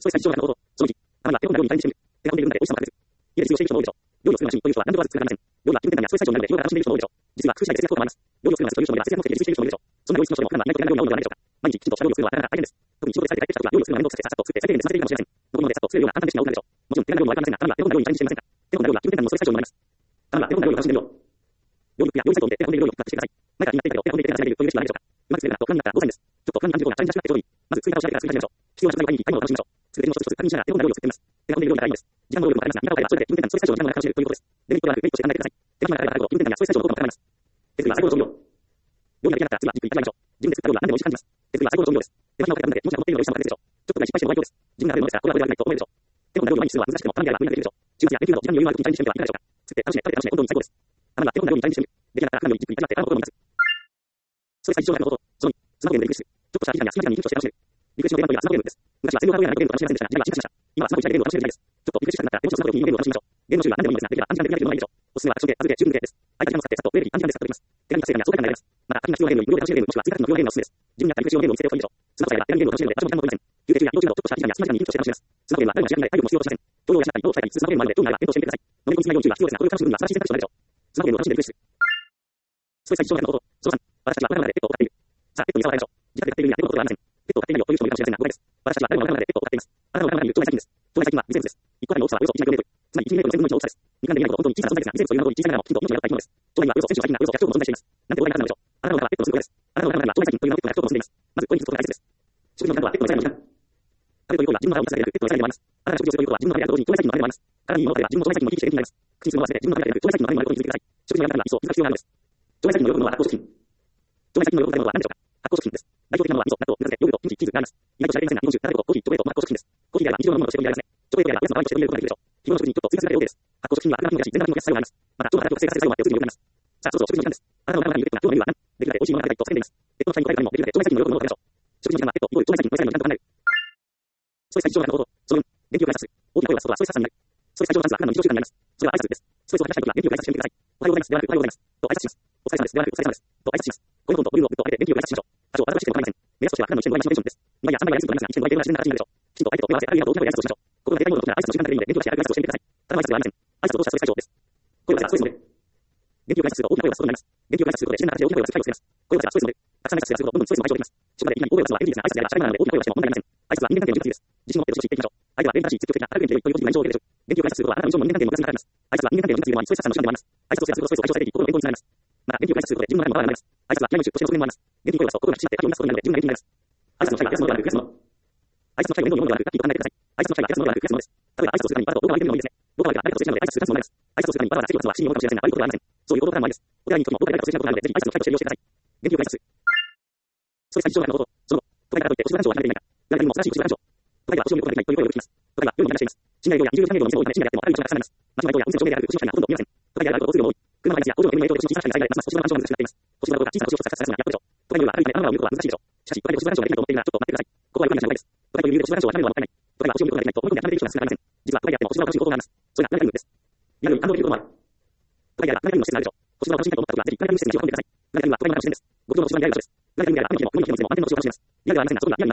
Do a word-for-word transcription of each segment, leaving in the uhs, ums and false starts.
それ最初のこと、その時、あまりは手本のように対して手が込んでいるので、おいしさも高く、家で使用している人も多いでしょう。料理をするマシンという人は何度とわずつながりません。料理は気分転換やストレス解消などで日頃から楽しんでいる人も多いでしょう。実は工夫したり節約を行います。料理をするまでという人もいれば節約目的で自炊している人もいるでしょう。そんな料理の人も普段は意外と手間が多いのではないでしょうか。毎日きちんとした料理をするのはなかなか大変です。特に仕事で疲れて帰ってきた人は料理をするのが面倒くさくてさっさと作って最低限で済ませているかもしれません。残りのでさっと作れるような簡単レシピが多くなるでしょう。もちろん手間な料理もわかりませんが、あなたは手本の料理にチャレンジしていませんか。手本の料理は気分転換のストレス解消にもなります。あなたは手本の料理を楽しんでみよう。料理服や料理サイトを見て手本で料理を比較してください。前から気になっていたけど手本で手が始めるというレシピはないでしょうか。うまく作れるなと不安になったら午前です。ちょっと不安に感じるようなチャレンジがチャレンジがまず作り方を調べてから作り始めましょう。必要な食材はいい買い物を楽しみましょう。作り手の一つ一つ確認しながら手本の料理を作ってみます。手本で料理がいいです。時間の労力もかかりますが、見方を変えればそれだけ気分転換のストレス解消の時間が楽しめるということです。デメリットはなくメリットとして考えてください。手間暇がかかるほど気分転換やストレス解消の効果も高まります。手作りは最高の調味料。料理ができなかったら次はじっくり炒めましょう。自分で作った料理は何でも美味しく感じます。手作りは最高の調味料です。手間暇をかけたので、もちろん持っているので美味しさも確認でしょう。ちょっとぐらい失敗しても大丈夫です。自分がやるのですから、これはこれではないと思えるでしょう。手本の料理を毎日するのは難しくても、たまにやれば無理なくできるでしょう。週末や連休など時間に余裕がある時にチャレンジしてみてはいかがでしょうか。作って楽しめ、食べて楽しめ、本当に最高です。あなたは手本の料理にチャレンジしてみる。できなかったら普段よりじっくり炒めてあのことを飲みます。それ最小のこと、そのに、スマホゲームでリクエスト。ちょっとした時間や隙間時間に緊張して楽しめる。リクエストの定番というのはスマホゲームです。昔は全部ハードウェアのゲームを楽しめませんでしたが、時代は進化しました。今はスマホ自体でゲームを楽しめる時代です。ちょっとリクエストしたくなったら、手持ちのスマホでゲームを楽しみましょう。ゲームの種類は何でもいいのですが、できれば短時間でできるものがいいでしょう。おすすめはアクションゲー、パズルゲー、シューティングゲーです。相手時間を使ってさっとウェブに短時間でサクッとできます。手紙が正確なや爽快感があります。また、課金が必要なゲームより無料で楽しめるゲームもしくは追加費の無料ゲームがおすすめです。自分に合ったリクエスト用ゲームを見つけておくといいでしょう。スマホさえあれば手紙ゲームを楽しめるので、私も時間も取りません。休憩中や移動中などちょっとした時間や隙間時間に緊張して楽しめます。スマホゲームは誰も時間内で体力も必要としません。共同やしなったり、ノートしたり、スマホゲームもあるので、興味があれば検討してみてください。飲み込みすぎないように注意は必要ですが、これを楽しむには素晴らしい選択肢となるでしょう。スマホゲームを楽しんでリクエスト。それ最小のこと、そのさん、私たちはこれまでペットを飼っている。さあ、ペットに触られましょう。自宅で飼っているにはペットのことはありません。ペットを飼っていないよという人もいるかもしれませんが、誤解です。私たちは誰もわからないでペットを飼っています。あなたのわからない腸内細菌です。腸内細菌は微生物です。いっこあたりの大きさはおよそいちマイクロメートル。つまりいちミリメートルのせん分のいちの大きさです。肉眼で見えないほど本当に小さな存在ですが、微生物という名の通り小さいながらもきちんと命を宿った生き物です。腸内にはおよそせん種の細菌がおよそひゃくちょうも存在しています。なんて誤解があったのでしょう。あなたの中はペットのすぐ親です。あなたの中には腸内細菌という名のペットがひゃくちょうも住んでいます。まず、これに気づくことが大切です。食事の時間とはペットの餌の時間。食べるという行為は自分の腹を満たすだけでなく、ペットの餌にもあります。あなたが食事をするということは自分の腹である同時に腸内細菌のあれでもあります。体にいいものであれば自分の腸内細菌も生き生きして元気になります。口にするのは全て自分の腹である腸内細菌のあれでもあることに気づいてください。食事のやめ方には一層気づく必要があるのです。腸内細菌の喜ぶのは発酵食品。腸内細菌の喜ぶものは何でしょうか。発酵食品です。代表的なものは味噌、納豆、ぬか漬け、ヨーグルト、キムチ、チーズがあります。意外と知られていませんが、日本酒、タラコ、コーヒー、チョコレート、発酵食品です。コーヒー以外は日常のものとして取り入れられますね。チョコレートやおやつの場合として取り入れることができるでしょう。日本の食事にちょっと追加するだけで OK です。発酵食品は悪な菌を増やし、善悪菌を増やす作用があります。また、腸の働きを活性化させる作用もあって、お薬によくなります。さあ、そろそろ食事の時間です。あなたの中にいるペットが今日のメニューは何できるだけ美味しいものが食べたいと叫んでいます。ペットの社員に答えるためにも、できるだけ腸内細菌の喜ぶものを食べましょう。食事の時間はペットイコール腸内細菌の餌による時間と考える。それ最小のこと、そのよん、電気を解説する。大きな声を出すことはストレス発散になる。それ最小の数は普段の日常習慣になります。それは挨拶です。ストレスを減らしたいときは電気を解説してみてください。おはようございます。ではなく、おはようございます。と挨拶します。お疲れ様です。ではなく、お疲れ様です。と挨拶します。このトーンとボリュームをグッと上げて電気を解説しましょう。多少バタバタしても構いません。目安としては普段のいちてんごばいのテンションです。にばいやさんばいはやりすぎとなりますが、いちてんごばい程度な自然な形になるでしょう。きちんと相手と手を合わせ、あるいは大きな声で挨拶をしましょう。心がでかいものとなら挨拶の時間だけでいいので、電気を出して挨拶をしてみてください。ただの挨拶ではありません。挨拶を通したストレス解消です。声を出せばストレスので。電気を解説すると大きな声を出すことになります。電気を解説することで自然な形で大きな声を出す機会を作ります。声を出せばストレスので。たくさん挨拶するとどんどんストレスも解消できます。職場でいきなり大声を出すのは エヌジー ですが、挨拶であれば社会マナーなので大きな声を出しても問題ありません。挨拶は人間関係の重要です。自信を持って少し言っていきましょう。相手は礼儀正しい、積極的な、ある意味で良いということには印象を受けるでしょう。電気を解説することはあなたの印象も人間関係の複雑になります。挨拶は人間関係の複雑にもあり、ストレス発散の手段でもあります。挨拶をするとストレスを解消されていき、心の健康につながります。また、電気を解説することで自分の中にもパワーが生まれます。挨拶は気合の一種としての側面もあります。電気を声を出すと心が口になって火を出すことになるので自分が元気になります。挨拶の際は増やすものではなく増やすもの。挨拶の際は面倒に読むのではなく、ラッキーと考えてください。挨拶の際は増やすものではなく増やすものです。例えば挨拶をするためにバラと動画を上げてみるのもいいですね。動画を上げたら誰かとすれ違うので挨拶するチャンスももらえます。挨拶をするためにバラが席を立つのは不思議なことかもしれませんが、悪いことではありません。そういうことからもありです。お手紙にとってもどこかで誰かとすれ違うことがあるので、ぜひ挨拶の機会として利用してください。電気を解説する。それ最小のこと、その後、都会からといってお仕事ランチを始めていないか。誰かにも素晴らしいお仕事ランチを。都会では星を見ることができないという声をよく聞きます。都会は夜に話しています。深夜営業やにじゅうよじかん営業の店を今深夜やってもある人がたくさんあります。街の営業や運転上である福祉の人がほとんど見えません。都会であると交通量も多い。車の排ガスや工場の煙の影響で都市の小さな災害でますます星のランチが難しくなっています。星のランチが小さな星を作成させるのがやっとでしょう。都会には歩いてあなたを見ることは難しいでしょう。しかし、都会で星のランチができないと思っているならちょっと待ってください。ここは横に足の場合です。都会という理由で星のランチを始めるのはもったいない。都会は星を見ることができないと思い込んで諦めている人が少なくありません。実は都会であっても星の楽しいことがあります。それが何か理由です。リアルに感動できることもある。都会では何か理由の施設があるでしょう。星の楽しいと思ったときはぜひ何か理由施設に足を運んでください。何か理由は都会の中の視点です。ご当の星の未来の場所です。何か理由であれば雨の日でも曇りの日でも雨の日でも安定の星を楽しめます。リアルではありませんが、そこにはリアルに何か美しい星空があり十分な安定感があり、十分な安定感があります。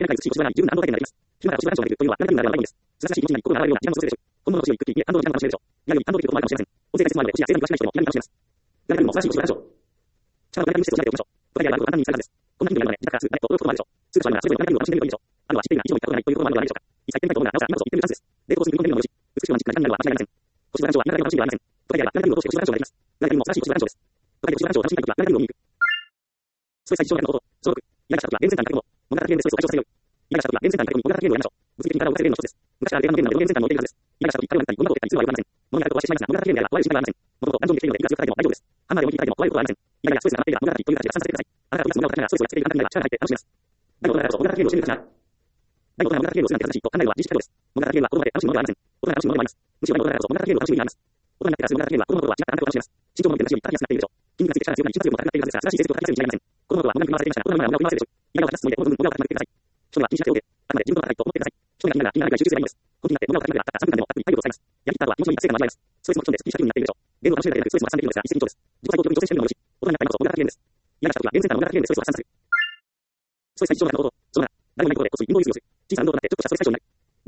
暇なら星のランチを巡るというのは何か理由であればいいんです。素晴らしい一日に心が晴れるような自慢の過ごせるでしょう。こんな星に行く気分が晴れるような自慢の過ごせるでしょう。本物の星を行く気に安堵の時間が楽しめるでしょう。リアルに安堵できることもあるかもしれません。音声解説もあるので、星や星座に詳しい人もリアルに楽しめます。誰かにも素晴らしい星空でしょう。しかも何か理由施設を調べておきましょう。都会であることは簡単に見つかるはずです。こんな気分があるので、自宅からすぐ誰と驚くこともあるでしょう。すぐそばにはそれぞれ何か理由を楽しんでみるといいでしょう。あとは知っているが以上に行ったことがないということもあるのではないでしょうか。実際行ってみたいと思うなら、なおさら今こそ行ってみるチャンスです。デートをするに行ってみるのもよし、美しくロマンチックな時間になるのは間違いありません。星空ランチは何か理由楽しみではありません。都会であれば何か理由を通して星空ランチをやります。何か理由も素晴らしい星空ランチです。都会で星空ランチを楽しみたいときは何か理由を見に行く。それ最小のこと、そのろく、嫌がしたときはゲームセンターに駆け込もう。物語ゲームでストレスを解消させよう。嫌がしたときはゲームセンターに駆け込み、物語ゲームをやりましょう。物理的に体を動かせるゲームの一つです。昔から体を動かせるゲームの一つです。昔から体を動かせるゲームがあるはずです。嫌がしたとき彼をやったり、物を持っていたり、強い悪いません。物を壊してしまいますが、物を断情できるので、いくら強く書いても壊れる心配はありません。物事を壊してしまいますが、物語ゲームであれば壊れる心配はありません。物事を何度もできているので、いくら強く書いても大丈夫です。ハンマーで思い切りたいでも壊れることはありません。今まで思い切りたいでも壊れることはありません。嫌がストレスが溜まっているが、物語という形で拡散させてください。あなたが動かす物を立てながらストレスをやっている簡単なら力が入って楽しみます。何事ならこそ物語ゲームをしてみる価値がある。何事なら物語ゲームをするなんて正しいと考えるのは自意識態度です。物語ゲームは子供で楽しいものではありません。大人が楽しいものでもあります。むしろ何事ならこそ物語ゲームを楽しむ意味があります。大人になってからする物語ゲームは子供の頃は違ったあなたを楽しめます。身長も伸びて楽しいより高気圧になっているでしょう。筋肉がついて力が強くなり瞬発力も高くなっているはずですが、正しい成績を高めるに違いありません。子供の頃は物に振り回されていましたが、大人になる前は物を振り回せるでしょう。今を正すつもりでこの部分物をかき混ぜてください。人には気にしなくてよくて、あくまで自分の働きと思ってください。人が気になるなら気になるぐらい集中すればいいのです。本気になって物をかき混ぜてあったかさんぷん間でもたっぷり体力を使います。やりきった後は気持ちに達成感が味わえます。ストレスも基準ですっきりした気分になっているでしょう。ゲームを楽しむだけでなくストレスも発散できるのですが、一石二鳥です。自己最高記録に挑戦してみるのもよし、大人になった今こそ物語ゲームです。嫌がした時はゲームセンターの物語ゲームでストレスを発散する。ストレス最小のこと、そのな、誰もいないことでこそ運動をする。小さな運動となってちょっとしたストレス解消になる。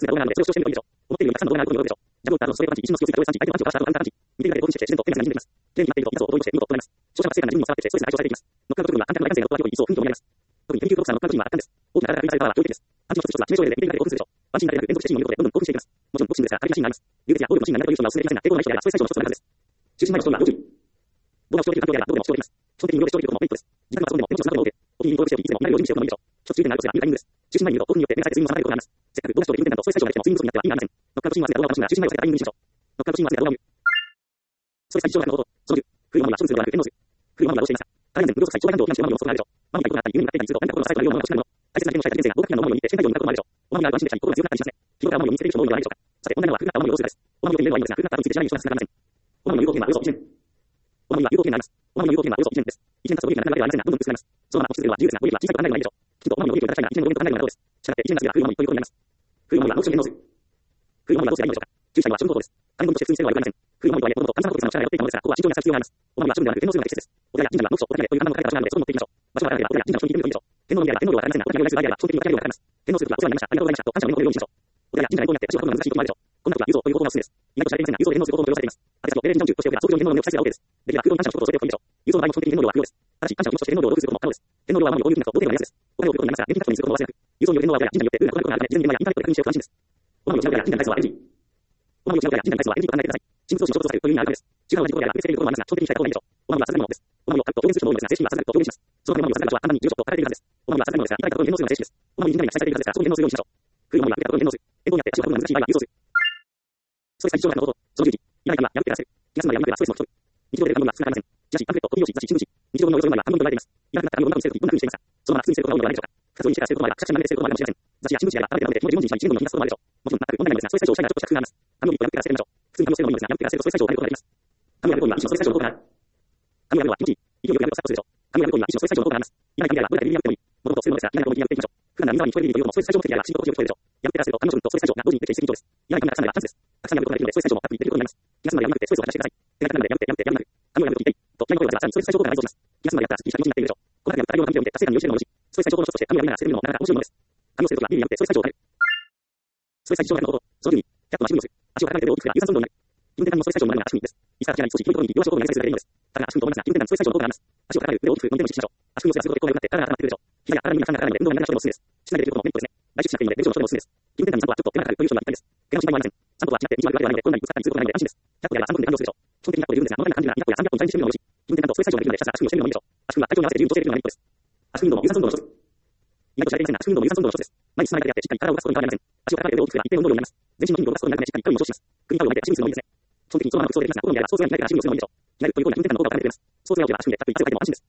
すが動画なので、それを主張してみるといいでしょう。思っているよりたくさんの動画があることに驚くでしょう。ジャブを打った後のそれと同じ一日のスキルを使って相手をパンチをかわした後のパンチ。見ているだけで興奮して自然と手がにじんでいます。ゲームになっていると、いざを覚えとして見事行います。視聴者は成果が自分にも伝わってきて、ストレスが解消されていきます。ノックアウト部分は簡単な大歓声が音を上げる一層雰囲気を盛り上げます。特に研究プロフェッサーのノックアウトシーンは圧巻です。大きな体が封印されたパワーは驚異的です。アンチの一つ一つは致命傷でできるだけ多くすることで、パンチになっているだけで連続してシーンを見ることでどんどん興奮していきます。もちろんボクシングですから、タリアシーンがあります。流血や暴力のシーンが何かという人は忘れていませんが、抵抗のない人であれば、それ最初の一つとなるはずです。中心前のストーリーは要注意。動画を視聴できる環境であれば、どこでも視聴できます。基本的に無料で視聴できることも多いです。自宅のスマホでも延長しなくても OK。オーディに登録しておき、いつでも見られるようにしておくのもいいでしょう。一つ注意点があることがあります。一つ注意点があることがあります。中心前にいると、興奮によって目が冴えて睡眠を妨げることがあります。せっかく動画視聴できるコンテンツとそれ最初までしても睡眠不足になっては意味がありません。ノックアウトシーンはすべて動画を楽しむが中心前を避けたタイミングにしましょう。ノックアウトシーンはすべて動画を見る。それ最初のこと、そのじゅう、フルマムは一つではなく、天皇図。フルマムはどうしていますか。タイヤン無料最長感動を避難し、マムにもそこがあるでしょう。マムにがことがあったり、夢になっていたりすると、何か心が最後のようなものが欲しくなるの。大切な人のした人生が合格祈願の思いを見て、身体を見たこともあるでしょう。おマムが安心できたり、心が強くなったりしますね。日頃から思いを見せている人も多いのではないでしょうか。さて、問題なのは、古くなった思いをどうするかです。おマムを見るのはいいのですが、古くなった後について知らない人が繋がりません。おマムの有効期限はおよそいちねん。おマムには有効期限があります。おマムの有効期限はおよそいちねんです。いちねん経つと利益がなくなるわけではありませんが、どんどん薄くなります。そのまま落ち続ければ、技術が合理的は小さくならないのではないでしょう。きちんとおマムの利益をいただきたいが、いちねんの利益と考えるのがどうです。したがって、いちねんが過ぎればフルマムということになります。フルマムはオプションの図。フルマムはどうすればいいのでしょうか。注意したいのは処分方法です。紙物として普通性は悪くありません。フルマムとはいえ、子供と神様とさんの力が寄っていたものですが、ここは慎重に扱う必要があります。おマムは処分ではなく、天皇数が適切です。お寺や神社にはノクソ、お寺でという簡単の書かれた場所があるので、そこに持っていきましょう。場所があらなければ、お寺や神社の人に聞いてみるといいでしょう。天皇の宮では天皇領はわかりませんが、お寺に用意するアイデアは、基本的にわかるようになりました。天皇数服はお世話になりました。ありがとうございました。お世話になりました。ということは、お世話になりました。天皇の宮では天皇領はお世話になりました。こんな時は、輸送という方法がおすすめです。意外と知られていませんが、輸送で天皇数方法も利用されています。私たちの命令人中としておけば、総量の天皇の能力さえすれば OK です。できれば、空論感謝を一つ添えておくべきでしょう。輸送の場合も基本的に天皇領は不要です。ただし、感謝を一つとして天皇領を独自することも可能です。天皇領は守りを大きくなると同程度の安です。お金を送ることになりますが、現金確認することも忘れなく。輸送による天皇は親や神社によって運が異なることがあるため、事前に電話やインターネットで確認しておくと安心です。お守りを違うや神社に対するは エヌジー。お守りを違うや神社に対するは エヌジー と考えてください。神仏同士を衝突させるという意味があるからです。違う同じことであれば、別にいることもありますが、長期的に控えた方がいいでしょう。お守りは授かるものです。お守りを書くと表現する人も多いのですが、正式には授かると表現します。そのためお守りを授かる場所は簡単に住所と書かれているはずです。お守りは授かるものですが、いただいたところに天皇数が正式です。お守りにみんなには記載されているはずですから、そこに天皇数を用意しましょう。空のお守りは受けたところに天皇数。変更になって足を運ぶのが難しい場合は輸送する。ストレス対象のこと、そのじゅうじ、いらないから破って出せる。気が済むまでやりまくればストレスも太る。日常で感動が少なくありません。しかし、パンフレット、コピー用紙、雑誌、新聞紙、日常のおよそよん割は紙と言われています。いらなくなった紙をうまく見せるとき、どんな風にしていますか。そのまま普通に捨てることが多いのではないでしょうか。二つを意にしてから捨てることもあれば、くしゃくしゃに投げて捨てることもあるかもしれません。雑誌や新聞紙はやられてるので、文字に字に書いてあるので、文字自体に気持ち文字に字に文字の気がつくこともあるでしょう。もちろん全く問題ないのですが、ストレス対象をしないがちょっと尺があります。紙を一個破って出せるでしょう。普通に紙を捨てるのもいいのですが、破って出せるとストレス対象を変えることができます。紙を破ることには一種のストレス対象の効果がある。紙を破ることには一種のストレス対象の効果がある。紙を破るのは気持ちいい。息をよく破るとサッとするでしょう。紙を破ることには一種のストレス対象の効果があります。いらない紙であればどれだけ耳を破ってもいい。もともと強い耳を破ってもいい。もともと強いのですが、いらないことに耳を破っていきましょう。普段耳に聞こえるということもストレス対象の時であれば、深呼吸を聞こえるでしょう。破って出せると紙の処理とストレス対象が同時にできて一石二鳥です。いらない紙がたくさんあればチャンスです。たくさん破ることができるので、ストレス対象もたっぷりできることになります。気が済むまでやりまくってストレスを発散してください。手がかりなので破って破って破って紙を破ると言っていい。と、嫌いなことを言わればさらにストレス対象効果が倍増します。気が済むまでやったらすっきりした気持ちになっているでしょう。この中では大量の紙を見て達成感に応じているのもよし、ストレス対象効の一つとして紙を破りながら捨てるのもなかなか面白いものです。紙を捨てるときは耳に破ってストレス対象を変える。ストレス対象のこと、その時に、キャットの足踏みをする。足を傾けて大きく振ら有酸素運動になる。気分転換のストレス対象になるのが足踏みです。いつから気がない少し広いところに両足を交互に投げさせるだけでいいのです。ただ足踏みと同じな気分転換のストレス対象の効果があります。足を傾ける、腕を大きく伸びても意識しましょう。足踏みをすると結構良くなって体が温まってくるでしょう。膝や体に負担がかからないので運動が苦手な人におすすめです。室内でできることもメリットですね。外出しなくていいので、出口の人におすすめです。気分転換に散歩はちょっと手間がかかるという人にはぴったりです。怪我の心配もありません。散歩は違って道を歩くわけではないので、転んだりぶつかったりすることがないので安心です。ひゃっぽであればさんぷんで完了するでしょう。基本的にひゃっぽで十分ですが、物足りな感じがにひゃっぽやさんびゃっぽにチャレンジしてみるのもよし。気分転換とストレス対象ができるので、ひたすら足踏みをしてみるのもいいでしょう。足踏みは体調に合わせて順調してできるのがメリットです。足踏み運動も有酸素運動の一つ。意外と知られていませんが、足踏み運動も有酸素運動の一つです。毎日数枚だけやってしっかり体を動かすことに変わりません。足を抱えて腕を大きく振ら一定の運動量になります。全身の筋肉を動かすことになるためしっかりタオルを調子します。首にタオルを巻いて足踏みするのもいいですね。基本的にそのまま服装できますが、好みであればスポーツウェアに着替えてから足踏みをするのもいいでしょう。着替えるということには気分転換の効果を高めてくれます。スポーツウェアを着て足踏みでたっぷり汗をかいても安心です。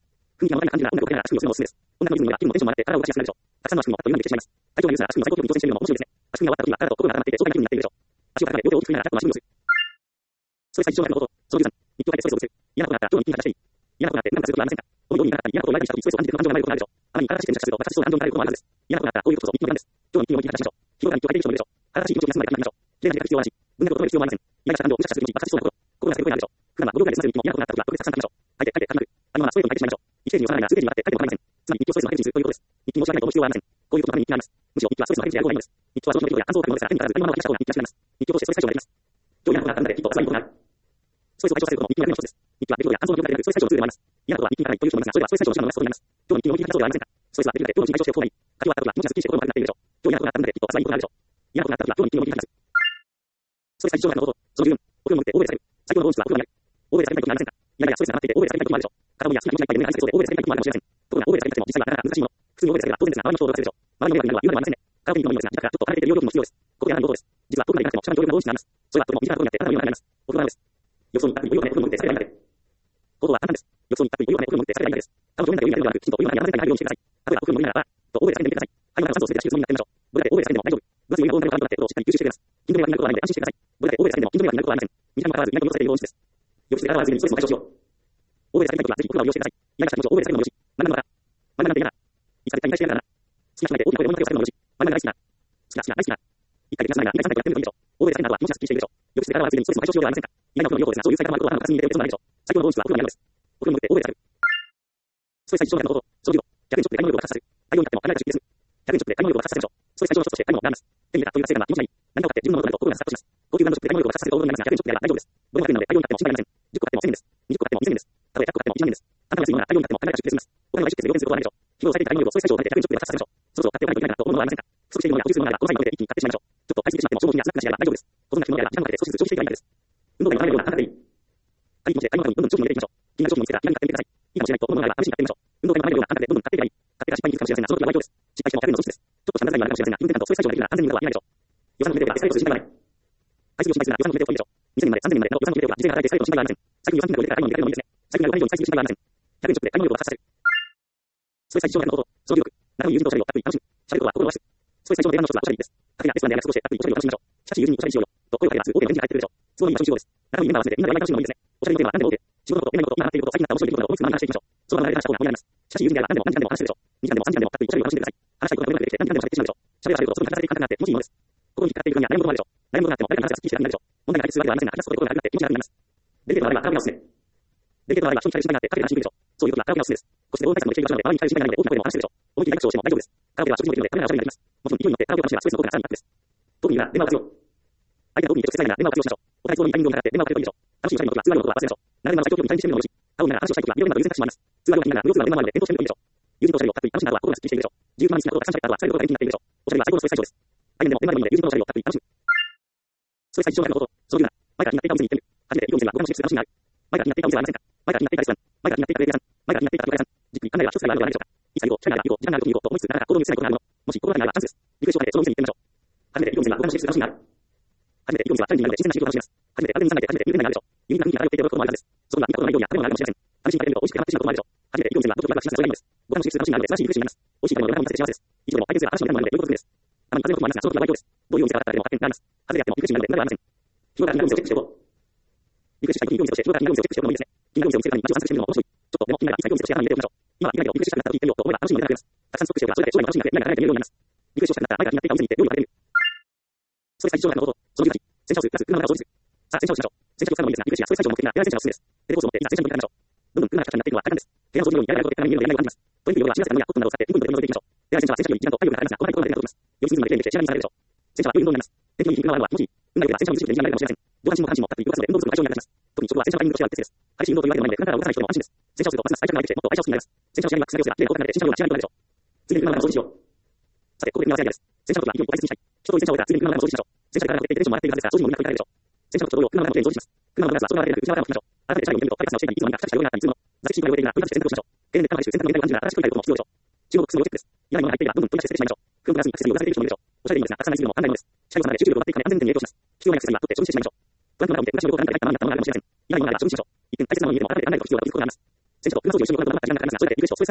空気がわからな感じな女の子が足首をするのもおすすめです。女のリズムには気分のテンションもあって体を動かしやすくなるでしょう。たくさんの足首もあっという間にできてしまいます。最強なユーザーが足首の最高記録に挑戦しているのも面白いですね。足首が終わった時は体と心が温まっていて爽快な気分になっているでしょう。足を高めて両手を大きく振りながらタップの足首をする。それ最上級のこと、その流産、日記を書いてストレスをする。嫌なことがあったら、今日の日記に話していい。嫌なことがあって、なんかすることはありませんか。思い通りにならなかったり、嫌なことを毎日した時、ストレスを感じている感情がないことがあるでしょう。あまりに体してると、私そう感情がないこともあるはずです。嫌なことがあったら、こういうことこそ日記の時間です。今日の日記を日記に話しましょう。日頃から日記を書いている人もいるでしょう。正しい気持ちを休まないで考えましょう。綺麗な日記が必要はなし。文学を止める必要はありません。嫌な感情を無視した時に爆発しそうなこと。心が叫ぶ声なんでしょう。普段はごびょうぐらいで済む日記も嫌なことがあった時は、これでたくさん書きましょう。書いて書いて書きまくる。あのままストレートに書いてしまいましょう。一ページに収まらないなら数ページにわたって書いても構いません。つまり日記をストレスの入り口にするということです。日記に申し訳ないと思う必要はありません。こういうことのために日記があります。むしろ日記はストレスの入り口でやる方がいいのです。日記はその日の出来事や感想を書くものですから、手にからず何ものを書き出した方が日記がしなります。日記を通してストレス解消になります。今日嫌なことがあったので、きっと辛いことがある。ストレスを解消させることも日記の役目の一つです。日記は出来事や感想の記録だけでなく、ストレス解消のツールでもあります。嫌なことは日記に書かないという人もいますが、それはストレス解消の手段の一つとなります。今日の日記の日記に書いたそうではありませんか。ストレスはできるので、今日の日記に解消しておく方がいい。書き終わった時は気持ちがすっきりして心も軽くなっているでしょう。今日嫌なことがあったので、きっと辛いことがあるでしょう。嫌なことがあった時は今日の日記の日記に書きます。ストレス解消のこと、その十分、お風呂に潜って大声で叫ぶ。最高のボーナスはお風呂にある。大声で叫びたいことがありませんか。イライラやストレスが溜まっていて大声で叫びたいこともあるでしょう。肩もみや好きな気持ちがいっぱいで胸が張りそうで大声で叫びたいこともあるかもしれません。ところが大声で叫びたくても実際はなかなか難しいもの。普通に大声で叫べば当然ですが、周りの人を驚かせるでしょう。周りの迷惑になるのは言うまでもありませんね。カラオケに行くのもいいのですが、自宅からちょっと離れている両親も必要です。ここでやらないことです。実は遠くまで行かなくても近い協力が多い時があります。それはとても身近なことになって体のようになります。お風呂なのです。浴槽に立ってお湯をためお風呂に潜って疲れないだけ。方法は簡単です。浴槽に立ってお湯をためお風呂に潜って疲れないだけです。顔の表面だけお湯に当てるのではなく、きちんとお湯の中に山全体に入るようにしてください。例えばお風呂の上ならば、と大声で叫んでみてください。肺の中の酸素を全て出し切るつもりになってみましょう。どれだけ大声で叫んでも大丈夫。分厚いお湯が温度になることがあってことをしっかり吸収してくれます。筋トレになることはないので安心してください。どれだけ大声で叫んでも筋トレになることはありません。身近にもかかわらず意外と乗せているようです。浴室で体はずにストレスを解消しよう。大声で叫びたいときはぜひお風呂を利用してください。イライラした気持ちを大声で叫ぶのもよし。何なのか。何なんて嫌な。いつか絶対に対して嫌な。好きな人がいて大きな声で女の手を叫ぶのもよし。何なん大好きな。好きな好きな大好きな。一回で気が済まないが、二回三回やってみるといいでしょう。大声で叫んだ後は気持ちがすっきりしているでしょう。浴室で体はずにストレスを解消しようではありませんか。意外なお風呂の両方ですが、そういう使い方もあることは他に似ている別のないでしょう。最強のボーナスはお風呂にあるのです。お風呂に潜って大声で叫ぶ。ストレス解消のこと、そのじゅうご、逆転直で解能力を爆発させる。太陽になっても考えた出費です。逆転直で解能力を爆発させるでしょう。ストレス解消の一つとして解能を学びます。手に入れたという達成感が気持ちがいい。何かを買って自分のものとなると心がスカッとします。高級ブランド食で解能力を爆発させると大物になりますが、逆転直であれば大丈夫です。どれも買ってるので大量に買っても心配ありません。じゅっこ買ってもせんえんです。にじゅっこ買ってもにせんえんです。たとえひゃっこ買ってもいちまんえんです。簡単な安いものなら大量に買っても考えた出費で済みます。お金は意識して要求することはないでしょう。日々を抑えていた解能力をストレス解消を書いて逆転直で爆発させましょう。そろそろ買っておかないといけないなと思うのはありませんか。不足しているものや保持するものならこの際に一気に買ってしまいましょう。ちょっと買いすぎてしまっても消耗品やスナック菓子やら大丈夫です。保存が機能やら時間をかけて少しずつ消費していけばいいだけです。運動会のためのような簡単でいい。買い物で買い物にどんどん商品を入れていきましょう。気になる商品を見つけたら気軽に買ってみてください。いいかもしれないと思うものがあれば試しに買ってみましょう。運動会のためのような簡単でどんどん買っていけばいい。買ってから失敗に気づくかもしれませんが、その時は悪いです。失敗してもやれるの阻止です。ちょっとした無駄遣いになるかもしれませんが、気分転換とストレス解消ができるなら安全に無駄は言えないでしょう。予算の決めではエスカレートする心配がない。買いすぎを心配するなら予算の決めでおいいでしょう。にせんねんまでさんぜんねんまでの予算の決めでは事前に払いでエスカレートの心配がありません。最近予算決めで買い物に出かけるのもいいですね。最近はお金以上に買いすぎる心配がありません。ひゃくえん直で買い物力を爆発させる。ストレス解消のこと、その記録、中身友人とおしゃべりをたっぷり楽しむ。しゃべることは心を沸かす。ストレス解消の出番の一つはおしゃべりです。カフェやレストランで約束をしてたっぷりおしゃべりを楽しみましょう。しかし友人におしゃべりしようよ。と声をかけます。大手の返事が返ってくるでしょう。都合にいい場所に集合です。中身メンバーを集めてみんなでワイワイ楽しむのもいいですね。おしゃべりのテーマは何でも OK。仕事のこと、恋愛のこと、今ハマっていること、最近あった面白い出来事など思いつくままに話していきましょう。そのまま慣れて話した方が盛り上がります。しかし友人であれば何でも何時間でも話してるでしょう。にじかんでもさんじかんでもたっぷりおしゃべりを楽しんでください。話したいことがこれまでできて何時間でも喋ってしまうでしょう。喋れば喋るほどその話ができなくなって気持ちいいものです。ここに引っかかっている分には悩むこともあるでしょう。悩むことがあっても誰かに話がすっきりして楽になるでしょう。問題が解決するわけではありませんが、話すことで心が楽になって気持ちが楽になります。デリケートなあればカラオケがおすすめ。デリケートなあれば人に対する心配があってカフェで話しにくいでしょう。そういうことはカラオケがおすすめです。個室で大対策もできている場所なので周りに対する心配がないので大きな声でも話してるでしょう。思い切り大学をしても大丈夫です。カラオケでは食事もできるのでカメラがおしゃべりになります。もちろん勢いに乗ってカラオケを楽しめばストレスのことがさらに楽です。特には電話を活用。相手の特に直接伝えるなら電話を活用しましょう。お互いそうにタイミングを見計らって電話をかけるといいでしょう。楽しいおしゃべりのことは通話料のことは忘れましょう。慣れのまま最強に対にしてみるのもよし。顔を見ながら話をしたいときは色々など優先化してしまいます。通話料を聞きながら無料通話の電話もあるので検討してみるといいでしょう。友人とおしゃべりをたっぷり楽しんだ後は心がすっきりしているでしょう。自由不満に好きなことがたくさん喋った後は疲れることが元気になっているでしょう。おしゃべりは最高のストレス解消です。対面でも電話でもいいので友人とおしゃべりをたっぷり楽しむ。ストレス解消のこと、その理由な。前から気になっていたお店に行ってみる。初めていいお店はご飯の質楽しみがある。前から気になっていたお店はありませんか。前から気になっていたレストラン、前から気になっていたカレー屋さん、前から気になっていたカレー屋さん。じっくり考えれば一つがあるのではないでしょうか。いつか行こう、機会がある、行こう、時間があるときに行こうと思いつつなかなか行動に移せないことがあるの。もし心当たりがあればチャンスです。リクエストをかけてそのお店に行ってみましょう。初めていいお店はご飯の質楽しみがある。初めていいお店はチャレンジングなので新鮮な仕事を楽しみます。初めて完全に冷めて初めて有名になるでしょう。ユニークな雰囲気が漂っていて驚くこともあるはずです。そこには見たことのないような食べ物があるかもしれません。試しに食べてみると美味しくてハマってしまうこともあるでしょう。初めていいお店はどこか幸せなそれがいいのです。ご飯の質楽しみなので素晴らしいリクエストになります。美味しい食べ物をお腹に満たせて幸せです。以上でも相手が新しいものなので良いことです。たまに風のこともありますが、その時は大丈夫です。どういうお店があったらでも発見があります。外れやってもリクエストになるので無駄はありません。日頃から気になるお店をチェックしておこう。リクエストしたい気になるお店として日頃から気になるお店をチェックしておくのもいいですね。気になるお店を見つけたら街を散策してみるのも面白い。ちょっとでも気になるいつかいいお店として頭に入れておきましょう。今は意外とリクエストしたくなった時行ってみようと思えば楽しいので楽しめます。たくさんストックしておけばそれだけ将来の楽しみが増え、未来が考えてみるようになります。リクエストしたくなったら前から気になっていたお店に行って料理を食べてみる。ストレス解消のこと、そのじゅうはち、洗車をする、プラス車の中を掃除する。さあ、洗車をしましょう。洗車を使うのもいいですが、リクエストやストレス解消の目的なエア洗車がおすすめです。テレポーズを持っていざ洗車に向かいましょう。どんどん車がカチャカチャになっているのは簡単です。部屋の掃除のようにやられることで体に見えるのでやらないことがあります。トイレのような小さなものやコットンなどを使ってにふんで取り除いていきましょう。エア洗車は洗車より時間と体力がかかりますが、細かいことまで手が届きます。よりスムーズにまで綺麗にできて仕上がりにされるでしょう。洗車は良い運動になります。天気のいい日があるのは気持ちいい。運が良ければ洗車を見つけて時間がかかるかもしれません。上半身も下半身もたっぷり動かすので運動不足の解消になります。特に食は洗車のタイミングとしては適切です。激しい運動というわけではないので、体から動かない人でも安心です。洗車をするとますます愛着が湧いてきてもっと愛車を好きになります。洗車をしないには癖が良くなって、綺麗な動作ができて、洗車のような仕上がりになるでしょう。次に車の中を掃除しよう。さて、ここで見直しアイデアです。洗車のことは勢いを大切にしたい。一通り洗車を終えたら次に車の中を掃除しましょう。洗車で体が出ていてテンションも上がっているはずですが、掃除にもみんな繰り返るでしょう。洗車のこと同様、車の中もきれいに掃除します。車の中はそのままでなく内側からも拭きましょう。改めて車内を見ると、パイパスのしていつの間にかくしゃくしゃようになったりするもの。座席シートが汚れているなら、取り出して洗濯をしましょう。ゲームで考える洗濯のやりが感じなら新しく取り替えることも必要でしょう。注目するのチェックです。嫌なものが入っていればどんどん取り出して捨ててしまいましょう。服を脱がずにアクセサリーを脱がせている人もいるでしょう。おしゃれにもですが、たくさんないするのも案外のです。機械を離れ集中力を持っていくため安全運転に影響します。必要なアクセサリーは取って処理してしまいましょう。トランクの中を見て昔の旅行から何か入ったままになったものがあるかもしれません。嫌なものがあれば処理しましょう。一見大切なものに見えても改めて何かを必要が浮くことがあります。洗車と車掃除を一緒に行うことがなかった時間がかかりますが、それでリクエストを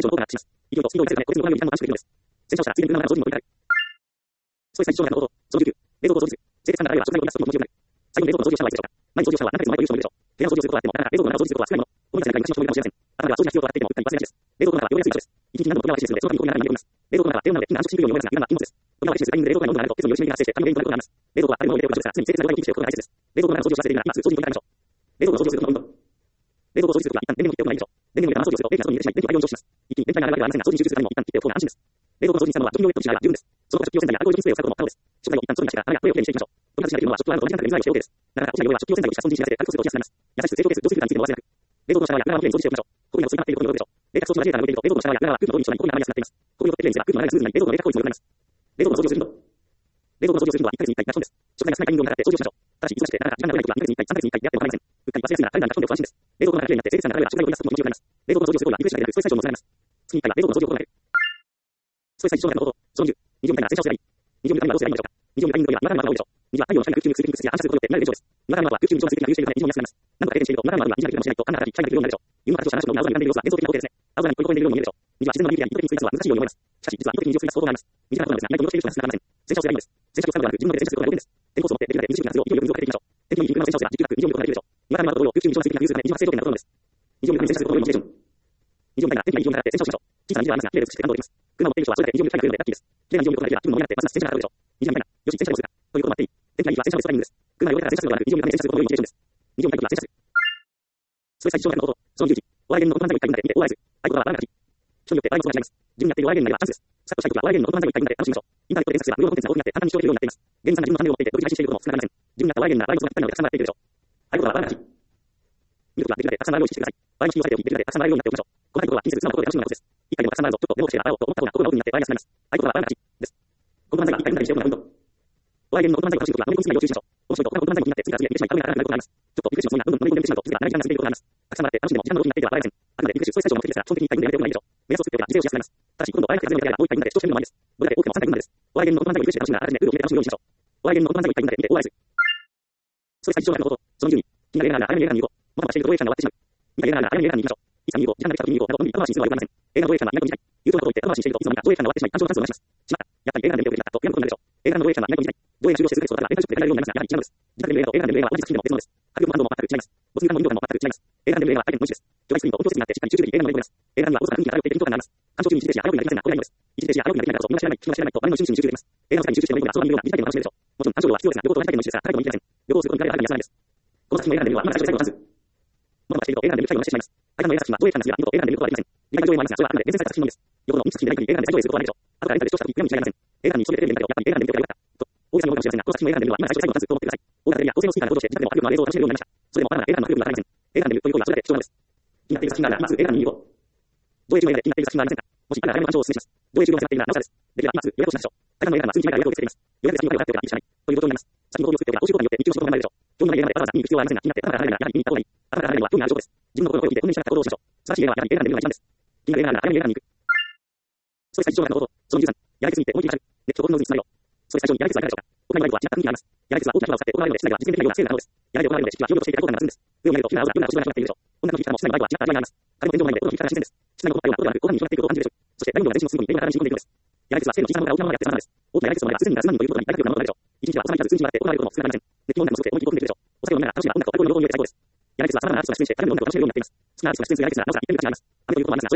を行うより単の短縮できるのです。戦車をしたら次に車の上に乗り換える。そういう最小の応答、そのじゅうきゅう、冷蔵庫を掃除する。清潔感があるいは食材を取り出すときの掃除を行う。最後に冷蔵庫の掃除をしたはいつでしょうか。毎日掃除をしたは何ヶ月も前という人もいるでしょう。部屋の掃除をすることはあっても、なかなか冷蔵庫の中を掃除することは少ないもの。この中で昔の人もいるかもしれません。あなたは掃除が必要となっていても、うっかり忘れがちです。冷蔵庫の中は汚れやすい場所です。一日何度も扉を開け閉めするので、その度に扉が開いています。冷蔵庫の中は低温なので、金が安心しにくいように思いますが、油断は禁物です。扉を開け閉めするタイミングで冷蔵庫の温度が上がると、鉄のより締めが発生して、他の原因となることがあります。冷蔵庫はあるものを入れておく場所ですが、常に清潔な状態をキープしておくことが大切です。冷蔵庫の中の掃除をし忘れているなら、今すぐ掃除に取り掛かりましょう。冷蔵庫の掃除をするときの運動。冷蔵庫を掃除するときは、一旦電源を切っておくのがいいでしょう。電源を入れたまま掃除をすると、電気が外に出てしまい、電気が大量に蒸します。一気に電気が流れるわけではありませんが、掃除に集中するためにも、一旦切っておく方が安心です。冷蔵庫の掃除に使うのは、除菌用ウェットティッシュあるいは十分です。その他食器用洗剤やアルコール除菌スプレーを使うことも可能です。食材を一旦外に出してから、あるいはトレーをきれいにしていきましょう。取り外しができるのは、食器用洗剤と同じ段階で水洗いをして OK です。なかなか落ちない汚れは食器用洗剤をしたスポンジに知らせて、軽く掃除しやすくなります。優しく清潔です。浄水フィルターについても忘れなく。冷蔵庫のシャワーや裏側をきれいに掃除しておきましょう。ここには水が溜まっていることもよくでしょう。冷却装置がラジエーターが動いていると、冷蔵庫のシャワーや裏側は空気の通りに一緒にここに溜まりやすくなっています。ここによってきれいにすれば空気の流れがスムーズになり、冷蔵庫の冷却効率も良くなります。冷蔵庫の掃除をする頻度。冷蔵庫の掃除をするのは、いっかげつにいっかいが基本です。食材が少ないタイミングを狙って掃除をしましょう。ただし、忙しくて、なかなか時間が取れないときは、にかげつにいっかい、さんかげつにいっかいやっても構いません。うっかり忘れやすいなら、カレンダーに書き込んでおくと安心です。冷蔵庫の中がきれいになって清潔感があるいは食材を取り出すことも気持ちよくなります。冷蔵庫の掃除をするときは、リフレッシュが出る、そういう最小のものになります。月にいっかいは冷蔵庫の掃除を行える。そういう最小のもの。そのじゅう、二乗みたいな洗車をすればいい。二乗みたいなどうすればいいのでしょうか。二乗みたいなにわかのマークが多いでしょう。二は太陽の光が空気中に空気にや反射することによって見られる現象です。にわかのマークは空気中に上手的な流出るような非常に安くなります。何度か停電していると、にわかのマークが短いかもしれないと、カメラから機械が来るようになるでしょう。湯の形をした話の青空に浮かんでいる様子は幻想的な光景ですね。青空に飛び込んでいるように見えるでしょう。二は自然の波や意図的に吸い出すのは難しいように思います。しかし、実は意図的に水を吸い出す方法があります。身近なことなんですが、意外とよろしくいる人は少なくなりません。洗車をすればいいのです。洗車を使うのではなく、自分の手で洗車することが要点です。電コースを持ってできるだけ短い夏を勢いよく水をかけていきましょう。天気にいい車の洗車をすれば、時給なく二乗力ができるでしょう。にわかのマークと同様、空気中に上手的な流出るため、二乗発生条件が整うのです。二乗力に洗車することのモチベーション。二乗みたいな天気がいい状態で洗車をしましょう。小さな二乗はありますが、綺麗で美しくて感動できます。車を持っている人はそれだけ二乗力が来るのでラッキーです。綺麗な二乗力が来れば気分も盛り上がってますます洗車が上がるでしょう。二乗みたいな、よし、洗車をするか。ということもあっていい。天気がいい日は洗車をするタイミングです。車が汚れたら洗車するのではなく、二乗みたいな洗車することの良いモチベーションです。二乗みたいな時は洗車する。それ最小のこと、そのじゅうき、お笑い芸人の男漫才を一回見て、見て、大合図。合言葉はバランが勝ち。人によって笑いもそうが違います。自分にやっているお笑い芸人なりはチャンスです。さっとしたい時はお笑い芸人の男漫才を一回見て楽しみましょう。インターネットで検索すれば無料のコンテンツが多くなって簡単に視聴できるようになっています。芸人さんが自分のチャンネルを持っていて、独自配信していることも少なくありません。自分にやったお笑い芸人なら笑いもそうがぴったりなのでたくさん笑っているでしょう。合言葉はバランが勝ち。見ることができるのでたくさん笑いを意識してください。笑いの引きをされておき、できるのでたくさん笑えるようになっておきましょう。この合言葉は気にせず素直なことで楽しむようなことです。一回でもたくさん笑うぞ、ちょっと目をして笑おうと思った方が心が奥になって笑いやすくなります。合言葉はバランが勝ちです。この漫才は一回見たりしておくのが運動。お笑い芸人の男漫才を楽しむことは、のめり込みすぎない要注意しましょう。面白いと、他の男漫才も気になって、次から次へ行ってしまい、顔が長くなることがあります。ちょっとリフレッシュのつもりがどんどんのめり込んでいってしまうと、次が長い時間が続いていることがあります。たくさん笑って楽しんでも時間の動きになっていては笑えません。あくまでリフレッシュ、そういう最小の目的ですから、基本的にいっかい分でやめておくのがいいでしょう。目安を作っておけば、事例をしやすくなります。ただし、今度笑えなくて始めるのでやると多くてもさんかい分までです。どれだけ大きく始めるのかやら、もう一回分まで視聴してみるのもありです。どれだけ多くてもさんかい分までです。お笑い芸人の男漫才をリフレッシュで楽しむなら、初めてルールを決めて楽しむようにしましょう。お笑い芸人の男漫才をいっかい分まで見て大合図。それ最小のこと、そのじゅうに、気になる映画なら、早めに映画に行こう。もともとしていると上映時間が終わってしまう。見た映画なら、早めに映画に行きましょう。いつか見に行こう。時間が来た時に見に行こう。など、のんびり後回しにするのはよくありません。映画の上映時間は意外と短い。言うとなことを言って後回しにしていると、いつの間にか上映時間が終わってしまい、感情が数を回します。しまった。やっぱり映画で見ておくべきだと、やることになるでしょう。映画の上映時間は意外と短い。上映が終了してすぐそこからレンタルショップで借りられるようになりますが、やはり違うのです。自宅で見る映画と映画で見る映画は同じ作品でも別物です。迫力も感動も全く違います。没入感も臨場感も全く違います。映画で見る映画は大変ノイズです。巨大スクリーンと音響設備があって、しっかり集中でき映画の上に乗れます。映画には大空空気が漂っている緊張感があります。感情中に一時停止や早送りができませんが、これがいいのです。一時停止や早送りができないからこそ、見間違えない、聞き間違えないと、周りの真摯に集中できます。映画の世界に集中して乗り込んで、遊ばれるような短いゲームを楽しめるでしょう。もちろん、感情量は必要ですが、両方と同じだけのノイズですから、誰でも見切れません。両方することに比べはるかに安らいです。この作品の映画で見るのは、今最初で最後のチャンス。もともとしていると映画で見る機会を逃してしまいます。相手の映画作品は上映時間が過ぎば、二度と映画で見ることはできません。リバイ上映もありますが、それはあくまで厳選された作品のみです。よほどの人気作品でない限り映画で再上映することはないでしょう。後からレンタルで視聴した時、これも違いません。映画に一緒にテレビで見たけど、やっぱり映画で見ておけばよかった。と、大げさなことかもしれませんが、この作品の映画で見るのは、今最初で最後のチャンスと思ってください。大型テレビや高性能スピーカーで報道して、自宅でも迫力のある映像を楽しめるようになりました。それでもまだまだ映画の迫力が足りません。映画で見るという行為はそれだけ貴重なのです。気になっている作品があるなら、まず映画に見に行こう。上映中の映画で気になっている作品はありませんか。もしあれば早めの感情をお勧めします。上映中が迫っているならなおさらです。できれば今すぐ予約をしましょう。台湾の映画は数日前から予約を受け付けています。予約で先に分かっておけばいいしかない。ということになります。先に行動を作っておけば、報酬効果によって日中の仕事が生まれるでしょう。興味のない映画までわざわざ見に行く必要はありませんが、気になって後から離れるならやはり見に行った方がいい。後から離れるのは興味のある証拠です。自分の心を聞いて本音に従った行動をしましょう。素晴らしい映画はやはり映画で見るのが一番です。気になる映画なら早めに映画に行く。それ最小のこと、そのじゅうさん、やりすぎて思い切り走る。熱狂の渦につなげろ。それ最小にやりすぎはいかがでしょうか。屋内のライブは違った雰囲気があります。やりすぎは大きな火を使って行われるので、室内は実現できないようなスケールがあるのです。やりで行われるので、湿気は広々としていた効果が増すんです。上を見ると急な青空、急な星空が始まっているでしょう。温暖の日からも室内のライブは違った味わいがあります。風も天井の前で音の響き方が新鮮です。室内の音がようなことがなく、ご飯に広がっていくことを感じるでしょう。そして、大運動が全身の隅に映画から染み込んでいくのです。やりすぎはスケールの小さなものから大きなものまでやって様々です。大きなやりすぎの前はすでに夏波ということに大迫力なものがあるでしょう。一日は収まりきらず数日にわたって行われることも少なくありません。熱気も温暖もすべて思い切り込んでいくでしょう。お酒を飲みながら楽しみな音楽と音楽の両方に入れて最高です。やりすぎは様々なアーティストが出演して、彼の音楽を楽しめるようになっています。好きなアーティストが出演するやりすぎはなおさら一点が違います。雨ということもありますが、それはそれで印象的な思い出となります。無駄な音楽を楽しめるのもやりすぎがではないものです。音楽を楽しめるのもやりすぎではないものです。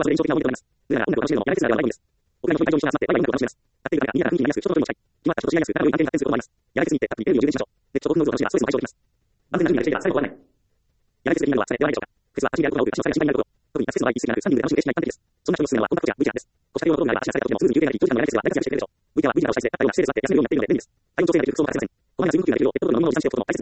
お金の会場にしなさってワインの音楽を楽しめます。やっている中が見えた雰囲気に見やすく、人ととも近い。決まった人と違いやすく、仲良い関係に発展することもあります。やりすぎてたっぷりテレビを充電しましょう。熱狂と音楽を楽しめばストレスも解消できます。万全な準備ができていれば最後はない。やりすぎになるのは疲れではないでしょうか。フェスは足にやることが多く、足の疲れが心配になること。特に夏フェスの場合、一時がなくさんにんで楽しむレースにない完璧です。そんな人の勧めは音楽や ブイティーアール です。こうしたようなことがあれば、足が疲れた時もスムーズに充電ができ、長時間のやりすぎは大活躍してくれるでしょう。ブイティーアール は ブイティーアール をしたりして、あったような姿勢で座って休めるようになっているので便利です。体温調整ができる服装も大切です。その他汗がする気ができるよう、ペットボトルの飲み物を持参しておくことも大切です。その他汗がする気ができるペットボトルの水分を用意しておけば完璧です。万全な準備ができていれば最後はありません。やりがいがにじゅっパーセント楽しめるようにしておけば完璧です。万全な準備ができていれば最後はありません。やりがいがにじゅっパーセント楽しめるようにしておけば完璧です。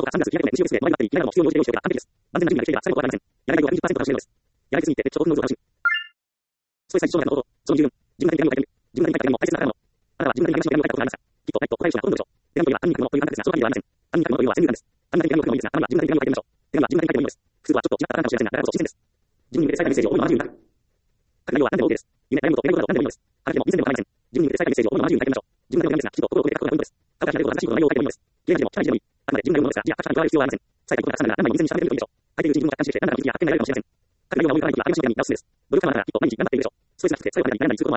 やりすぎて熱調と音楽を楽しむ。それ最小のこと、その十分、自分が何かに自分が何かにも大切なもの。あなたは自分が何かにも大切なことがありますか。きっと、ないと、答えをしなほとんどでしょう。手紙といえば、犯人というものという感覚ですが、その限りではありません。犯人というものというのは先入観です。犯人が手紙を書くのもいいですが、犯人は自分が手紙を書いてみましょう。手紙は自分が書いてもいいのです。複数はちょっと違ったパターンかもしれませんが、だからこそ新鮮です。自分に向けて最後のメッセージを思いのままに言う書く内容は何でも OK です。夢や悩むこと、やりたいことなど何でもいいのです。話でも以前でも構いません。自分に向けて最後のメッセージを思いのままに言う書いてみましょう。自分が手を読みますが、きちんと心を込めて書くことがポイントです。過去から慣れることが難しいことの内容を書いてもいいのです。綺麗な字でも汚い字でもいい。あくまで自分が読むものですが、字や書き方に加える必要はありません。最後にことが重なるなら何枚も以前にしためてみるといいでしょう。書いているうちに自分が達観してきて、何かの気づきや発見が得られるかもしれません。書く内容が思い浮かばないときは、励ましの手紙に直すです。努力家ならきっと毎日頑張っているでしょう。ストレスなくて最後までにならないということもあるはずです。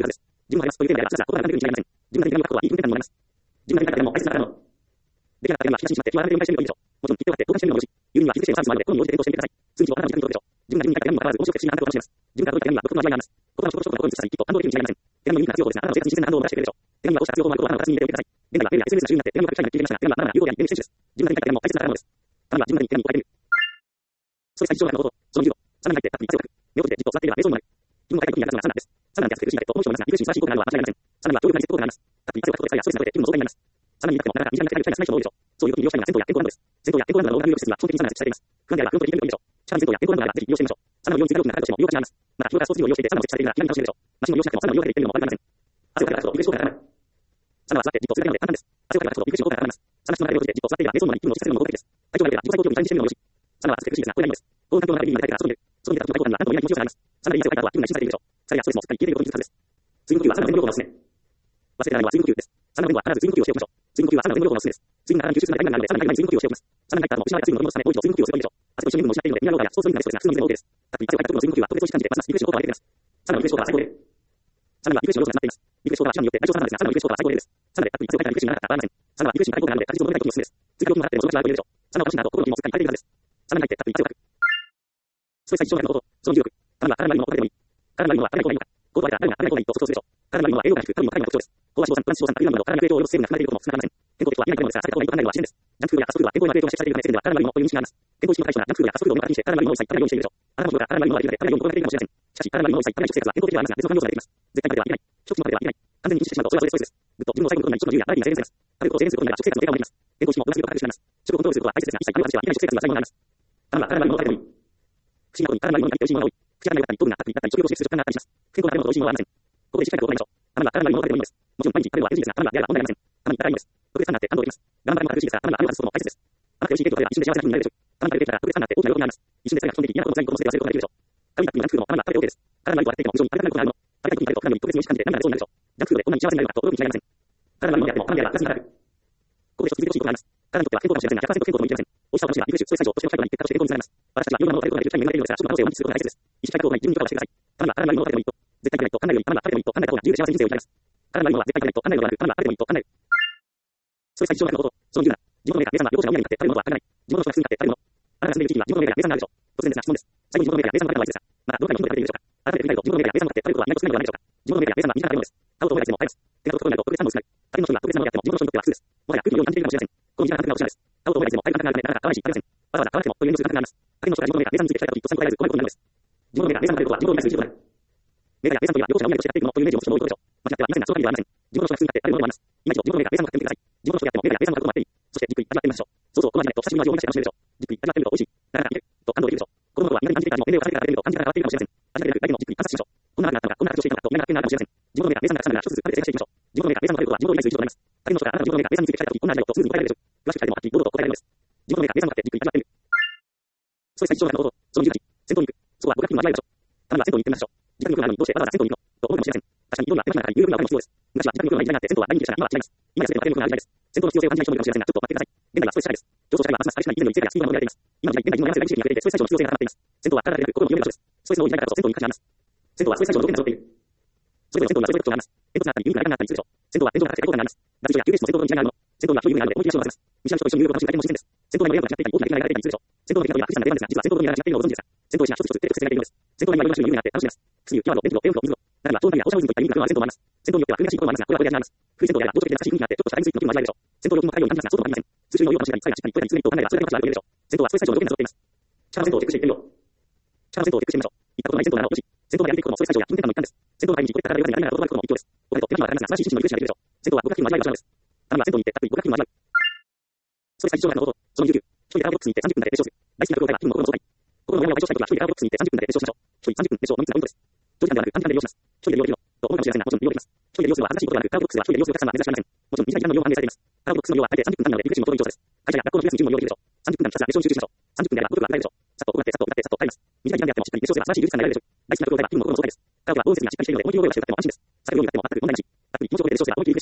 自分があります。という点であれば、実は、ここが何でも違いません。自分が何を書くことはいい運転なのです。自分が何を書くのも、大切なからの。出来上がった点は、引き出しにしまって、気は荒れて分解してみるといいでしょう。もちろん、切って分かって、交換してみるのもよし。郵便は非接種のサービスもあるので、好みに応じて検討してみてください。通知をあなたの時間にとるでしょう。自分が自分に書いた何にもかかわらず、面白くて不思議な感覚を楽しめます。自分が届いた何は、独特の味わいがあります。他の食と食の心に移したり、きっと感動できるに違いません。手紙の意味が強いですが、あなたの生活に自然な反応をもたらしてくれるでしょう。手紙はこうした強法もあることをあなたの形に入れておいてください。現在はメールや エスエヌエス が主流になって、手紙を書く機会が消えていましたが、手紙はまだまだ有効であり、便利な選手です。自分が何に書いた手紙も大切な宝物です。紙は自分なりに手紙を書いてみる。それ最小学のこと、そのじゅうご、さんに入って、たっぷり汗をかく。目を閉じてじっと座っていれば瞑想になる。自分が書いた時にやるのはさんなんです。さんなんて汗苦しいなってと、本性をなすが、リフレッシュに素晴らしいことがあるのは間違いありません。さんには強力なリセット効果があります。たっぷり汗をかくことで疲れやストレスが取れて気分も爽快になります。さんになっても、なかなか短い手紙を書いたりしない人も多いでしょう。そういう時に利用したいのが銭湯や健康ランドです。銭湯や健康ランドなどの有力施設には基本的にさんなんて記されています。不安であればフロントで聞いてみるといいでしょう。しかし銭湯や健康ランドならぜひ利用してみましょう。さんのように使い料金が高いとしても利用価値があります。また、日頃からスポーツを利用していてさんを設置されているなら気軽に楽しめるでしょう。マシンを利用しなくてもさんの利用ができているのもわかりません。汗をかいた後、リフレッシュ効果が上がる。さんは座ってじっとするだけなので簡単です。汗をかいた後、リフレッシュ効果が上がります。さんは人の中で落ちてじっと座っていれば瞑想のように気分を落ち着かせるのも効果的です。体調が良ければ自己最高級にチャレンジしてみるのもよし。さんは暑くて苦しいですが、これがいいのです。高温環境の中でビールが出てから外に出る。外に出た時の体感が何とも言えない気持ちよさがあります。さんなりに汗をかいた後は気分が一新されているでしょう。疲れやストレスもすっかり消えていることに気づくはずです。水分補給はさんの全部療法のおすすめ。忘れてないのは水分補給です。さんの前後は必ず水分補給をしておきましょう。水分補給はさんの全部療法のおすすめです。水分が体に吸収するので大事なので、さんの前に水分補給をしておきます。さんが入った後も失われた水分を取り戻すため、もう一度水分補給をするといいでしょう。汗と一緒に水分も失っているので、ミネラルウォーターやスポーツドリンクなどストレスが普通の水でも OK です。たっぷり汗をかいた時の水分補給は特別美味しく感じて、ますますリフレッシュ効果が出ています。さんのリフレッシュ効果は最高で。さんにはリフレッシュの要素が詰まっています。リフレッシュ効果は手段によって大小差があるのですが、さんのリフレッシュ効果は最高レベルです。さんでたっぷり汗をかいたらリフレッシュにならなかったらありません。さんはリフレッシュに高い効果があるので、確実を飲めない時におすすめです。次の病気があってもその口は上がるでしょう。さんの楽しんだ後、心の気もすっかり晴れているはずです。さんに入ってたっぷり汗をかく。それ最小学のこと、そのじゅうろく。さんは体の悪いものを食べてもいい。体の悪いものは食べない方がいいのか。コードは体が食べない方がいいと想像するでしょう。体の悪いものは栄養が低く、カロリーも高いのが特徴です。飽和脂肪酸、不安脂肪酸、アルミなど体の影響を及ぼす成分が含まれていることも少なくありません。健康的とは言えないと思うのですが、避けた方がいいと考えるのは自然です。ジャンクフードやファストフードは健康への影響が指摘されているため、世間では体の悪いものという認識があります。健康意識の対象なジャンクフードやファストフードを目から気にして体の悪いものを一切食べないようにしているでしょう。あなたも体の悪いものはあるので、体の悪いものを心がけているかもしれません。しかし、体の悪いものを一切食べない食生活は健康的ではありますが、別の環境素材ができます。絶対食べてはいけない。食事の食べてはいけない。完全に禁止してしまうと、それはそれです。ぐっと自分の最後のことに食の自由や、大義が制限されます。食べることを制限することによって食生活の低下もできます。健康意識もプラス力を高くしてしまいます。食をコントロールすることは大切ですが、一切食べはしてはいけない食生活が最後になります。ただ、体の悪いものを食べてもいい。不思議なことに体の悪いものに入って美味しいものが多い。口当たりが良かったり、糖分があったり、だったり、食欲を刺激する食感があったりします。健康な食べ物と美味しいものはありません。ここでしっかりと行いましょう。たまには体の悪いものを食べてもいいのです。もちろん毎日食べるのは エヌジー ですが、たまにはやれば問題ありません。たまに痛いものです。特別感があって感動できます。頑張れも苦しいですが、たまにはある外すことも大切です。あなたが美味しいケーキを食べれば一瞬で幸せな気分になれるでしょう。たまに食べるケーキから特別感があって大きな喜びがあります。一瞬でそれが基本的に嫌なことも全部この世界を忘れることができるでしょう。旅に行った時にジャンクフードもたまには食べて OK です。体の悪いものは食べてもいいと非常に食べたくなることがあるの。食べた時に食べると特別に美味しく感じて涙が出そうになるでしょう。ジャンクフードでこんなに幸せになれるのかと、どういうふうに幸せになれるのかと、特に嫌いません。体の悪いものであっても甘みやプラスになる。ここで一つ続けてほしいことがあります。体にとっては健康かもしれませんが、ひゃくパーセント 健康とも言い切れません。美味しさを楽しめばリフレッシュ、それ最上として最後まで言って形で健康にされます。私たちはいろんなものを食べることができる機会に恵まれているのですが、食の可能性を認知することが大切です。意識改革を自分に許可をしてください。たまには体の悪いものを食べてもいいと、絶対食べないと考えるより、たまには食べてもいいと考えた方が自由で幸せ人生を生きられます。体の悪いものは絶対食べないと考えるのではなく、たまには食べてもいいと考える。それ最小学のこと、そのじゅうなな。地元のメーカー、生産は両者が親になって食べるものは食べない。地元の人が普通になって食べるもの。あなたが住んでいる地域には地元のメーカー、生産があるでしょう。突然ですが質問です。最後に地元のメーカー、生産の方は大切ですが、またどのくらいの人で食べているでしょうか。改めて振り返ると、地元のメーカー、生産があって食べることは意外と少ないのではないでしょうか。地元のメーカー、生産は身近な食べ物です。買うと思いがいつでも買えます。手が届くことになると特別感も薄くなる。他人の人が特別なものであっても地元の人にとっては普通です。もはや空気のように感じているかもしれません。この身近な感覚がおしゃれです。買うと思いがいつでも買える感覚があるため、なかなか買わないし、食べません。わざわざ買わなくてもという遠慮する感覚があります。他人の人が地元のメーカー、生産について聞いた時と参考にならず、このことになるのです。地元のメーカー、生産が食べることは地元に対する自由となる。メーカーや生産というのは両者が親にとして買っていくものというイメージを持つ人も多いことでしょう。間違ってはいませんが、その限りではありません。地元の人が普通になって食べるものもあります。今一度地元のメーカー、生産を買ってみてください。地元の人がやってもメーカーや生産の買うこともあっていい。そしてじっくり味わってみましょう。そうそう、この味ないと久しぶりの味を思い出して楽しめるでしょう。じっくり味わってみると美味しい。なかなかいける。と感動できるでしょう。子供の頃は苦手に感じていた味も年齢を重ねてから食べると感じ方が変わっているかもしれません。味だけでなく、相手もじっくり観察しましょう。こんな味があったのか、こんな味をしていたのかと、何が変わっているのかと、地元のメーカー、生産がたくさんなら一つずつ食べて正解していきましょう。地元のメーカー、生産の食べることは地元に対する自由となります。他人の人があなたの地元のメーカー、生産について聞いた時、こんな味だよとスムーズに答えられるでしょう。詳しく聞いてもはっきり堂々と答えられるのです。地元のメーカー、生産を買ってじっくり味わってみる。それ最小学のこと、そのじゅうはち。銭湯に行く。そこはごひゃく均の味わいでしょう。たまには銭湯に行ってみましょう。時間に欲があるのにどうしてわざわざ銭湯に行くのと思うかもしれません。確かに色々な手間暇がかかり、有力なお金も必要です。昔は時間に欲がない時代があって銭湯は大人気でしたが、今は違います。今やすべての家庭の欲がある時代です。銭湯の必要性を感じない人もいるかもしれませんが、ちょっと待ってください。現在はストレス社会です。上層社会はますます激しくなり、以前より生理やスピードが求められています。今の時代、現代人の山世代に支持が増えていて、ストレス解消の必要性が高まっています。銭湯は体だけでなく心も緩める場所です。ストレスの多い時代だからこそ銭湯に価値があります。銭湯はストレス解消の条件が揃っている。それぞれの銭湯にはそれぞれ特徴があります。煙突があったり、ユニークなライブがあったりするでしょう。銭湯は天井が高くて高価になります。脱衣所や休憩室の銭湯との違いがあるの。銭湯には広い湯があるので思い切り足を伸ばせます。見知らぬ人と一緒に入浴を楽しむだけでも自然です。銭湯内の部屋が違っていたり、大きな部屋が違っていたりするでしょう。銭湯の出来が富士山の出番ですが、実は銭湯の部屋が違っているのをご存知ですか。銭湯には一つ一つ手で直接接ができるのです。銭湯内はいろんな種類の湯があって楽しめます。薬湯、キャワード、電気炉、冷風呂、水風呂。中には超大や放射能泉といったユニークな風呂がある銭湯もあります。銭湯によっては冬らしいこともありますが、これはこれで味があります。冬銭湯であれば同時的な優しい雰囲気があって、ちょっとしたタイムスリップの気分も味わえるでしょう。銭湯料金も高いように感じますが、そうとも限りません。通常の湯を楽しんだり、疲れがしっかり取れたりすると考えれば、それだけの価値があると言えるでしょう。銭湯はストレス解消の条件が揃っています。シャワー銭湯をチェックしていってみよう。シャワー銭湯をチェックしてみましょう。行ったことない銭湯ならお越し。銭湯まで歩いていくこともストレス解消や気分転換の一環です。銭湯の帰りにこれから体を良くなりながら言葉がることも一興です。お金と手間暇がかかりますが、素晴らしい心身のリフレッシュができるでしょう。銭湯はごひゃく均の味わいがおしゃれです。たまには銭湯に行ってたっぷりごひゃく均の味わい。それ最小学のこと、そのじゅうきゅう。一人でカラオケボックスに行ってさんじゅっぷんだけ熱唱する。大好きな曲を歌えば気分も心も爽快。心の悩みを解消したいときは一人でカラオケボックスに行ってさんじゅっぷんだけ熱唱しましょう。一人さんじゅっぷん熱唱のみっつがポイントです。長時間ではなく短時間で利用します。一人で利用できるのと思うかもしれませんが、もちろん利用できます。一人で利用するのは恥ずかしいことではなく、カラオケボックスは一人で利用するお客さんは珍しくありません。もちろん短い時間の利用が反映されています。カラオケボックスの利用は大体さんじゅっぷん単なのでリフレッシュもとてもいい調査です。会社や学校の休みに十分利用できるでしょう。さんじゅっぷん間ひたすら熱唱に集中しましょう。さんじゅっぷんであれば語録が歌えるでしょう。さっと行ってさっと歌ってさっと帰ります。短い時間であってもしっかり熱唱すれば素晴らしい充実感が得られるでしょう。大好きな曲を歌えば気分も心も爽快です。カラオケはボーンセスがしっかりしているので思い切り声を出して歌っても安心です。さっきのようになっても全く問題なし。たっぷり気持ちを込めて熱唱すれば思い切りリフレッシュできてストレス解消にもなります。たっぷり声を出すのでさっとするのは間違いありません。時間に余裕があってもっとするのは間違いありません。時間があればじゅっ曲は熱唱できるはずです。大好きな曲を歌えば気分も心も爽快です。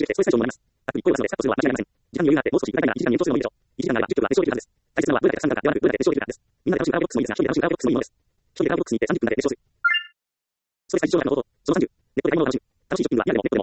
大切なのはどれだけたくさん歌うかではなく、どれだけ熱唱できるかです。みんなで楽しむカラオケボックスもいいですが、一人で楽しむカラオケボックスもいいものです。一人でカラオケボックスに行ってさんじゅっぷんだけ熱唱する。それ最小学のこと、そのさんじゅう。ネットで買い物を楽しむ。楽しいショッピングは今でもネットでも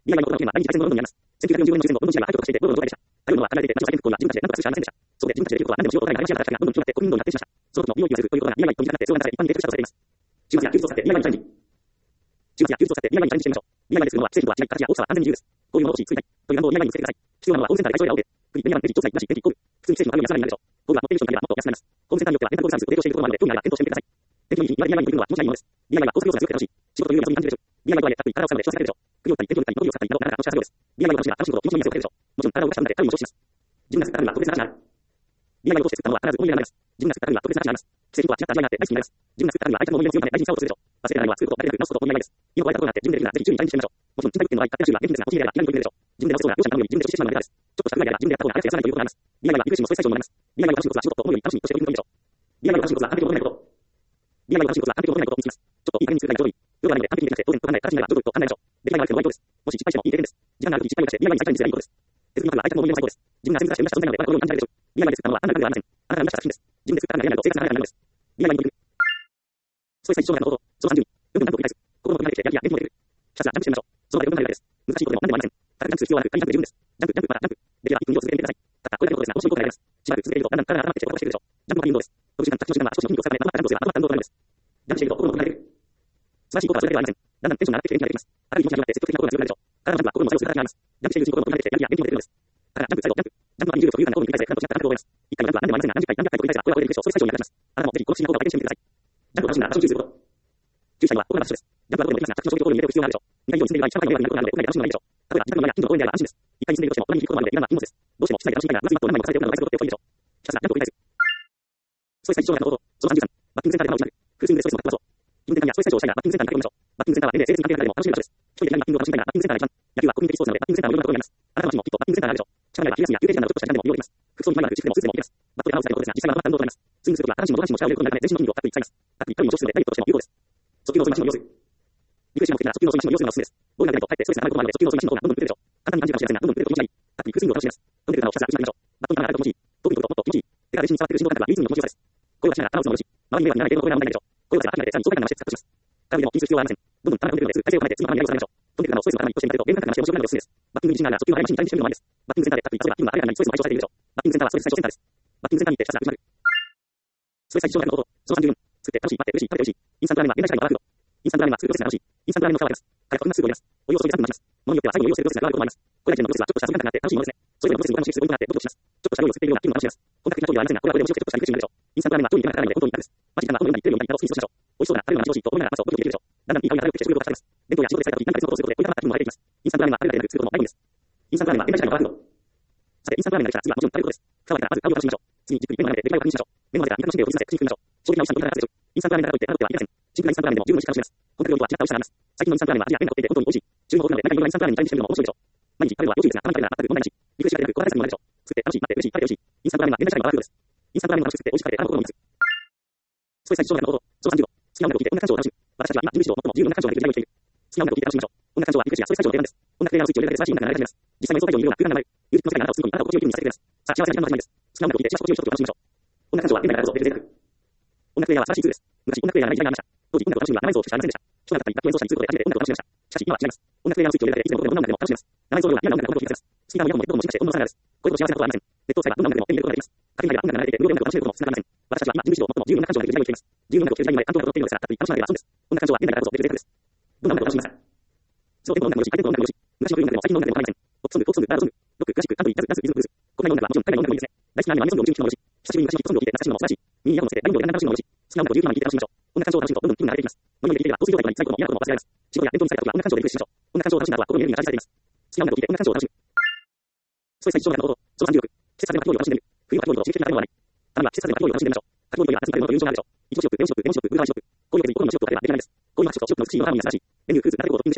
ディーアイワイ のコーナーは第二次大戦のロンドンにあります。せんきゅうひゃよんじゅうごねんの時点でロンドン市内はアイドルとして暴動の状態でした。ある者は語られていた自分たちの復興は自分たちでなく通しありませんでした。そこで自分たちできることは何でもしようと題が話し合ったが、ロンドンに広がって国民運動になってしまいました。その時の利益をするということが ディーアイワイ と短くなって強がられ一般に定着したとされています。週末や休日を使って ディーアイワイ にチャレンジ。週末や休日を使って ディーアイワイ にチャレンジしてみましょう。ディーアイワイ でするのは、政府とは違い、形や大きさは安全に自由です。こういうものを欲しい、作りたい。という願望を ディーアイワイ にぶつけてください。必要なのはホームセンターで買い添えや大手。国、ベニヤマン、ベジ、調査、イワシ、ベジ、コール。普通に製品のあるのは安らになるでしょう。コールは持っている人の限りはもっと安くなります。ホームセンターによってはレンタルコールサービスを提供しているところもあるので、興味あれば検討してみてください。天気のいい日に ディーアイワイ に取り組むのは気持ちがいいものです。ディーアイワイ は高速要素が強くて楽しい。仕事というより遊びに感じるでしょう。ディーアイワイ とはいえ、たっぷり体を使うので調整されるでしょう。首を打ったり、天気を打ったり、ボディを使ったりなど、なかなか楽しい作業です。ディーアイワイ を楽しみが楽しいこと、気持ちにも強くてるでしょう。もちろん体を動かした分だけタイムを消費します。自分が作ったルールは特別な価値がある。ディーアイワイ を通して作ったのは必ず思い入れがあります。自分が作ったルールは特別な価値があります。既製品とは違った ディーアイワイ があって大好きになります。自分が作ったルールは相手の思い入れが強いため大事に使おうとするでしょう。忘れられないのは作ること、慣れなく直すこと、思い合いです。家を壊れたことがあって自分でできるならぜひ注意にチャレンジしてみましょう。もちろん、賃貸物件の場合、買ってる州は現金ですが、欲しいであれば気軽に取り入れるでしょう。自分で直すそうな両者の頼みに自分で消費してしまうのがネタです。ちょっとした不具合であれば自分でやった方が早くて安らないということがあります。ディーアイワイ はリフレッシュもストレス解消にもなります。ディーアイワイ を楽しむことは仕事と思うように楽しみとしておいてみるでしょう。ディーアイワイ を楽しむことは完璧を求めないこと。ディーアイワイ を楽しむことは完璧を求めないことを見つけます。ちょっといい加減に作りたいと思います。ちょっといい加減に作りたいと考えるでしょう。できない場合は弱い人です。ディーアイワイ は楽しむことは完璧を求めないことです。できない場合は弱い人です。ディーアイワイ は楽しむことは完璧を求めないことを見つけます。ちょっといい加減に作りたいと思います。ちょっといい加減に作りたいと考えるでしょう。できない場合は弱い人です。ディーアイワイ は楽しむことは完璧を求めないことを見つけます。ちょっといい加減に作りたいと思います。もし失敗してもいい経験です。時間があるとき失敗を出して ディーアイワイ に再チャレンジすればいいことです。手作りのルールは相手の思い入れの最高です。自分が全部出して生み出した存在なので、このように感じられるでしょう。ディーアイワイ で作ったのはあなたの感覚ではありません。あなたが生み出した作品です。自分で作ったあなたがやらないと生活がならないのです。ディーアイワイ に取り組む。ストレス解消のこと、そのさんじゅうに、よんぷん何度繰り返す。心の繰り返してやる気や元気も出る。ひたすらジャンプしてみましょう。その場でよんぷんなりです。難しいことでも何でもありません。ただジャンプする必要はなく、単にジャンプで十分です。ジャンプ、ジャンプ、またジャンプ。できればいっぷん以上続けてみてください。たったこれだけのことですが、面白いことがあります。しばらく続けると、だんだん体が温まって体がしてくるでしょう。ジャンプは運動です。飛ぶ時間、着地の時間は足腰の筋肉を使うため、まとまった運動すればまとまった運動となるんです。ジャンプしていると心の繰り返す。素晴らしいことはそれだけではありません。だんだんテンションが上がってきて元気が出てきます。明るい気持ちが広がって積極的なことが強くなるでしょう。体のジャンプは心の作用する形があります。ジャンプしているうちに心の繰り返してやる気や元気も出てくるのです。だからジャンプ、最後、ジャンプ。ジャンプはにじゅうびょうというかなことに繰り返して、体としなったらなんと思います。一回のジャンプは何でもありませんが、何十回、何百回と繰り返せば、これはこれでできるでしょう。それ最初になります。あなたもぜひこの不思議なことを体験してみてください。ジャンプを楽しんだら場所に注意すること。注意したいのは心の場所です。ジャンプはどこでもできますが、着地の時に心に入れておく必要があるでしょう。二回以上に進んでいる場合、社会の迷惑になることがあるので、屋内で楽しむのがいいでしょう。例えば、自宅の庭や近所の公園であれば安心です。一回に進んでいるとしても、隣に響くこともあるので、油断は禁物です。どうしても室内で楽しみたいなら、まずマットを何枚も重ねておくなど対策を取っておくといいでしょう。ひたすらジャンプを繰り返す。ストレス解消のこと、そのさんじゅうさん、バッティングセンターで頭を打ちまく。フルスイングでストレスを全く飛ばそう。気分転換やストレス解消をしたいならバッティングセンターに駆け込みましょう。バッティングセンターは年齢、成績関係なくでも楽しめる場所です。一人で何バッティングを楽しみたいならバッティングセンターが一番。野球は国民的スポーツなのでバッティングセンターもいろんなところにあります。あなたの町にもきっとバッティングセンターがあるでしょう。近場には昼休みや休憩時間などちょっとした時間でも利用できます。服装にファイバーなくシステムもスーツでもできます。バットで穴を塞ぐことですが、実際はまとまった運動となります。スイングするときは下半身も上半身も力を入れることになるため全身の筋肉をたっぷり使います。たっぷりカロリーを消費するのでダイエットとしても有効です。速球の遅いマシンの用水。リフレッシュが目的なら速球の遅いマシンの用水がおすすめです。ボールが出ないとかえってストレスが溜まることもあるので速球の遅いマシンの方がどんどん打てるでしょう。簡単に感じるかもしれませんが、どんどん打てると気持ちがいい。たっぷりフルスイングを楽しみます。飛んでくる球をひたすら打ちましょう。バットに穴があると気持ちいい。遠くに飛ぶともっと気持ちいい。手が全身に触っている振動感覚は唯一無二の気持ちよさです。声を出しながら頭を打つのもよし。周りに迷惑にならない程度の声が問題ないでしょう。声を出せば飽きないでさらに爽快感が増して活動します。体でも気にする必要はありません。どんどん体が飛んでくるので、体勢を構えて次の球にやりを収めましょう。飛んでくる球をストレスの頭に一個してみたいとゲーム感覚がして面白くなるのでおすすめです。バッティングに自信があるなら速球を速いマシンにチャレンジしてみるのもありです。バッティングセンターでたっぷり例えば気分が晴れがないストレスも解消されているでしょう。バッティングセンターはストレス解消センターです。バッティングセンターに行ってひたすら打ちまくる。ストレス解消のこと、そのさんじゅうよん、作って楽しい、待って嬉しい、食べて嬉しい。インスタントラーメンは現代社会のパワーフード。インスタントラーメンは作るプロセスが楽しい。インスタントラーメンのパワーです。火力とみんなすぐ追います。お湯を注いでさんぷん待ちます。ものによっては最後にお湯を捨てるプロセスがあることもあります。これだけのプロセスはちょっとした時間があって楽しいものですね。それぞれのプロセスにお話しするポイントがあってドキドキします。ちょっとした料理を作っているような気分が楽しめます。本格的な調理はありませんが、これはこれで面白くてちょっとしたリフレッシュになるでしょう。インスタントラーメンは調理に時間がかからないので本当に楽です。マジ時間が本当に今言ってるようにやり方をスピードしましょう。美味しそうだな、食べるのが待ち遠しいと思いながらパスをドキドキできるでしょう。だんだんいい香りが漂ってきて食欲が増してきます。弁当や仕事で疲れた時、何か別のことをすることでこういった気分も入ってきます。インスタントラーメンは食べるだけでなく作ることもないものです。インスタントラーメンは現代社会のパワーフード。さて、インスタントラーメンができたら次はもちろん食べることです。蓋を開けたらまず香りを楽しみましょう。次にじっくり目の前で出来栄えを確認しましょう。目の前で見た楽しんでを振りさせ、口に含みましょう。衝撃なおじさんといたらでしょう。インスタントラーメンだからといって体をってはいけません。シンプルなインスタントラーメンでも十分美味しく楽しめます。本格料理とは違った美味しさがあります。最近のインスタントラーメンは味や麺が凝っていて本当に美味しい。中の多くなので、中にいろんなインスタントラーメンにチャレンジしてみるのも面白いでしょう。毎日食べるのは要注意ですが、たまに食べるのは要注意ですが、要注意ですが、たまに食べるのは全く問題ないし、リフレッシュしたい時にインスタントラーメンは現代社会のパワーフードです。インスタントラーメンを楽しくて美味しく食べてあなたの心を満たす。ストレス解消のこと、そのさんじゅうご、好きな音楽を聴いて音楽鑑賞を楽しむ。私たちは今、自分史上最も自由な音楽鑑賞ができる時代を生きている。好きな音楽を聴いて楽しみましょう。音楽鑑賞はリフレッシュやストレス解消の定番です。音楽プレイヤーのスイッチを入れるだけで素晴らしい音楽が流れ始めます。実際の演奏会場にいるような空間が流れる。ミュージックの世界のあなたを包み込み、あなたを心地よい気分にさせてくれます。さあ、幸せな時間の始まりです。好きな音楽を聴いて幸せな心地よいひとときを楽しみましょう。音楽鑑賞は現代からこそ別に贅沢。音楽プレイヤーは素晴らしいツールです。昔、音楽プレイヤーがない時代がありました。当時、音楽を楽しむには生演奏しかありませんでした。人が語ったり、楽器演奏したりすることで初めて音楽を楽しめました。しかし今は違います。音楽プレイヤーのスイッチを入れるだけでいつでもどこでもどんな音楽でも楽しめます。生演奏では嫌な音楽で音楽を聴かせます。好きな音楽もヘッドホンも進化して本物さながらです。これほど幸せなことはありません。ネットを使えばどんな音楽でも手に入れることができます。家庭内では音楽が流れていて無料で音楽を楽しめることも少なくありません。私たちは今、人類史上最も自由な音楽鑑賞ができる時代を生きています。自由な音楽を聴ける時代にまで関東が踊っているのですが、たっぷり楽しまれているのですが、どんな音楽を楽しめますか。どんな音楽を楽しみますか。そう、テンポの音楽もよし、ハイテンポの音楽もよし、昔の古い音楽でも最近の音楽でも構いません。ポップソング、ポップソング、バラードソング、ロック、クラシック、カントリー、ジャズ、ダンス、リズム、ブルース。国内の音楽はもちろん海外の音楽もいいですね。大好きなアニメソングを夢中に聴くのもよし、久しぶりに昔のヒットソングを聴いて懐かしむのも素晴らしい。耳にイヤホンをつけてライブでだんだん楽しむのもよし、好きな音楽をじゅうびゅうまで聴いて楽しみましょう。音楽鑑賞を楽しむとどんどん気分が上がっていきます。飲み物で聴いていれば、香水状態となり、最高の嫌なことも忘れられます。仕事や伝統に疲れた時は音楽鑑賞でリフレッシュしましょう。音楽鑑賞を楽しむのは心にエネルギーがチャージされています。好きな音楽を聴いて音楽鑑賞を楽しむ。ストレス解消の音楽のこと、そのさんじゅうろく、季節風が料理を楽しんでみる。冬は料理と刺激的な食べ物はない。 たまには季節外れは行為を楽しんでみましょう。かき氷といえば夏に食べるものという印象があるでしょう。一応四色、レモンシロップ、ブルーガーシロップ。こういうわけでコーンのシロップをかければ出来上がりです。こういうのはシロップとシロップの美しい色が合うには素晴らしい。メニュー、クーズ、ラテコード、イングリッシュで楽しむこともあるでしょう。見た目や美しくての量もあります。かき氷は夏に食べるとこれがない中での量もあります。もちろん夏に食べると冬にならないと夏に出てくるとそうではありません。季節外れは行為を楽しんでみましょう。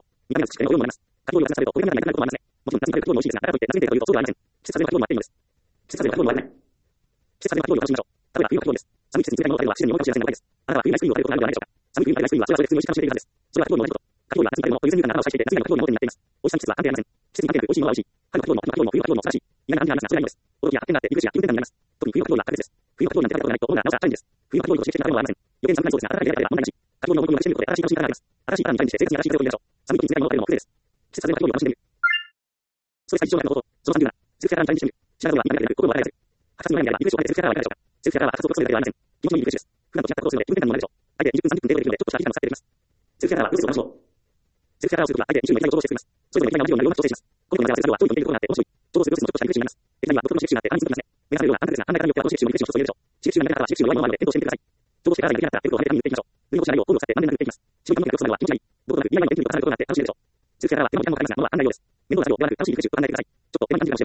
例えば冬はかき氷です。寒い季節に冷たいものを食べるのは自然に多いかもしれませんが、ないです。あなたは冬にアイスクリームを食べることがあるのではないでしょうか。寒い冬にアイスクリームはそれはそれで普通に美味しい楽しんでいるはずです。それはかき氷の同じこと。かき氷は夏に食べるものという全然ならを指していて、夏にはかき氷の元になっています。美味しさの季節は関係ありません。季節に関係なく美味しいものは美味しい。春のかき氷も秋のかき氷も冬のかき氷も素晴らしい。意外な感じがありますが、それがいいのです。驚きや発見があって、びっくりしや気分転換になります。特に冬のかき氷は格別です。冬のかき氷なんて食べたことがないと思うならなおさらチャレンジです。冬のかき氷として食べるのはありません。余計に寒くなりそうですが、温かいレベルでは問題なし。かき氷の思いを楽しんでみることで新しい楽しみ方があります。新しいパターンにチャレンジして生活に新しい風を入れましょう。寒い時に冷たいものを食べるのも癖です。季節外れのかき氷を楽しんでみる。それ最上のこと。そのさんじゅうなな、セルフケアラーにチャレンジしてみる。知らないはみんなで心を洗いやすい。博士に悩んであれば、リフレッシュをかけてセルフケアラーはいかがでしょうか。セルフケアラーは博士とクソ以外ではありません。気持ちのいいリフレッシュです。普段と違ったことをするので気分転換にもなるでしょう。相手にじゅっぷんさんじゅっぷん程度できるので、ちょっとした時間を使ってできます。セルフケアラーはプロセスを楽しもう。セルフケアラーをすることは相手ににじゅうの痛いを想像して作ります。それぞれの痛いが無理をなるような調整します。このような混ぜ合わせるとはどういうのを見ていることがあって面白い。想像するプロセスのちょっとしたリフレッシュになります。手には僕の刺激があって感じすぎますね。目が覚めるような安定な考え方によってはこの刺激によってプロセスを注いでるでしょう。刺激が苦手な方は刺激の弱いものなので検討してみてください。ちょうどして体ができなかったら手を止めて紙に塗っていきましょう。塗り残しないようコードを使ってまんべんなく塗っていきます。白い紙が黒くなるのは気持ちがいい。どことなく見合いまで手に重なることがあって楽しいでしょう。セルフケアラーは手の時間もかかりますが、物は簡単なようです。面倒な作業ではなく楽しいリフレッシュと考えてください。ちょっと手間に感じるかもしれませんが、それぞれのステップが気持ちいいものです。手間暇かかるからこそ楽しさがあるそうです。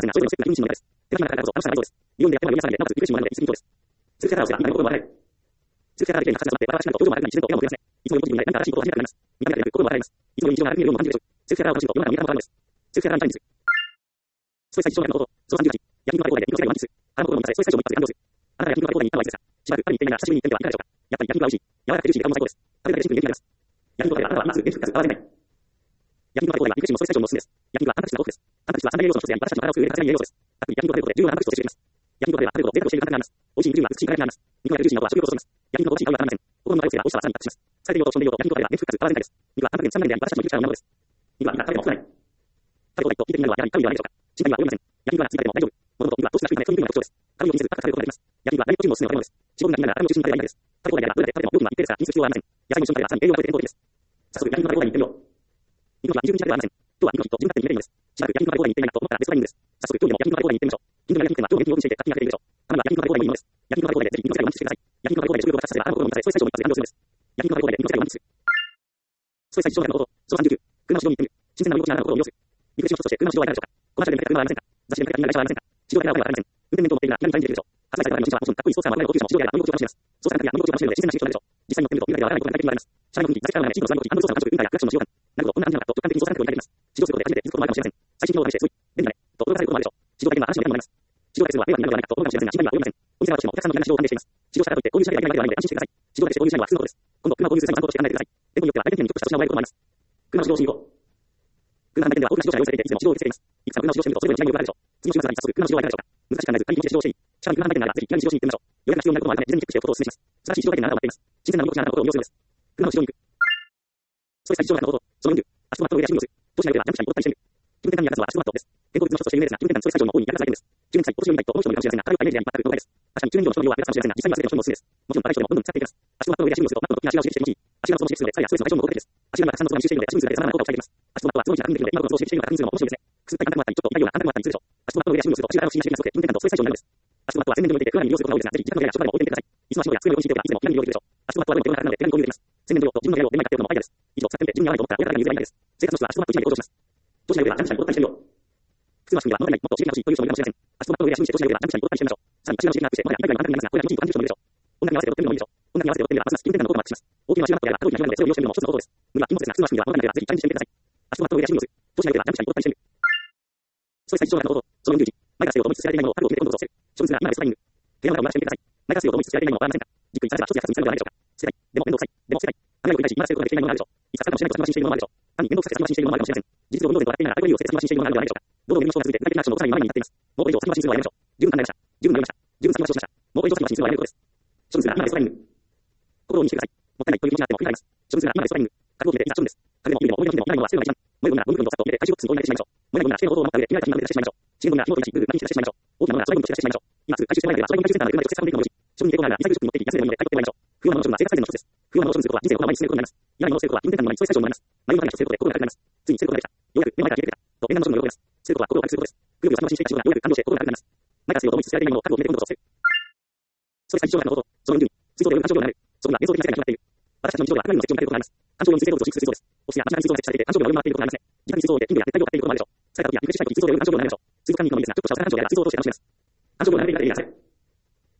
読んでやっても読みやすいので、なおかつ美しいものなのでいつもいいそうです。セルフケアラーをすれば見た目心も洗える。セルフケアラーできるような形が集まってバラバラしないと表情があるに自然と笑顔も増えますね。いつも横にいるので何か新しいことを始めたくなります。見た目だけで心も洗えます。いつも日常が楽に見えるような感じでしょう。セルフケアラーを楽しむと世の中の見え方も変わるのです。セルフケアラーにチャレンジする。それ最上のこと。そのさんじゅうはち、焼肉のレコードで肉の世界を満喫する。腹の心を満たせ、それ最上の一発で感動する。あなたが焼肉のレコードに行ったのはいつですか。しばらく食べに行ってみながら久しぶりに行ってみてはいかがでしょうか。やっぱり焼肉は美味しい。柔らかくてジューシーで顔も最高です。食べるだけでシンプルに元気になります。焼肉のレコードはあなたはまず元気復活、合わせない。焼肉のレコードは肉質もそれ最上のおすすめです。焼肉はタンパク質が豊富です。タンパク質は三大栄養素の一つであり、私たちの体を作る上で大切な栄養素です。たっぷり焼肉のレコードで重要なタンパク質を摂取できます。焼肉のレコードは食べることを贅沢としている感覚があります。美味しい肉には美しい体があります。肉がジューシーなことは食欲をそそります。焼肉の美味しい香りはたまりません。心の中をすれば美味しさはさらにアップします。されていることを焼肉のレコードは元気復活、合わせないです。肉はタンパク質さん割であり、私たちの肉力の源です。肉は今食べても少ない。食べ放題と聞いてみるのはやはり神ではないでしょうか。心配には及びません。焼肉は暑い中でも大丈夫。もともと肉は糖質が低いため糖分が特徴です。カロリーを気にせず高く食べることができます。焼肉はダイエット中もおすすめの食べ物です。脂肪分が気になるなら中心に食べればいいだけです。食べ放題であればどれだけ食べても量分は一定ですから気にする必要はありません。野菜も一緒に食べればさらに栄養が増えて健康的です。早速焼肉のレコードに行ってみよう。肉の日はにじゅうにちだけではありません。今日は肉の日と自分勝手に見えているのです。しばらく焼肉のレコードに行ってみたいなと思ったらベストタイミングです。早速今日でも焼肉のレコードに行ってみましょう。近所の焼肉店は今日の焼肉店を用意していて勝手に開けているでしょう。たまには焼肉のレコードにもいいものです。焼肉のレコードでぜひ肉の世界を満喫してください。焼肉のレコードで食欲を爆発させれば腹の心を満たせ、それ最上の一発で感動するんです。焼肉のレコードで肉の世界を満喫する。それ最上のこと。そのさんじゅうきゅう、車の指導に行ってみる。新鮮な乗り心地ながら心を魅了する。リフレッシュの一つとして車の指導はいかがでしょうか。この車で見かけた車はありませんか。雑誌で見かけた車はありませんか。指導がありません。運転免許を持っているなら何にチャレンジできるでしょう。発売されたからの新車はもちろんかっこいいスポーツカーもあるので高級車も指導であれば乗り心地を楽しめます。操作感覚や乗り心地を楽しめるので新鮮な刺激を得るでしょう。実際に乗ってみると見るだけではわからないことが体験できます。車内の雰囲気、座席からのシートの座り心地、ハンドル操作の感触、運転やクラクションの使用感。なるほど、こんな感じなのかと直感的に操作感覚を理解できます。指導することで初めて気づくこともあるかもしれません。最新機能を試してすごい便利だねと驚かされることもあるでしょう。指導だけでは話の役にもなります。指導だけするのは迷惑になるのではないかと思うかもしれませんが、心配には及びません。お店側としてもお客さんの嫌な指導を歓迎しています。指導者だといってこういうしゃべりだけがいいわけではないので安心してください。指導だけしてこういうしゃべりは普通のことです。今度車を購入する際に参考として考えてください。店舗によっては大変に特化した品を奪われることもあります。車の指導をしに行こう。車販売店では多くの指導者が用意されていていつでも指導を受け付けています。いくつかの車を指導してみるとそれぞれに違いがあるでしょう。次の週末に早速車の指導はいかがでしょうか。難しく考えず、他に気持ちで指導していい。近くに車販売店ならぜひ気軽に指導しに行ってみましょう。予約が必要になることもあるため、事前にチェックしておくことをお勧めします。素晴らしい指導体験があなたを待っています。新鮮な乗り心地なあなたの心を魅了するんです。車の指導に行く。それさえ指導があなたのこと。そのよんじゅう、足とマットの上で足踏みをする。どうしないのではジャンプしたり戻ったりしてみる。気分転換に役立つのは足とマットです。健康物の一つとして有名ですが、気分転換それ最上の大いに役立つアイテムです。じゅうねんさい、今年よりないと思う人もいるかもしれませんが、体を鍛えるイメージであり、全く動画です。確かにじゅうねん以上の人の量は目立つかもしれませんが、実際には全ての人にもおすすめです。もちろん若い人でもどんどん使っていきます。足とマットの上で足踏みをすると、マットの時に足がを刺激して気持ちいい。足がその刺激するので、疲れやストレスの解消にも効果的です。足がたくさんのそばに集中しているので、足水が様々な効果を期待できます。足とマットはすごい楽にできるので、今のことを刺激しているのが確認するのも面白いですね。くすったり簡単になったり、ちょっと痛いような簡単になったりするでしょう。足とマットの上で足踏みをすると、足が体を不思議な刺激がするので、気分転換とそれ最上になるんです。足とマットは全面で向いていて、クラブに利用することが多いですが、ぜひ自宅の部屋や職場でも置いてみてください。椅子の足をや机を用意しておけば、いつでも気軽に利用できるでしょう。足とマットはどれも手軽な価格なので、手軽に購入できます。全面の量と自分の部屋を出前買っておくのもアイデアです。以上、使ってみて自分に合わないと思ったら、親方に譲ればいいだけです。生活の質は足とマットいちまいで向上します。どうしない上ではジャンプしたり戻ったりしてみよう。普通の足組みでは物足りない、もっと刺激が欲しいという人もいるかもしれません。足とマットの上で足踏みしてどうしない上ではジャンプしたり戻ったりしてみましょう。さらに足が刺激がアップして、物足りない痛くなる簡単になりますが、これが気持ちいいと感じる人もいるでしょう。音楽に合わせて踊ってみるのもいいでしょう。音楽に合わせて踊ってみればますます気分転換の効果もアップします。大きな足をやってみればますます気分転換の効果もアップします。大きな足をやってみれば筋肉も一つのことです。無理は禁物ですが、靴の足組みは物足りないので、ぜひ筋肉ですが、物足りないではぜひチャレンジしてみてください。足とマットの上で足踏みをする。どうしない上ではジャンプしたり戻ったりしてみる。それ最上のこと。そのよんじゅういち、前から捨てようと思いつつ捨てられていないものを覚悟を決めて今度とせる。処分するなら今ですぐに。部屋の中を回してみてください。前から捨てようと思いつつ捨てられていないものはありませんか。じっくり探せば一つや二つ見つかるのではないでしょうか。捨てたい。でも面倒くさい。でも捨てたい。あまりを繰り返し、今捨てることができないものがあるでしょう。いつか使うかもしれないと先走りしているものもあるでしょう。単に面倒くさくて先走りしているものもあるかもしれません。実質を運動でと笑っていながらアイコリを捨てて先走りしているものがあるのではないでしょうか。どの上の人が続いて具体的なアクションをさらに前に至っています。もうこれ以上先走りするのはやめましょう。十分考えました。十分考えました。十分先走りしました。もうこれ以上先走りするのはやめることです。処分するなら今ですぐに。心を認識してください。もったいないという気持ちになっても繰り返します。処分するなら今ですぐに。覚悟を決めていざ処分です。風でも海でも思いの日でもないものは捨てるのが一番。燃えるゴミならゴミ袋のさっと入れて体重を積むと同じでしまいましょう。燃えないゴミなら指定のことを守った上で気になるか気になるで出してしまいましょう。資源ゴミなら火の取りし、グーグー、何にして出してしまいましょう。大きなものなら粗いゴミとして出してしまいましょう。今すぐ回収してないのでは、粗いゴミ回収センターまで車で直接運んでいくのもよし。処分に抵抗があるならリサイクルショップに持っていき安いでもいいので買い取ってまいりましょう。不要なものの処分は生活安全の一つです。不要なものを処分することは人生をこのままに進めることになります。いらないものを捨てることは気分転換のままにそれ最小になります。内容の中に捨てることで心が楽になります。ついに捨てることができた。ようやく目の前から消えてくれた。と念願の処分の喜びです。捨てることは心を軽くすることです。ぐるぐる先走りしていた仕事がようやく完了して心が楽になります。前から捨てようと思いつつ捨てられていないものを覚悟を決めて今度とせる。それ最上のこと。そのよんじゅうに、水槽でよる感情量になる。そこには幻想的な世界が決まっている。私たちの日常ではかなりの設置を迎えることがあります。感情用に水性動物を飼育する水槽です。お酢やマシナリ水槽が設置されていて、感情が泳ぎ回っていることがありますね。自宅に水槽を置いて、金魚や熱帯魚を飼っていることもあるでしょう。疲れた時やリフレッシュしたい時、水槽でよる感情量になるでしょう。水族館に行くのもいいですが、ちょっとしたお皿感情やら水槽を通して楽しめます。感情量になれるだけでいいですね。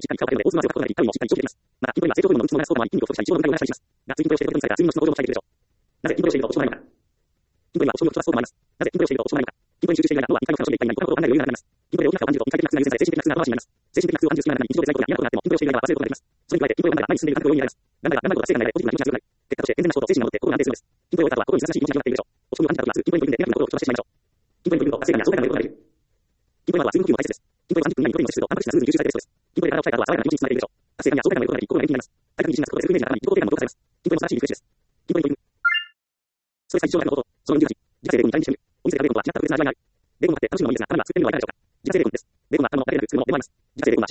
しっかり顔を大相撲がコーナーに一回もしっかり上手できます。また、筋トレは成長分の運動を促す効果もあり、筋肉を太くしたり、脂肪の分解を減らします。が、筋トレをしていることに疲れたら睡眠の質の向上も期待できるでしょう。なぜ筋トレをしていると落ち込まないのか。筋トレはお尻を飛ばす効果もあります。なぜ筋トレをしていると落ち込まないのか。筋トレに集中していないが、脳は一回も楽しんでいない他のことを考える余裕がなくなります。筋トレを大きな顔を感じると、二回転がつながる全体で精神的な苦痛を感じになります。精神的な苦痛を感じる隙間がなくなり、日常で辛いことや嫌なことがあっても、筋トレをしていないが忘れることができます。それに加えて、筋トレを頑張れば前に進んでいる感覚が容易になります。頑張れば頑張ることが成果になり、ポジティブな気持ちが強くなり、結果として健全な思考と精神が戻って心が安定するのです。筋トレを終えた後は心に優しい気持ちになっているでしょう。落ち込みを感じた時はすぐ筋トレに取り組んで、ネガティブな心を吹き飛ばしてしまいましょう。筋トレに取り組むと、達成感や爽快感の余裕が出る。筋トレの後は水分補給も大切です。筋トレをさんじゅっぷん以内に取り組むと、タンパク質やスーズン吸収されているそうです。筋トレで体を鍛えた後は、体を鍛えた後は、さらなる気持ちにつながっているでしょう。達成感や爽快感の余裕が出る。心が元気になります。心が元気になります。体に自信がつくことで、セルフイメージが高まり、自己肯定感も強化されます。筋トレの素晴らしいリフレッシュです。筋トレに取り組む。ストレス解消のこと、そのにじゅうはち、自家製ベーコンに対にしてみる。お店で食べるベーコンとは違った特別な味わいがある。ベーコンを買って楽しむのもいいですが、頭が作ってみるのはいかがでしょうか。自家製ベーコンです。ベーコンは頭のおかげでなく普通のものでもあります。自家製ベーコンは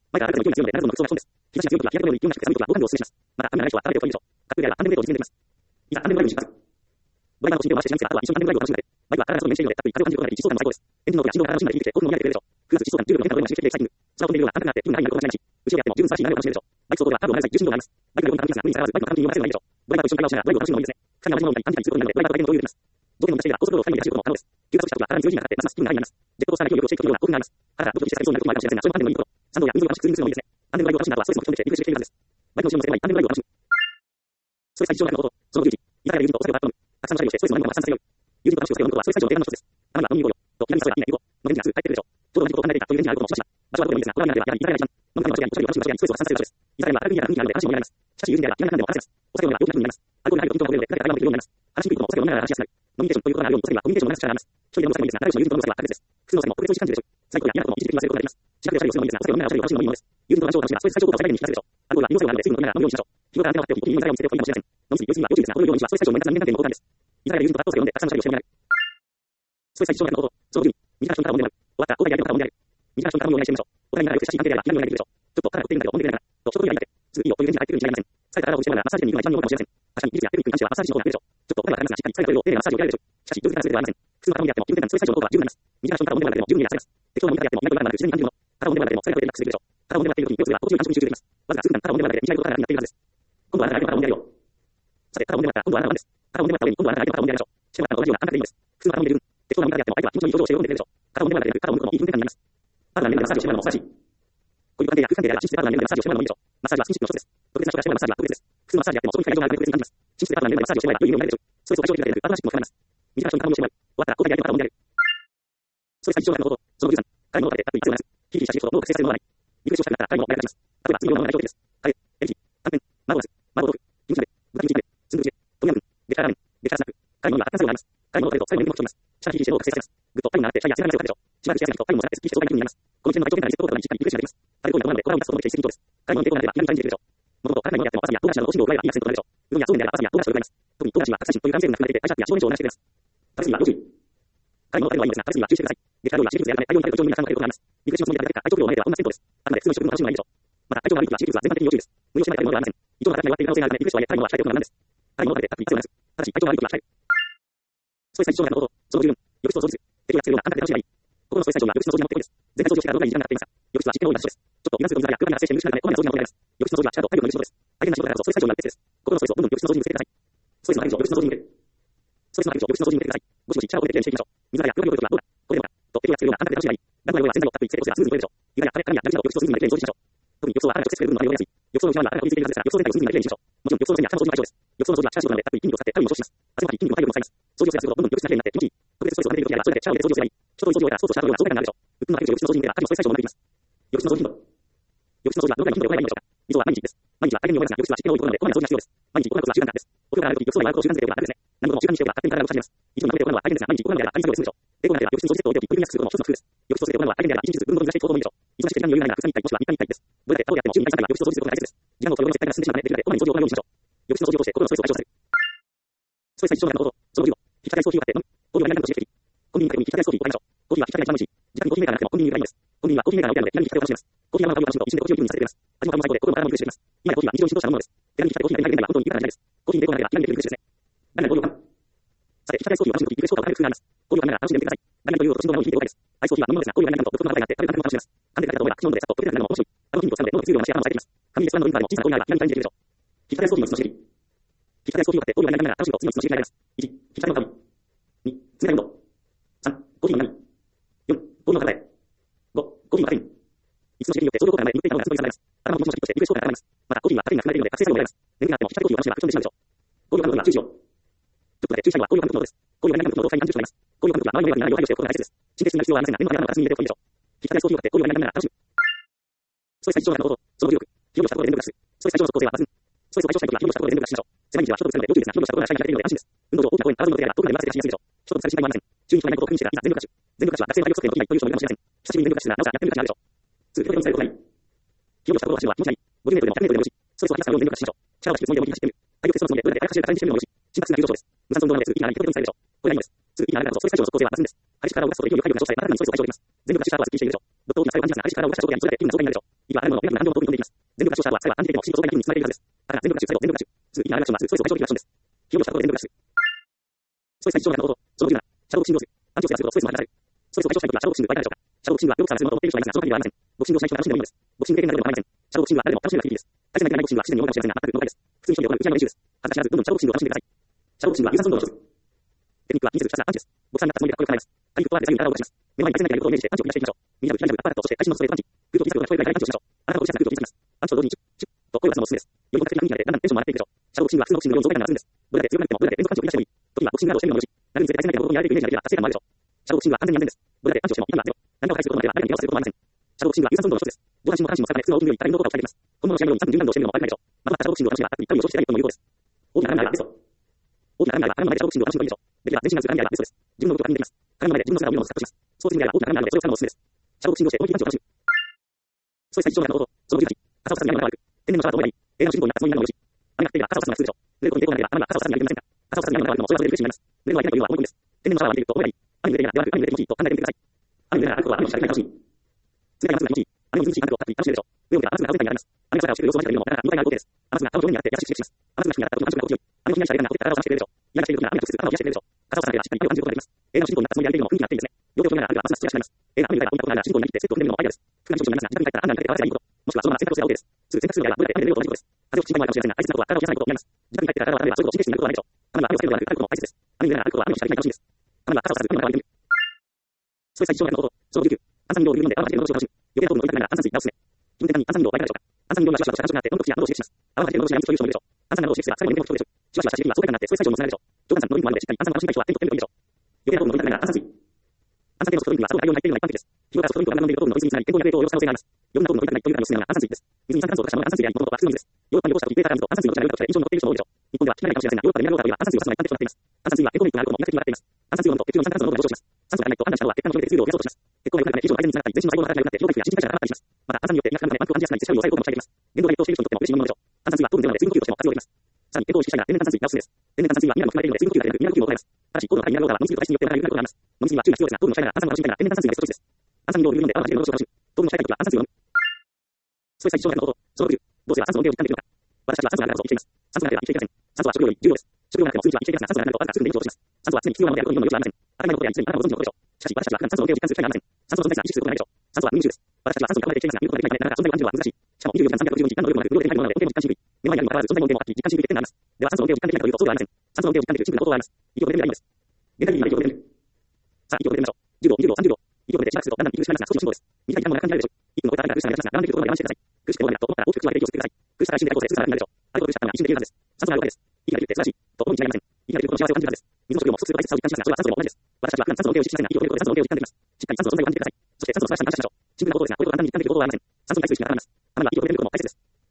前からある程度の勢いが強いので、なるほどの服装がそうです。日差しが強いときは、日焼け止めの一気温が低く、寒いときは防寒具をお勧めします。また、安全な来場は改めてお伝えしましょう。各国では安全ベルトを実践できます。いざ、安全ドライブに出発。ドライバーの進展を回して知らんせた後は一緒に安全ドライブを楽しんで、バイクは体が外に面しているので、たっぷり風を感じることができ、疾走感も最高です。エンジンの音や振動が体をしんだり響いて、興奮を見られてくれるでしょう。ふらつ疾走感、重力の変化を刺激でエキサイティング。空を飛んでいるような安定感があって、気分がいいなることが間違いなし。後ろでやっても十分素晴らしい流れを楽しめるでしょう。バイク走行ではカーブを曲がる際、重心動があります。バイクが横に傾きますが、無理に逆らわず、バイクの関係に読ませるのがいいでしょう。ドライバーと一緒に会話をしながらドライブを楽しむのもいいですね。二人が同じものに短時間に通行になるので、ドライバーと相手の共有できます。条件を満たしていれば高速道路を二人で走ることも可能です。急加速した時は体に強い力がかかって、ますます気分がいいになります。ジェットコースターで勢いよく落ちていくような興奮があります。腹がドキドキしてそうになることもあるかもしれませんが、それも安全のいいところ。山道や海沿いを楽しくツーリングするのもいいですね。安全ドライブを楽しむのはいいですね。バイクの後ろに乗せれば安全ドライブを楽しむ。ストレス解消の中のこと、そのじゅうじ、居酒屋で友人とお酒をばっか飲む。たくさんのチャレをしてストレスの前にもたくさんさせよう。友人と話をして飲むことはストレス解消の定番の一つです。たまには飲みに行こうよ。と、左に誘えばいいね、行こう。の返事がすぐ返ってくるでしょう。ちょうど同じことを考えていたという返事があることもしばしば。場所はどこでもいいですが、これは見なければやはり居酒屋が一番。飲むためのおしゃれやおしゃれを楽しむ場所やストレスを発散させる場所です。居酒屋は明るく賑やかな雰囲気があるので話も盛り上がります。しかし友人であれば気が何でも話せます。お酒を飲めば陽気な気分になります。アルコールが入ると緊張がほぐれるので、砕けた会話もできるようになります。話しにくいこともお酒を飲みながら話しやすくなる。飲みニケーションということがあるように、お酒はコミュニケーションを学ぶ力があります。一人で飲むお酒もいいですが、誰しも友人と飲むお酒は格別です。普通のお酒も特別美味しい感じでしょう。最高や嫌なことも一時的に忘れることができます。近くでおしゃれをするのもいいですが、お酒を飲みながらおしゃれを楽しむのもいいものです。友人と話を楽しむがストレス解消効果を最大限に引き出せるでしょう。アルコールは利尿作用があるので、水分を飲みながら飲むようにしましょう。日頃からアンテナを張っておき、時に居酒屋を見せておくといいかもしれません。飲みすぎ、酔いすぎは要注意ですが、このようにはストレス解消の面談面談点の交換です。居酒屋で友人と格好つけて飲んで、たくさんのおしゃれをしておしまいになる。ストレス解消の中のこと、そのじゅうに、右から人から揉んでもらう。終わったら、お互い相手の肩を揉んであげる。右から人から揉みをお願いしてみましょう。お互いに仲良く親しい関係であれば、気が乗りができるでしょう。ちょっと肩が凝っているんだけど、揉んでくれないかな。と、ちょっと無理がいいんだって。すぐいいよ、という返事が返ってくるに違いありません。疲れた体をほぐしながらマッサージ店に行くのが一番良いかもしれません。確かに技術やテクニックに関してはマッサージ師の方が楽でしょう。ちょっとお金はかかりますが、しっかり疲れを取れるよう丁寧なマッサージを受けられるでしょう。しかし、上手なストレスではありません。普通の肩揉んであっても、気分転換ストレス解消の効果は十分あります。右から人から揉んでもらうだけでも十分に癒されます。適当な揉み方でやっても意外と長くなる自然に感じるもの。肩を揉んでもらうだけでも疲れが取れてリラックスできるでしょう。肩を揉んでもらっている時に、腰痛が心地よい感覚になっているはずです。わずか数分間肩を揉んでもらうだけで身体と体が楽になっているはずです。今度はあなたが相手の肩を揉んであげよう。さて、肩を揉んでもらったら、今度はあなたの番です。肩を揉んでもらった上に、今度はあなたが相手の肩を揉んであげましょう。してもらったのと同じような感覚でいいです。普通の肩を揉んでいる。適当な揉み方でやっても、相手は気持ちのいい表情をして喜んでくれるでしょう。肩を揉んでもらうだけで肩を揉むこともいい気分転換になります。パートナー面でマッサージをしてもらうのも素晴らしい。恋人関係や夫婦関係であれば、寝室でパートナー面でマッサージをしてもらうのもいいでしょう。マッサージはスキンシップの一つです。特別な人からしてもらうマッサージは特別です。普通のマッサージであっても、そこに深い愛情があるので特別に感じます。寝室でパートナー面でマッサージをしてもらえば、良い夢を見られるでしょう。ストレスを解消できるだけで、パートナーシップも深まります。右から人に肩を揉んでもらう。終わったら、お互い相手の肩を揉んであげる。ストレス解消の中のこと、そのじゅうさん、彼の脳だけでたっぷり必要なやつ。ヒリヒリした仕事を脳が活性させるものはない。リフレッシュをしたくなったら彼の脳をやります。例えば、次のような内容です。カレー、エビチ、タンペン、マーボーラス、マーボー豆腐、キムチ鍋、豚キムチ鍋、スンドゥブチェ、トムヤムクン、激辛ラーメン、激辛スナック。彼の脳には発汗作用があります。彼の脳だけと最後に眠くもちます。しかし、ヒリヒリして脳が活性されます。ぐっと体温が上がって、シャイや汗が流れるでしょう。しばらくしやすいと体温も下がってスッキリして爽快な気分になります。この一連の体調変化にリセット効果があり、しっかりリフレッシュができます。あれこういうなことなので、コラを出すこともできて一石二鳥です。彼の抵抗がなければ、気がに感じるでしょう。もともと体にものやっても、わさびや唐辛子など香辛料を加えばいいアクセントとなるでしょう。うどんやそうめんであればわさびや唐辛子を加えます。特に唐辛子はカプサイシンというガム成分が含まれていて、代謝アップや脂肪燃焼を促してくれます。食べ過ぎは要注意。彼の脳だけのはいいのですが、食べ過ぎは注意してください。激辛料理は刺激物であるため、大量に食べると腸に無理な負担をかけることがあります。リフレッシュのつもりで食べた体調不良を招いては本末転倒です。あくまで普通の食事の楽しみがいいでしょう。また、体調が悪い時は刺激物は全般的に要注意です。無理をしない食べ物ではありません。胃腸の中に弱っている可能性があるため、リフレッシュはやって食べ物は控えておくのが難です。彼の脳だけでたっぷり必要なんです。ただし、体調が悪い時は控える。ストレス解消の中のこと、その十分、浴室を掃除する。適度な強度が簡単で楽しみがいい。ここのストレス解消には浴室の掃除がもってこいです。全体掃除をしてから動画に時間がかかっていますが、浴室は湿気の多い場所です。ちょっと油断すると水がや空間が発生して無臭なため、こまめな掃除が求められます。浴室の掃除は力と体力のいる仕事です。大変な仕事だからこそストレス解消になるベストです。ここのストレスをどんどん浴室の掃除にぶつけてください。ストレスの排除を浴室の掃除に向ける。ストレスの排除を浴室の掃除に向けてください。ごしごし力を入れて練習していきましょう。水がや空間が良い時はどうだこれでもかと適度な強度が簡単で楽しみがいい。ラグが良いは洗剤をたっぷりつけて干せばスムーズに取れるでしょう。湯がやカレー、カレーやラグなど浴室をスムーズになるように掃除しましょう。特に浴槽は穴が直接触れる部分のあるようにやすい。浴槽の内側には穴が取り付けるはずですが、浴槽全体をスムーズになるようにしましょう。もちろん浴槽の線や蓋の掃除も対象です。浴槽の掃除は力仕事なのでたっぷり筋肉を使って体温を消します。汗もかき筋肉も体力も使います。掃除をするとどんどん浴室がきれいになって気持ちいい。特別ストレスを感じる時やそれで力を入れて掃除をすればいい。一通り掃除を終えたらスポーツをした後のような爽快感があるでしょう。鬱憤の排除を浴室の掃除に向けた後にストレス解消もできます。浴室の掃除頻度。浴浴室の掃除はどのくらいの頻度で行えばいいのでしょうか。理想は毎日です。毎日は大変に思いますが、浴室は湿気が多いことなので、こまめな掃除が必要です。毎日行うことは習慣化です。お風呂があるとき、浴槽やワークを習慣づけておくのは悪ですね。何度も習慣にしておけば勝手に体を動かし始めます。一度にまとめて行うのは大変ですが、毎日行うのであれば大変作業をするでしょう。抵抗があれば浴室に掃除セットを置いておき、取りやすくすることも一つの工夫です。浴室を掃除で行うのは大変であれば一日ずつ分ごとに出していく方法もいいでしょう。忙しくて時間に余裕がないならふつかにいっかいもしくはみっかにいっかいです。どれだけタオルやっても週にいっかいさんかいは浴室を掃除することが大切です。時間をそれほどの設定が進んでしまうので、できるのでこまめに掃除を行うようにしましょう。浴室の掃除を通して心のストレスを解消させる。ストレス解消の方法、そのじゅうご、引き立てコーヒーを買って飲む。コーヒーは何かと刺激的。コンビニに買い込み引き立てコーヒーを買いましょう。コーヒーは引き立てが一番美味しい。自宅にコーヒーメーカーがなくてもコンビニに売るがいいです。コンビニはコーヒーメーカーが置いてあるので、手軽に引き立てを楽しめます。コーヒーは香りを楽しむと一瞬でコーヒーを気分にさせてくれます。味も香りも最高で心も体もリフレッシュできます。今やコーヒーは日常に浸透したものです。手軽に引き立てコーヒーが手に入る現代は本当に豊かな時代です。コーヒーに抵抗がなければ気軽にできるリフレッシュですね。誰もコーヒーを買う。さて、引き立てコーヒーを楽しむときリフレッシュ効果を高める工夫があります。コーヒーを買うなら楽しんでみてください。誰というと振動が大きい了解です。アイスコーヒーは飲み物ですが、コーヒーが苦手なのと独特の味があって、食べる感覚も楽しめます。噛んでるだけだと思えば口の温度でさっと溶けてなくなるのも面白い。あの筋肉を使うので脳の血流量の増しや頭も抑えています。紙にレストランのドリンクでも小さなコーヒーがあれば気軽に体にできるでしょう。引き立てコーヒーの質の刺激。引き立てコーヒーを買ってコーヒーを飲みながら楽しむと次の質の刺激があります。いち、引き立ての香り。に、冷たい温度。さん、コーヒーの波。よん、コーヒーの体へ。ご、コーヒーのカフェイン。いつの刺激によって相乗効果が生まれ、眠っていたものが発動されます。頭も気持ちもシャキッとしてリフレッシュ効果が上がります。また、コーヒーはカフェインが含まれているので覚醒作用も得られます。眠くなっても引き立てコーヒーを楽しめば口の出しまうでしょう。コーヒーを買うときは注意しよう。ちょっとだけ注意したいのはコーヒーを買うことです。コーヒーを何回も飲むと体に感じる人がいます。コーヒーを買うときは周りの迷惑にならないよう配慮しておくことが大切です。神経質になる必要はありませんが、念のため頭の片隅に入れておくといいでしょう。引き立てコーヒーを買ってコーヒーを何回も楽しむ。ストレス解消の方法、その努力。日々をしたことで連続がする。ストレス解消の即効性は抜群。ストレスを解消したいときは日々をしたことで連続がしましょう。狭い道は人とぶつかるので要注意ですが、日々をしたことが社員がやれているので安心です。運動場、大きな公園、体の動きがあればどこかで回せて走りやすいでしょう。人とぶつかる心配はありません。周囲に人がいないことを確認してからいざ全力ダッシュ。全力ダッシュは学生の体力測定の時にという人もいるかもしれません。久しぶりに全力ダッシュするならなおさらやってみる価値があるでしょう。に、人とぶつかることがない。日々をしたことを走るのは気持ちがいい。ごじゅうメートルでもひゃくメートルでもよし。ストレスを減らすために全力ダッシュしましょう。シャワーをしてつもりで思いっきり走ってみる。体力テストのつもりでどれだけ速く走れるかチャレンジしてみるのもよし。心拍数が急上昇です。無酸素運動なので、すぐ息が荒い人とでもされるでしょう。これがいいのです。すぐ息が荒いからこそストレス解消の即効性は抜群です。激しく体を動かすことで勢いよく体力が消耗され、体にストレスを解消できます。全力ダッシュした後はすっきりしているでしょう。どっと大きな作用を感じますが、激しく体を動かした後やにそれだけ気分が爽快になるでしょう。息は荒いものを皆さん何度も飛び込んでいきます。全力ダッシュした後は最後は安定的でも心と爽快な気分に包まれているはずです。だから全力ダッシュ、最後全力ダッシュ。すぐ息が荒いアクションはすぐストレスを解消できるアクションです。日々をしたことで全力ダッシュ。ストレス解消の方法、そのじゅうなな、シャドーボクシングをする。アンチを制圧するとストレスも減らされる。ストレスを解消したいときはシャドーボクシングはいかがでしょうか。シャドーボクシングはよくされするものと思っている人がいますが、その限りはありません。ボクシングをしない人が楽しんでもいいのです。ボクシング経験がなければ構いません。シャドーボクシングは誰でも楽しめるアクティビティです。対戦相手がいないボクシングは不自然に思うかもしれませんが、全くノーカイです。普通に一人で行う打ち合いの練習です。恥ずかしがらずどんどんシャドーボクシングを楽しんでください。シャドーボクシングは有酸素運動の一つ。テクニックは気にせずひたすらアンチです。ボクサーになったつもりでかっこよくなります。体力とは左右に体を動かします。目の前に対戦相手がいることをイメージしてアンチを繰り出していきましょう。右ジャブ、左ジャブ、アッパーカット、そして最新のストレートアンチ。グーとピザと聞こえるぐらいアンチをしましょう。あなたを打ち出したグーとピザます。アンチと同時にチュッ、チュッと声を出すのもおすすめです。より本格的な雰囲気が出て、だんだんテンションも上がっていくでしょう。シャドーボクシングは普通のボクシングよりも爽快感が抜群です。どれだけ強くなっても、どれだけ連続アンチを繰り出してもいい。時にはボクシングなどをしてみるのもよし。なるにつれて対戦相手がボコボコにやられているイメージができれば達成感もあるでしょう。シャドーボクシングは安全に安全です。どれだけアンチをしてもどれだけ相手をしても今なっても、何度も回数することまでは誰かに怪我をさせることもありません。シャドーボクシングは有酸素運動の一つです。上半身も下半身も使うため、普通のウォーキングより誰に効果を期待できます。本物の試合よりにさんぷんじゅうラウンドをしてみるのも悪くないでしょう。またまたシャドーボクシングを楽しめば、たっぷりカロリーを消費したいとも有効です。大きな体があればベスト。大きな体があれば、体の前でシャドーボクシングを楽しむといいでしょう。できれば全身がずれた体がベストです。自分の動きを確認できます。体の前で自分の姿を見るのもスカッとします。スポーツジムであれば大きな体があればそれを使うのもおすすめです。シャドーボクシングをして思いっきりパンチを楽しむ。ストレス解消の方法、そのじゅうはち、傘を差すには物が悪く、天然のシャワーと思えばいい。映画の主人公になったつもりになるのもよし。雨が降っていれば傘を差すのが普通でしょう。濡れることに抵抗がなければたまには傘を差すにはできませんか。傘を差すには物が悪くてもそれはそれでリフレッシュになります。濡れるの相手がいるのは思い込みです。天然のシャワーを浴びていると思えばいい。雨に濡れていればではなく雨に濡れて気持ちいいと考えてみてください。雨に濡れながら歩くことは雨の光が楽しみ。冷たい夏が気持ちいい。雨に涼しい感覚をたっぷり楽しめるでしょう。上を見れば雨が顔全体になります。雨が空をしている様子を間近で見るのもなかなか見応えがある光景です。雨が顔を上に洗って優しく刺激します。雨が低くなった時の感触が心地よい。雨の日になったら体がほてって体を冷ましてくれるでしょう。嫌がしている時には雨が直接体を冷やしてくれるでしょう。傘を差さなければしっかり雨を感じることができます。映画の主人公になったつもりで歩いているのも雰囲気があっていいですね。両手を広げながら歩くがますます強くなります。映画雨に濡れたら大きなことなら主人公になりきってセットを組んでみるのもアイデアです。服が少々になりますが、自宅に帰ったら雨が濡れて合わせればいいこと。もしくはそのまま洗濯をすれば OK です。すぐ洗濯するのであればどれだけ雨に濡れることと同じことです。風を心配もあるかもしれませんが、大切なことは体を冷やさないことになります。自宅に帰ってから体を洗うことになります。雨に濡れながら歩くことはそういうことを意識してみることはないでしょう。雨が雨を避けるのではなく歩くことも大切です。雨に濡れながら歩くことは雨の光が楽しいです。雨は傘を差す海の中で楽しみです。雨は傘を差さず海の中で見る。ストレス解消の方法、そのじゅうきゅう、暗酸飲料を飲んで泡が出るのを楽しむ。余計な糖分を取りたくないなら暗酸水がおすすめ。気分転換に暗酸飲料を倍からでしょうか。暗酸飲料はシュワシュワとした感触があって、喉と口や喉を刺激します。泡が出るのをしないという人もいるでしょう。暗酸などを刺激すれば疲れも眠気も吹くでしょう。シュワシュワした刺激は爽快感があってストレス解消にもつながるでしょう。冗談さんのリズムもあるのでしっかり暗酸を楽しみたい人は手に取ってみるといいでしょう。余計な糖分を取りたくないなら暗酸水。暗酸系のソフトドリンクはすごく大量に入っているのが一般的です。日頃からソフトドリンクをガンガン飲んでいると糖分の飲み過ぎにつながり健康に悪い影響を及ぼす可能性があります。余分な糖分を取りたくないという方におすすめなのが暗酸水です。水に酸化炭素を溶かしたものが暗酸水であり、元々は普通の水です。ヨーロッパに旅行した時データから見ると暗酸水の土地が良かったとして印象に残っている人も多いでしょう。日本では聞かないかもしれませんが、ヨーロッパでミネラルウォーターといえば暗酸水を指すのが一般的となっています。暗酸水はエコノミックなアルコールも医学的に分かっています。暗酸水を飲むと血中の二酸化炭素の濃度が上昇します。酸素が足りないと判断したのは血管の表で鉄流度を増やそうとします。血行が良くなるため非常に改善につながったり、全身の細胞の働きが良くなって疲労回復や新陳代謝が高まったりします。また暗酸によって医学的なため満腹を感じやすくなり摂取量を抑えることも期待できます。言動が越冬している人にとっても嬉しいものでしょう。暗酸水は糖分ゼロなので水分補給としても活用できます。さらに健康を意識したいなら天然炭酸水がおすすめです。天然炭酸水はミネラルも含まれているので水分補給だけでなくミネラル補給も行えます。ただし高度の高いミネラルウォーターは飲みすぎると体質によってお腹が緩くなることがあります。飲みすぎは注意が必要ですが、糖分の控えなら暗酸が楽しみたいなら天然炭酸水がベストチョイスです。暗酸飲料を飲んで泡が出るのを楽しむ。糖分の控えたい時は暗酸水を飲む。ストレス解消の方法、そのルール、どうすれば酸素の量を実感できるのか。私たちは酸素がなくなることを生きています。酸素がなければ生きていけません。酸素は食料より重要です。食料がなくても数値は生きていけますが、酸素がなくなるとわずか数分で命を落とします。酸素は常に必要なものであることにも余地はありません。当たり前のことやいつにあなたもご存知のことでしょう。しかし私たちは普段酸素の量を実感する機会がありません。酸素の存在すら意識することがないでしょう。酸素は無意識です。私たちは酸素に囲まれて生きていますが、見ることができないため、なかなか存在を感じるのは難しい。しかもにじゅうよじかんさんびゃくろくじゅうにじかんの夜もなく無料で手に入るものなので、とても実感しにくい。目の前にあるにもかかわらず存在も電もはっきり実感しにくい欠点があります。では酸素の量を実感できないかというとそうではありません。酸素の量を実感できるシンプルな方法があります。息を止めてみればいいんです。現代人は息を止めてみる。さあ、息を止めてみましょう。じゅうびょう、にじゅうびょう、さんじゅうびょう。息を止めてしばらくするとだんだん息苦しくなりますが、少しの振動です。短い時間も長く感じられるでしょう。息の超えた間が苦しくなりますが、我慢できるところまで我慢してください。苦しくてもダメだと思ったら大きく口を開けて息を吸ってください。苦しさから一瞬で解放せ、苦しさからなるでしょう。あること苦しかったのが一瞬で消えるはずです。酸素があるからです。息ができるって素晴らしい。と思うに違いありません。息ができることの幸せを感じるはずです。水の食料も不足すると大切さを実感しますが、それは酸素でも同じです。私たちは普段酸素の量を意識しませんが、息を止めることで酸素の量を実感できます。しっかり酸素の存在を感じてください。そして酸素の素晴らしさに感謝しましょう。シンプルなことですが、これとは簡単にできる方法はありません。酸素に対する意識が高まります。雨は息を止めて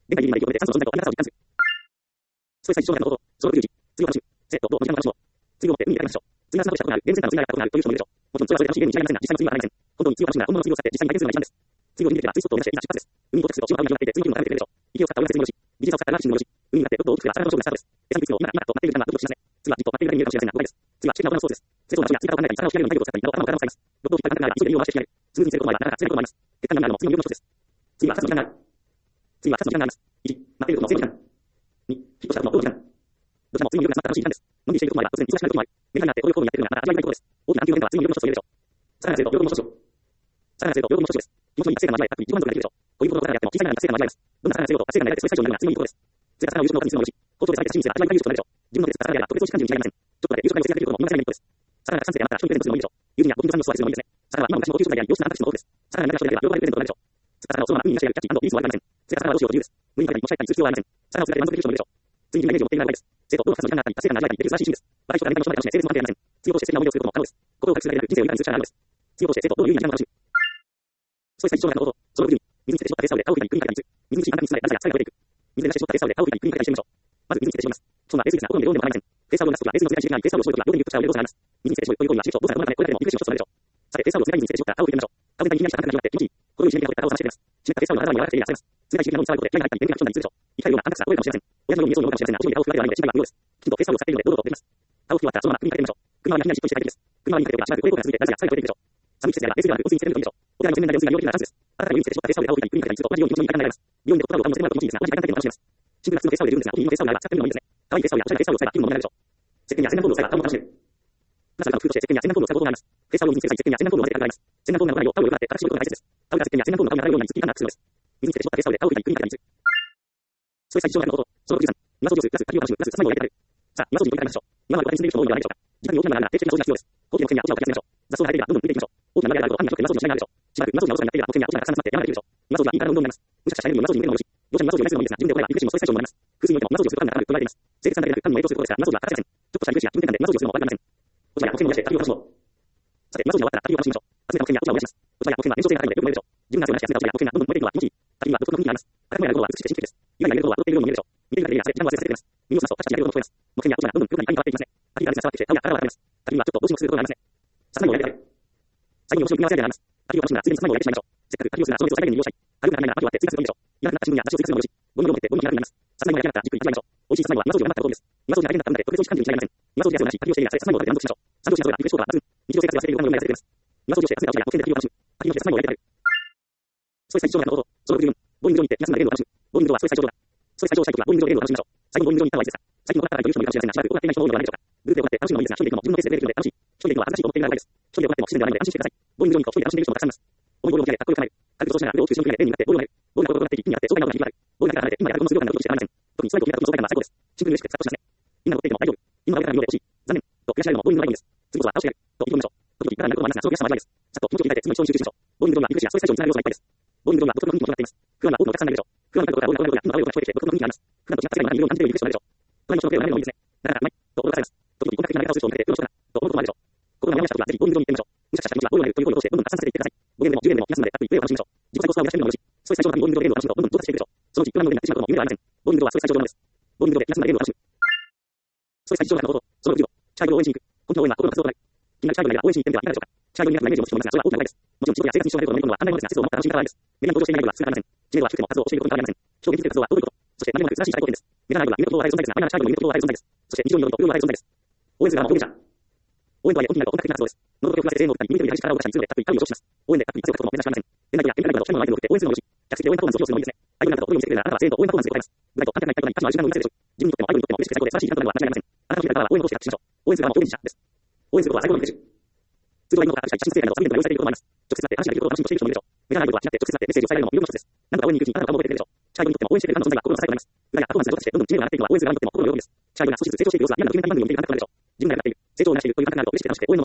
現代にいるまで酸素の存在とあり方を実感する。それさえ非常なこと、その有事、次を私、セット、どうも時間の話を。次をもって海にやりましょう。次はそのしたことがある、現世界の水があることがあるという人もいるでしょう。もちろんそれはそれで楽しいゲームに違いませんが、実際の次はありません。本当に次は私なら本物の次を使って実際に解決するのが一番です。次を見ていれば、ツイスポットを目指して今出発です。海に到着すると、中をが広がっていて、次にも離れてくれるでしょう。息を使った上で説明をし、技術を使ったらフィッシングをし、海になってどっと大きくなったら勝負がスタートです。餌にいつも今、今と待っている時間はドキドキしますね。次はじっと待っているだけに見えるかもしれませんが、誤解です。次は地球の頭のそうです。成長な人が次から分かんないから、力を引き上げるのに体力を使ったり、頭を体を使います。ロットを引っ張りながら急いで理由を回して引き上げる。スムーズに成功の場合は、なかなか強いこともあります。血管があるのも次の理由の一つです。次はふたつの時間がある。次はふたつの時間があります。いち、待っていることの正の時間。に、ヒットしたことのどの時間。どちらも次の理由が詰まった楽しい時間です。のんびりしていることもあれば、突然忙しくなることもある。メリハリになってこういう行為にやっているのがまた味わい深いことです。大きな環境変化は次の理由の一つと言えるでしょう。さらなる成功、喜びの一つを。さらなる成功、喜びの一つです。気持ちのいい達成感の味わい、かっこいい自己満足ができるでしょう。こういうことをからやっても小さいながら達成感の味わいます。どんなさらなる成功と達成感が得られて、それ最初になるのが次のいいことです。それからさらなる優勝の他につながるし、好調で最適な真実が味わい深い優勝となるでしょう。自分の手で作ったさらなる特別を時間に違いません。ちょっとだけ優勝会を制約できることも今更ないことです。さらなる賛成であなたが人にプレゼントするのもいいでしょう。友人やご近所さんにお座りするのもいいですね。さらなる今昔の高級食材や良質なアンタッチの多くです。さらなる何が人であれば喜ばれるプレゼントとなるでしょう。さらなるそのまま海にいらっしゃるキャッチ&リースもありません。それからさらなるどうしようと自由です。無理に食べたり持ち帰ったりする必要はありません。さらなる姿で満足できる人もいるでしょう。次にみんなイメージを持っているならばいいです。生徒、どうかふたつの時間があったり、達成感が味わえたりできる素晴らしいチームです。若い人が年間の将来楽しめ、成立も関係ありません。次を通して素敵な思い出をすることも可能です。心を隠すだけでなく人生を豊かにする力があるのです。次を通して生徒、どういう意味で楽しむ。それさえ非常なこと、その部分に、水につけて絞ったペースタオルで青を振りに繰り返し水。水についた水でガスや酸が増えていく。水で出して絞ったペースタオルで青を振りに繰り返してみましょう。まず水につけて絞ります。そんなベース的なことで両でもありません。ペースタオルを出すときはベースの世界にペースタオルを絞るときは両手にゆっくりした両でどうせなります。水につけて絞るという行為は視力と動作がどうなるこれだけでもリフレッシュの一つとなるでしょう。さて、ペースタオルを世界につけて絞った青を振りにましょう。顔全体にひんやりした感覚が広がって気持ちいい。このように締め切りが折れた顔を冷ましています。湿ったペースタオルの肌に柔らかくていいがされます。冷たい刺激が脳に触ることで体内に入ったり電気が飛んだりするでしょう。怒りような安楽さが覚えるかもしれません。親のように予想のかもしれませんが、お尻で青を振るわけではないので心配が無用です。きちんとペースタオルを使っているので堂々と振ります。青を振り終わったらそのまま首にかけてみましょう。首周りにひんやりしっとりして大丈夫です。首周りにかけておけばしばらくこれこれが続いてガスや酸が増えていくでしょう。寒い季節であればベースではなくお尻につけてみるといいでしょう。お寺の洗面台でお尻が利用できるならチャンスです。あなたが湯につけて絞ったペースタオルで青を振りに繰り返したりすると同じように気持ちのいい体になります。病院で言葉を他に乗せてもらうと気持ちいいですが、同じ体験でも楽しめます。シンプルな普通のペースタオルで十分ですが、お気に入りのペースタオルがあれば使ってみるのもいいですね。可愛いペースタオルやおしゃれなペースタオルを使えば気分も盛り上がるでしょう。石鹸や洗顔フォームを使えば顔も楽しめる。まずは工夫として石鹸や洗顔フォームを使うことがあります。ペースタオルを水につけて石鹸や洗顔フォームを混ぜてから洗います。洗顔フォームがないようタオルをよくなって形を整えることが大切です。タオルが石鹸や洗顔フォームの顔になるように水切りがなくするのです。水につけて絞ったペースタオルで青を振りに繰り返して水。それさえ非常なこと、そのろくじゅうさん、庭掃除をする、プラス旅を楽しむ、プラスさんをやりたがる。さあ、庭掃除に取り掛かりましょう。庭は横に住んでいる人も多いのではないでしょうか。時間に大きなものがあって定期的な掃除が必要です。高級な保険や落ち葉をかき集めましょう。雑草が生えていればどんどん抜いていきましょう。大きな窓があると犯人が広く庭掃除をしないがあるでしょう。しばらく庭掃除がお世話になっていれば保険や落ち葉がたくさん集まって山ができるでしょう。庭掃除はいい体の運動になります。もしかしたら社員にも庭掃除に向けるのもよし、どうしても庭掃除を依頼するのもいいですが、自分で行えばリフレッシュもそれ最小になります。空数においても庭掃除をすると単なると言われています。生活さんだけでなく管にも影響することですから、庭掃除は欠かせません。ちょっとしたリフレッシュや気分転換で庭掃除をするのも悪くありません。落ち葉や保険を出して旅を楽しもう。さて、庭掃除が終わったら旅を楽しみましょう。集めた保険や落ち葉を燃やします。落ち葉や保険は延長性が高いのでよく燃えるでしょう。自分が手を出して集めた落ち葉や保険がどんどん燃えていくのは気持ちいい。旅は独特の雰囲気があります。赤く燃えることは美しくて神秘的です。意外なやれることは踊っているように見えるでしょう。見ているだけでいいが、それ時間を忘れさせています。耳を澄ますとカチカチやれる音が聞こえます。保険や落ち葉がどんどん黒くなりパンに変わっていきますね。旅が熱が伝わってきて、タオルや体が洗われます。旅にはちょっとどうしもすることがありますね。さらにもやりたい。最後に面白い組み合わせがあります。旅を楽しむならついでにさんまいを焼いてしまいましょう。せっかく旅をするならその熱を最大限に利用したい。旅が長いなら旅を割って追加するのもいいでしょう。いらなくなった自分や足を追加するのもよし。ゴミを持ってゴミがなくなります。さつまいもや焼き上がったじっくり味わいましょう。美味しいさつまいもは庭掃除が頑張ったことです。庭掃除が大変だったので特別を時間に違いません。庭掃除が必要なし、旅をしているが、さつまいもを食べて満足しましょう。三度しなそうがリフレッシュ効果は抜群。日常生活で忘れている他のようにやらせています。庭掃除をして集めた落ち葉や保険で旅を楽しむ。旅をしてさつまいもを焼いて食べる。それさえ非常なこと、その部分、ボーリング場に行って休んだゲームを楽しむ。ボーリング場はそれ最長だ。それ最長したいときはボーリング場でゲームを楽しみましょう。最近ボーリング場に行ったのはいつですか。最近行ったらという人もいるかもしれませんが、しばらく行っていない人も多いのではないでしょうか。グループで行って楽しむのもいいですが、一人で行くのも自分のペースでできるので楽しい。一人で行くのは恥ずかしいと思っているのではないです。一人で行っても不自然ではないので安心してください。ボーリング場に行くと一人で楽しんでいる人もたくさんいます。ボールを持ち上げ、かっこよく構える。軽くとそうしながら腕を大きく後ろに振り上げ、円になってボールを投げる。ボールが転がっていき、意味があって、爽快な音が響く。ボールが離れて、今やるこのするようなことをしてありません。特にストライクを決めた時の爽快感は最高です。シンプルに嬉しくてスカッとしますね。今残っていても大丈夫。今上げたら見ようで欲しい。残念。と、いらっしゃるのもボーリングの醍醐味です。次こそは倒してやる。と、意気込みましょう。時々、からなることもありますが、その悔しさは味わいです。さっと気持ちを切り替えて次の人に集中しましょう。ボーリング場にはリフレッシュやそれ最小につながる要素がいっぱいです。ボーリング場には独特の雰囲気も広がっています。普段は多くのお客さんがいるでしょう。普段に帰ることがどうなることが今青い音が聞こえてきて独特の雰囲気があります。普段と違った世界の中にいろんな感じでリフレッシュがあるでしょう。隣の人の手を舐めるのもいいですね。なかなかうまい。と、驚かされます。時々本格的なネタをする人を見かけて、よろしくな。と思うこともあるでしょう。心がモヤモヤした時はぜひボーリング場に行ってみましょう。むしゃくしゃした気持ちはボールを投げるという行為を通してどんどん拡散させていってください。ごゲームでもじゅうゲームでも休んでたっぷりプレーを楽しみましょう。自己最高スコアを目指してみるのもよし。それ最小のボーリング場でゲームを楽しむとどんどん上達していくでしょう。そのうちプランの上になってしまうことも夢ではありません。ボーリング場はそれ最小のものです。ボーリング場で休んだゲームを楽しむ。それ最小のこと、その後、チャイルを応援しに行く。本当は応援は心の活動となる。気になるチャイルが応援しに行ってみてはいかがでしょうか。チャイルに皆さんがイメージを持つ人もいますが、それは大きな誤解です。もちろん仕事や生活に支障が出ることを乗り込むのは当たり前ですが、節度を持った楽しみ方はあるんです。目が向上していないのは普通がありません。知名度は低くても活動をしていることがありません。人を元気づける活動はどういうこと。そして何もなく素晴らしい最高点です。目がないのは夢のことを与える存在ですが、あれならチャイルの夢のことを与える存在です。そして日常によると運を与える存在です。応援する側も応援者。応援とはいえ大きな音楽的な活動です。喉を振らせて声援を送ったり、耳で見張り力を出したり、通路でたっぷり旅をします。応援でたっぷり強くことも目指しません。連絡やエンタメなど、趣味のアイテムを送って応援するのもよし。客席で応援パフォーマンスを披露するのもいいですね。アイドルなどと踊りを見せてくれるなら、あなたは声援と応援パフォーマンスで答えます。ぐらいと簡単な一体ことに価値のある時間の生み出せるでしょう。自分にとってもアイドルにとっても嬉しくて最高で素晴らしい時間となるのは間違いありません。あなたの決めた方は応援を通して発揮しましょう。応援する側も応援者です。応援することは最高のリフレッシュ。通常は今の方が写真生活のサブイベントが用意されていることもあります。直接なって話ができることを楽しみとしている人もいるでしょう。メジャーなアイドルは気になって直接なってメッセージを伝えられるのも魅力の一つです。何度か応援に行くうちにあなたの顔も覚えてくれるでしょう。チャイルにとっても応援してくれるファンの存在が心の支えとなります。裏やパフォーマンスが上達してどんどん知名度が上がっていくのは応援する側にとっても心の喜びです。チャイルが少しずつ成長していく様子は今のドキュメンタリー番組を見ている感覚となるでしょう。自分が上がっている、成長を成しているという感覚があると嬉しいという応援のモチベーションもアップします。応援しているチャイルがいつかメジャーデビューする日がやってくるかもしれません。応援することは最高のリフレッシュです。チャイルを応援しに行く。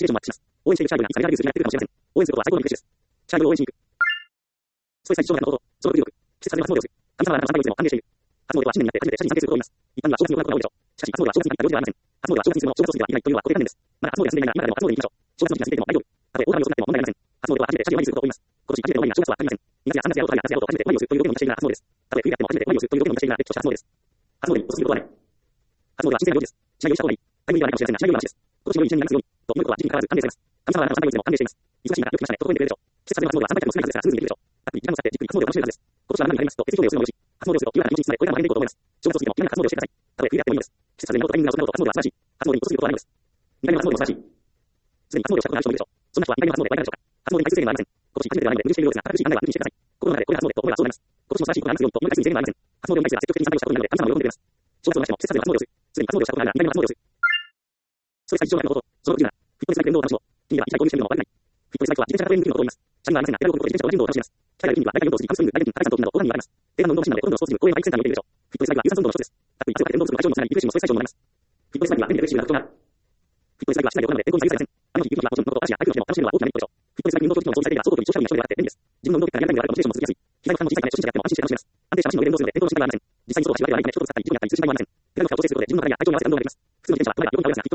チャイルを応援しに行く。それ最小なこと、その武力、季節風の初詣をする。神様があなたの参加をいつも歓迎している。初詣は新年になって初めて社に参加することを言います。一般には正月に行うことが多いでしょう。しかし、初詣は正月に限った行事ではありません。初詣は正月にするのも正月過ぎではいないというのは固定観念です。まだ初詣が済んでいないが今でも初詣に行きましょう。正月の時期が過ぎていても大丈夫。たとえ大幅に遅くなっても問題ありません。初詣は初めて社にお参りすることを言います。今年初めての終わりが正月はありません。にがつやさんがつやごと春や夏やごと初めてお参りをするというゲームをしているのが初詣です。 たとえ冬やっても初めてお参りをするというだけの私が列とした初詣です。初詣におすすめのことはない。初詣は自然な行事です。しないようした方がいい。タイムリーではないかもしれませんが、しないような話です。今年も良い一年になりますように、と、良いことは時期に変わらず安定しています。神様はあなたの参拝をいつでも安定しています。忙しい中、よく来ましたね、と声に出るでしょう。季節差では初詣は参拝客も少ないはずですが、スムーズにできるでしょう。たっぷり時間を使ってじっくり初詣を楽しめるはずです。今年は何になりますと、手続きをするのもよし、初詣をすると岩手の日までこれからも励んでいこうと思います。正月を過ぎても気長な初詣をしてください。たとえ冬やってもいいのです。季節差でのタイミングが遅くなると初詣は素晴らしい。初詣に遅すぎることはないのです。にかいめの初詣も素晴らしい。すでに初詣をしたことがある人もいるでしょう。そんな人はにかいめの初詣ではいかがでしょうか。初詣に対する制限はありません。今年初めてではないので無理しているようですが、新しい考えは無理にしてください。心の中でこれが初詣と思えばそうなります。今年も素晴らしいことがありますようにと思い返すに制限はありません。初詣に対する積極的に参与したことになるので神様も喜んでくれます。正月をなしても季節差では初詣をする。すでに初詣をしたことがあるならにかいめの初詣をする。それさえ以上のこと、そのじゅうなな、フィットネスライク連動を楽しもう。君にはいちだい購入してみるのも悪くない。フィットネスライクは自転車が公園に来るのを通ります。車にはありませんが、ペダルをこぐと自転車と同じ運動を楽しみます。機械や筋肉は大体運動をするハムストリング、大腿筋、体幹となどオーガニーがあります。低山の運動マシンなので、今度のスポーツジム、公園バイクセンターに置いているでしょう。フィットネスライクは有酸素運動の一つです。たっぷり汗をかけて運動するのが体調にもつながり、リフレッシュもストレス解消にもなります。フィットネスライクは便利でフレキシブルな特徴がある。フィットネスライクは室内で行うので、天候に左右されません。あの日、雪の日はもちろん、のど、足や体育の日でも楽しめるのは大きなメリットでしょう。フィットネスライク運動機能の装備されていれば、走行距離長射程が長であって便利です。自分の運動機能がやりたいのであれば、モチベーションも続きやすい。膝の負担も小さいため、初心者であっても安心して楽しめます。安定したマシンの上で運動するので、転倒の心配はありません。実際にそうはしないではないため、ちょっと使ったり、軸にあったりする心配はありません。ペダルの負荷を調整することで、自分の体や体調に合わせた運動ができます。普通の自転車は前がよん倒れますが、フィットネスライクは安全に向かってもよん倒れません。いつでも休憩できて少ない運動でありません。いつでも休憩できて好きなタイミングで再開できます。次の自転車は前がよん倒れますが、フィットネスライクの運動を楽しめる。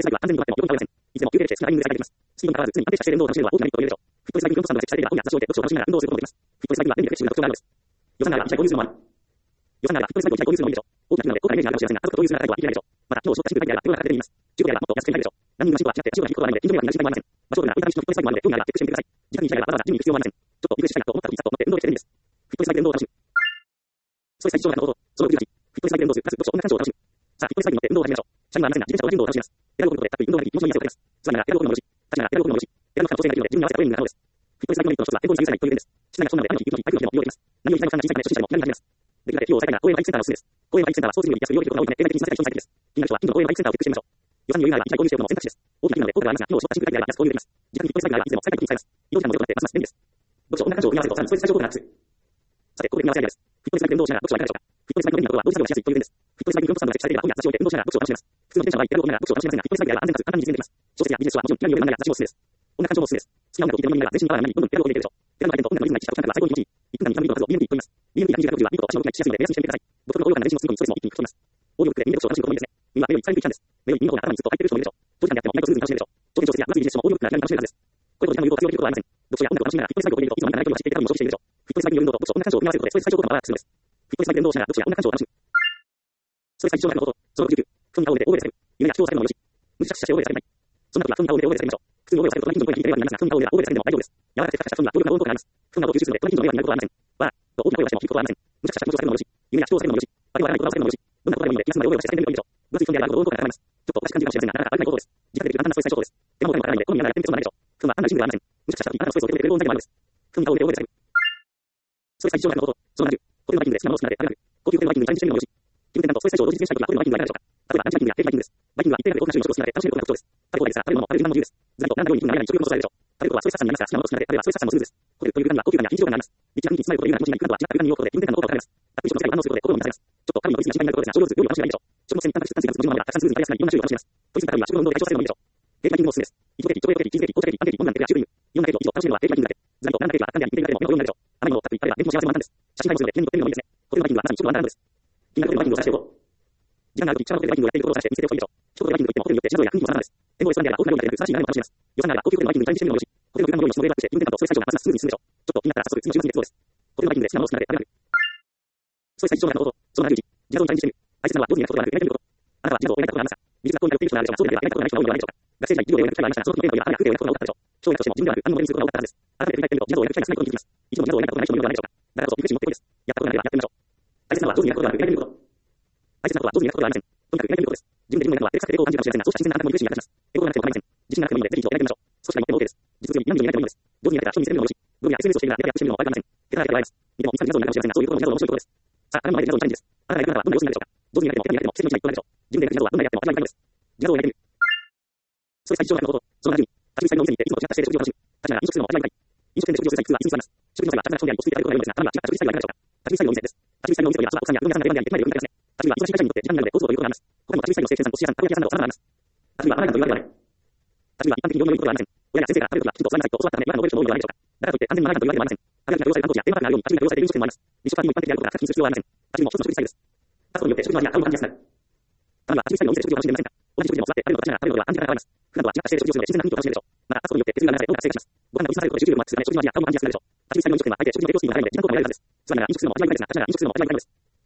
フィットネスライクにフロントスタンドが設置されていれば、大きなリフレッシュが特徴があるのです。フィットネスライクには便利でフレキシブルな特徴があるのです。予算があれば自社購入するのもあり。予算があれば自社購入するのもあります。また、フィットネスライクに運動を楽しむ。予算があればフィットネスライクに運動を楽しむ。フィットネスライクに運動を楽しむ。大きな規模で効果がイメージがあるかもしれませんが、家族と共有するなら大はできないでしょう。また、機能を紹介していくタイプであれば、手頃な価格で見ます。中古であればもっと安く手に入るでしょう。何人が仕事は違って、仕事が違うことはないので、頻度には同じ心配はありません。場所なら、こういった道のフィットネスライクもあるので、興味があればチェックしてみてください。自宅に行きたいならわざわざジムに行く必要はありません。ちょっとリフレッシュしたいなと思った時にさっと乗って運動できて便利です。フィットネスライク運動を楽しむ。ストレス解消のこと、そのじゅうはち、フィットネスライク運動する、かつ読書、音楽鑑賞を楽しむ。さあ、フィットネスライクに乗って運動を始めましょう。車にはありませんが、自転車と同じ運動を楽しみます。ペダルをこぐことで、たっぷり運動ができ、気持ちのいい汗をかきます。座りながらペダルをこぐのもよし、立ちながらペダルをこぐのもよし、ペダルの負荷の調整ができるので、自分に合わせたトレーニングが可能です。フィットネスライクのメリットの一つは、天候に左右されないという点です。室内がそんなので、雨の日、雪の日、台風の日でも利用できます。何より膝の負担が小さいため、初心者でも気軽に始めます。できるだけ費用を抑えたいなら、公園バイクセンターがおすすめです。公園バイクセンターはスポーツジムより安く利用できることが多いため、定額的に最適です。気になる人は、近所の公園バイクセンターをチェックしてみましょう。予算に余裕があれば、一台購入しておくのも選択肢です。大きな機能で効果がありますが、機能を絞ったシンプルタイプであれば安く購入できます。自宅にフィットネスライクがあれば、いつでも最適に使えます。移動時間も良くなって、ますます便利です。読書、音楽鑑賞を組み合わせると、さらにストレス解消効果がアップする。さて、ここで見直しアイデアです。フィットネスライク運動をしながら読書はいかがでしょうか。フィットネスライクのメリットは、同時作業がしやすいという点です。フィットネスライクフロントスタンドが設置されていれば、本や雑誌を置いて運動しながら読書を楽しめます。普通の自転車の場合、ペダルをこぎながら読書を楽しめませんが、フィットネスライクであれば安全かつ簡単に実現できます。小説やビジネス書はもちろん、気になるような漫画や雑誌もおすすめです。音楽鑑賞もおすすめです。好きな音楽を聴いてるのになら、全身のパワーや何にどんどんペダルをこいでいけるでしょう。ペダルの回転と音楽のリズムが一致した音楽が最高に気持ちいい。いっぷん間ににかいの数を ビーエムピー と言います。ビーエムピー がにじゅうからろくじゅうは、ビートと足の動きが一致しやすいので、目安にしてみてください。独特の応用感が全身の筋肉にストレスも一気に吹き飛びます。オーディオブックで耳で読書を楽しむこともいいですね。耳は目より最適なんです。目より耳の方が頭にずっと入っている人もいるでしょう。長時間であっても意外とスムーズに楽しめるでしょう。長編小説や分厚いビジネス書もオーディオブックが何に楽しめるはずです。これと時間の有効を強めることはありません。読書や音楽を楽しみながらフィットネスライクを取り入れると、いつの間にか内容が知っていて多分も消費しているでしょう。フィットネスライクによる運動と読書、音楽鑑賞を組み合わせることで、ストレス解消効果もマークするのです。フィットネスライク運動をしながら読書や音楽鑑賞を楽しむ。ストレス解消のこと、そのろくじゅうきゅう、不運が多めで大声で叫ぶ。夢や人を叫ぶのもよし、無視したして大声で叫ぶない。そんな時は不運が多めで大声で叫びましょう。普通に大声を叫ぶと近所の声が聞いているようになりますが、不運が多めで大声で叫んでも大丈夫です。柔らかくてカチカチした不運は強力な応答があります。不運が音を吸収するので、隣近所の迷惑になることはありません。わーと大きな声を出しても聞くことはありません。無茶苦茶した気持ちを叫ぶのもよし、夢や人を叫ぶのもよし、バリバリな言葉を叫ぶのもよし、どんなことでもいいので、気が済むまで大声を出して叫んでみるといいでしょう。分厚い布団であれば応答が高まります。ちょっとおかしく感じるかもしれませんが、なかなか悪くない行動です。時間でできる簡単なストレス解消法です。手間もお金もかからないので、好みやながらやってみることもないでしょう。不運は単なる人ではありません。無茶苦茶した時、あなたのストレスを受けてくれる存在でもあるのです。不運が多めで大声で叫ぶ。ストレス解消のこと、そのななじゅう、ホテルバイキングで好きなものを好きなので食べなく、高級ホテルバイキングにチャレンジしてみるのもよし、気分転換とストレス解消を同時に実現したい時はホテルバイキングがいかがでしょうか。例えばランチバイキングやテレビバイキングです。バイキングは一定額で大きな種類の食を好きなので楽しめることが特徴です。食べ放題ですが、食べるものも食べる時間も自由です。ずらりと並んだように並んだように食欲もそそられるでしょう。食べることはストレス発散になりますが、好きなものを好きなので食べればストレス発散もスムーズです。ホテルという空間には高級感や緊張感があります。立地が雰囲気に包まれることで有名な気持ちになり、空間とは違った空間に身を置くことで気分転換の効果を高めます。たっぷり食世界に反応することで心を満たせます。ちょっとカロリーの取り過ぎが心配になるところですが、少量ずつ料理を楽しめばいいでしょう。食物繊維に炭水化物ごじゅうまでがたくさんスムーズに食べやすくなり、いろんな種類を楽しめます。取り過ぎたカロリーは食後の運動で解消されるのもいいでしょう。データバイキングもおすすめです。イトテキ、チョコレートテキ、チーズテキ、紅茶テキ、パンテキ、モンナンテキやシュークリーム。いろんなテキを以上楽しめるのはデータバイキングだけ。ずらりと並んだテキは圧巻であり、見ているだけでも目のようになるでしょう。甘いものをたっぷり食べれば、電気も幸せも満タンです。写真タイムするので手に取ってみるのもいいですね。ホテルバイキングはまさに食のワンダーランドです。気になるホテルバイキングを探しておこう。時間があるとき、近場のホテルバイキングをやっているところを探して見せておくといいでしょう。一ホテルバイキングといってもホテルによって品揃いや雰囲気も様々です。展望レストランであれば大きな料理が出る素晴らしい眺めも楽しめます。予算があれば高級ホテルのバイキングにチャレンジしてみるのもよし、ホテルの空間の料理のその上でアップして気分転換とストレス解消がますますスムーズに進むでしょう。ホテルバイキングで好きなものを好きなので食べることができます。時間があれば好きな料理が出る素晴らしいストレス解消のこと、そのななじゅういち、自動にチャレンジしてみる。大切なのは上手にやることではなく、やりたいということ。あなたは自動をやりたいことがありますか。美術学校に通っている人があるでしょうか。そうであればやりたいことがない人が多いのではないでしょうか。学生時代授業でやる機会がありましたが、その時のテーマは雨や空でやることが多かったでしょう。将来としても自分ではなく、何の目にすることが多かったはずです。改めて振り返ってみると、自動をやる機会が少ないことに気づきます。一度も自動をやりたことがない人もいるのではないでしょうか。だからこそリフレッシュに持ってこいです。やったことがないではやってみましょう。大切なのは上手にやることではなく、やりたいということ。大切なことは上手にやることではありません。とにかくやりたいということです。自分で自分をやるのは照れくさくて抵抗を感じるかもしれませんが、少し自然なあなたもリフレッシュに役立ちます。抵抗がなくても構いません。自信がなくてもいいので、ぜひ一度やってみましょう。少しでもやっても OK です。実物より何時にやりたいと思います。上手にやれたら人に見せるのもよし、ブログや エスエヌエス をしているならやってみるのも悪くありません。手が空けて笑います。見ても見つかりなぞになるかもしれませんが、そういうことも皆さん面白いことです。さあ、あなたの前で皆さんチャレンジです。あなたがやるならばどんな様子になるでしょうか。上手にやれても手にやれても奇跡のうちにいくことでしょう。自分でやるならばどんなやっても頭にいくのです。自動をやってみる。それ最初のこと、そのななじゅうに、立ち食い先のお店に行っていつもと違った姿勢で食事を楽しむ。立ちながら飲食するのも頭にいく。飲食店で食事をする際、普通はいつに座ります。食事の際は着な布団であり、落ち着いていただくことが良いのですが、あなたは違った食事スタイルがいかがでしょうか。立ち食い先のお店です。立ち食い先のお店といえば、そば、おさんやうどん屋さんが選んであり、駅前でよく見かけますね。立ち食いは忙しい会社にとって時間になるので、交通をということがあります。他にも立ち食い先の生鮮さん、お寿司屋さん、たこ焼き屋さんなど様々あります。立ち食いは甘いものと言われてはない。立ち食いは一般的に業務用にことはありません。親や先生が食べるときはきちんと座りなさいと教わったため、違和感を覚える人も多いのではないでしょうか。だからといって安全なマナーと言われてはありません。歯磨きが要される担当者やテーマパークがあるように、立ち食いが要されている飲食店もあります。立食パーティーも一般的であることが確認する必要はありません。立ち食いも一つの食事スタイルです。立つことによって食事の味が合う感じやすくなる。たまには立ち食いスタイルのお店で食事を楽しんでみませんか。同じ食事でも座って食べるのと立ちながら食べるのでは安定感が変わります。普段とは違った姿勢で食事をするので自然な雰囲気を楽しめるでしょう。また、立つことによって血流が流れ、脳が活性化します。ご飯が薄まることで集中力もアップするため、食事の味が合う感じやすくなるでしょう。立ち食いスタイルの飲食店は相手食事の提供数にも高いので、時間効果も得られるはずです。座りながら飲食するのも味わい深いですが、立ちながら飲食するのも味わい深いのです。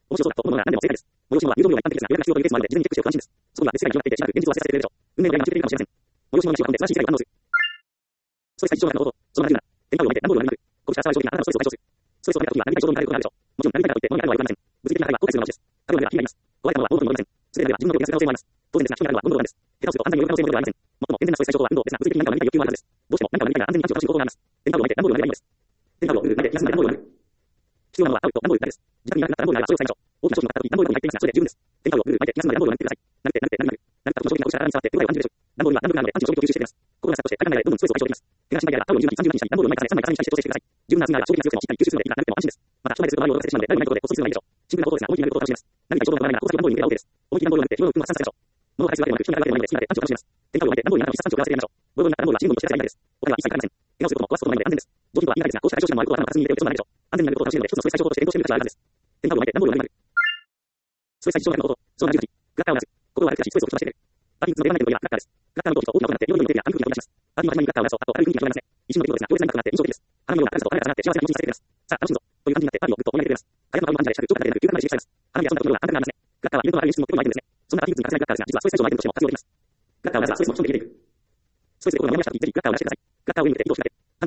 面白そうだと思うのなら何でも正解です。催し物は誘導量が一般的ですが、予約が必要というケースもあるので、事前にチェックしておくと安心です。そこには別世界が広がっていて、しばらく現実を忘れさせてくれるでしょう。運命の出会いが待ち受けているかもしれません。催し物の話を運んで素晴らしい世界を反応する。ストレス解消の方法、その話なら、展開を見て段ボールを割りまく。こうした騒い症的なあなたのストレスを解消する。ストレスを感じた時は何か衝動になることがあるでしょう。もちろん、何かがといって物になるのはよくありません。物理的な破壊は後悔するの話です。過去の話は気になります。壊れたものは元に戻りません。失礼なれば自分の欲を減らす可能性もあります。当然ですが、気になるのは元のです。下手をすると簡単に泳ぐ可能性もありません。最も健全なストレス解消法は運動ですが、物理的に何かを何か欲求もあるはずです。どうしても何かを何かが安全に感知を楽しむ方法があります。電波を巻いて段ボールを割ればいいのです。電波を振る、投げ、休んで段ボールを割る。必要なのはタオルと段ボールだけです。自宅になくなった段ボールがあればそれを使いましょう。大きな商品を買った時、段ボールに入っていますが、それで十分です。電波を振る、巻いて、休んで段ボールを割ってください。慣れて、慣れて、慣れて、慣れたことの商品が落ちた体に触って不具合を感じるでしょう。段ボールは段ボールなので、パンチの商品を吸収してくれます。心がスタートして、体がどんどんストレスを解消できます。手が心配であればタオルをじゅうに、さんじゅうにしたり、段ボールを毎回さんまい重ねして調整してください。十分な休みがあれば商品が強くてもしっかり吸収するので、いくらなくても安心です。また、商売ですると周りを泳がせてしまうので、誰もいないところでこっそりするのがいいでしょう。シンプルなことですが、思い切りなることを楽しみます。何か衝動がないなら、工作段ボールに入れば OK です。思い切り段ボールを割って、日頃の運動を発散させましょう。物を返すわけでもなく、人がいるわけでもないので、好きなのでパンチを楽しみます。電波を巻いて段ボールにあなたの必殺パンチを食らわせてやりましょう。ボロボロになった段ボールは新聞として使えばいいです。お金は一切かかりません。怪我をすることも壊すこともないので安全です。上品とは言い難いですが、こうした解消手段もあることは頭の片隅に入れておく必要もないでしょう。安全になることを楽しむので、一つのストレス解消法として検討してみる価値はあるはずです。電波を巻いて段ボールを割りまく。ストレス解消のこと、そのななじゅうに、クラッカーを鳴らす。心は悪くしストレスを吹き飛ばしてくれる。パーキングスのデータメントといえばクラッカーです。クラッカーの音と大きな音が鳴って、夜のテレビや紙吹雪が飛び出します。パーキングの始まりにクラッカーを鳴らすと、あと明るい雰囲気が広がりますね。一瞬の出来事ですが、強烈なインパクトがあって印象的です。花のような明るさと華やかになって幸せな気持ちにさせてくれます。さあ、楽しむぞ。という感じになってパーティーをぐっと盛り上げてくれます。早くパーティーを満足感でなく、空間までジェスチャーです。花火が遊んだところは安全なので、クラッカーはイベントのある様子に持ってくる前にジェスチャーです。花火が終わった後には安全な場所に移動してください。クラッカーはイベントの相手にしています。そんなパーティー物に欠かせないクラッカーですが、実はストレス解消のアイテムとしても活用できます。クラッカーをまずはストレスの基本的に入れていく。ストレスで心がモヤモヤした時、ぜひクラッカーを出してください。クラッカーを入れて移動してください。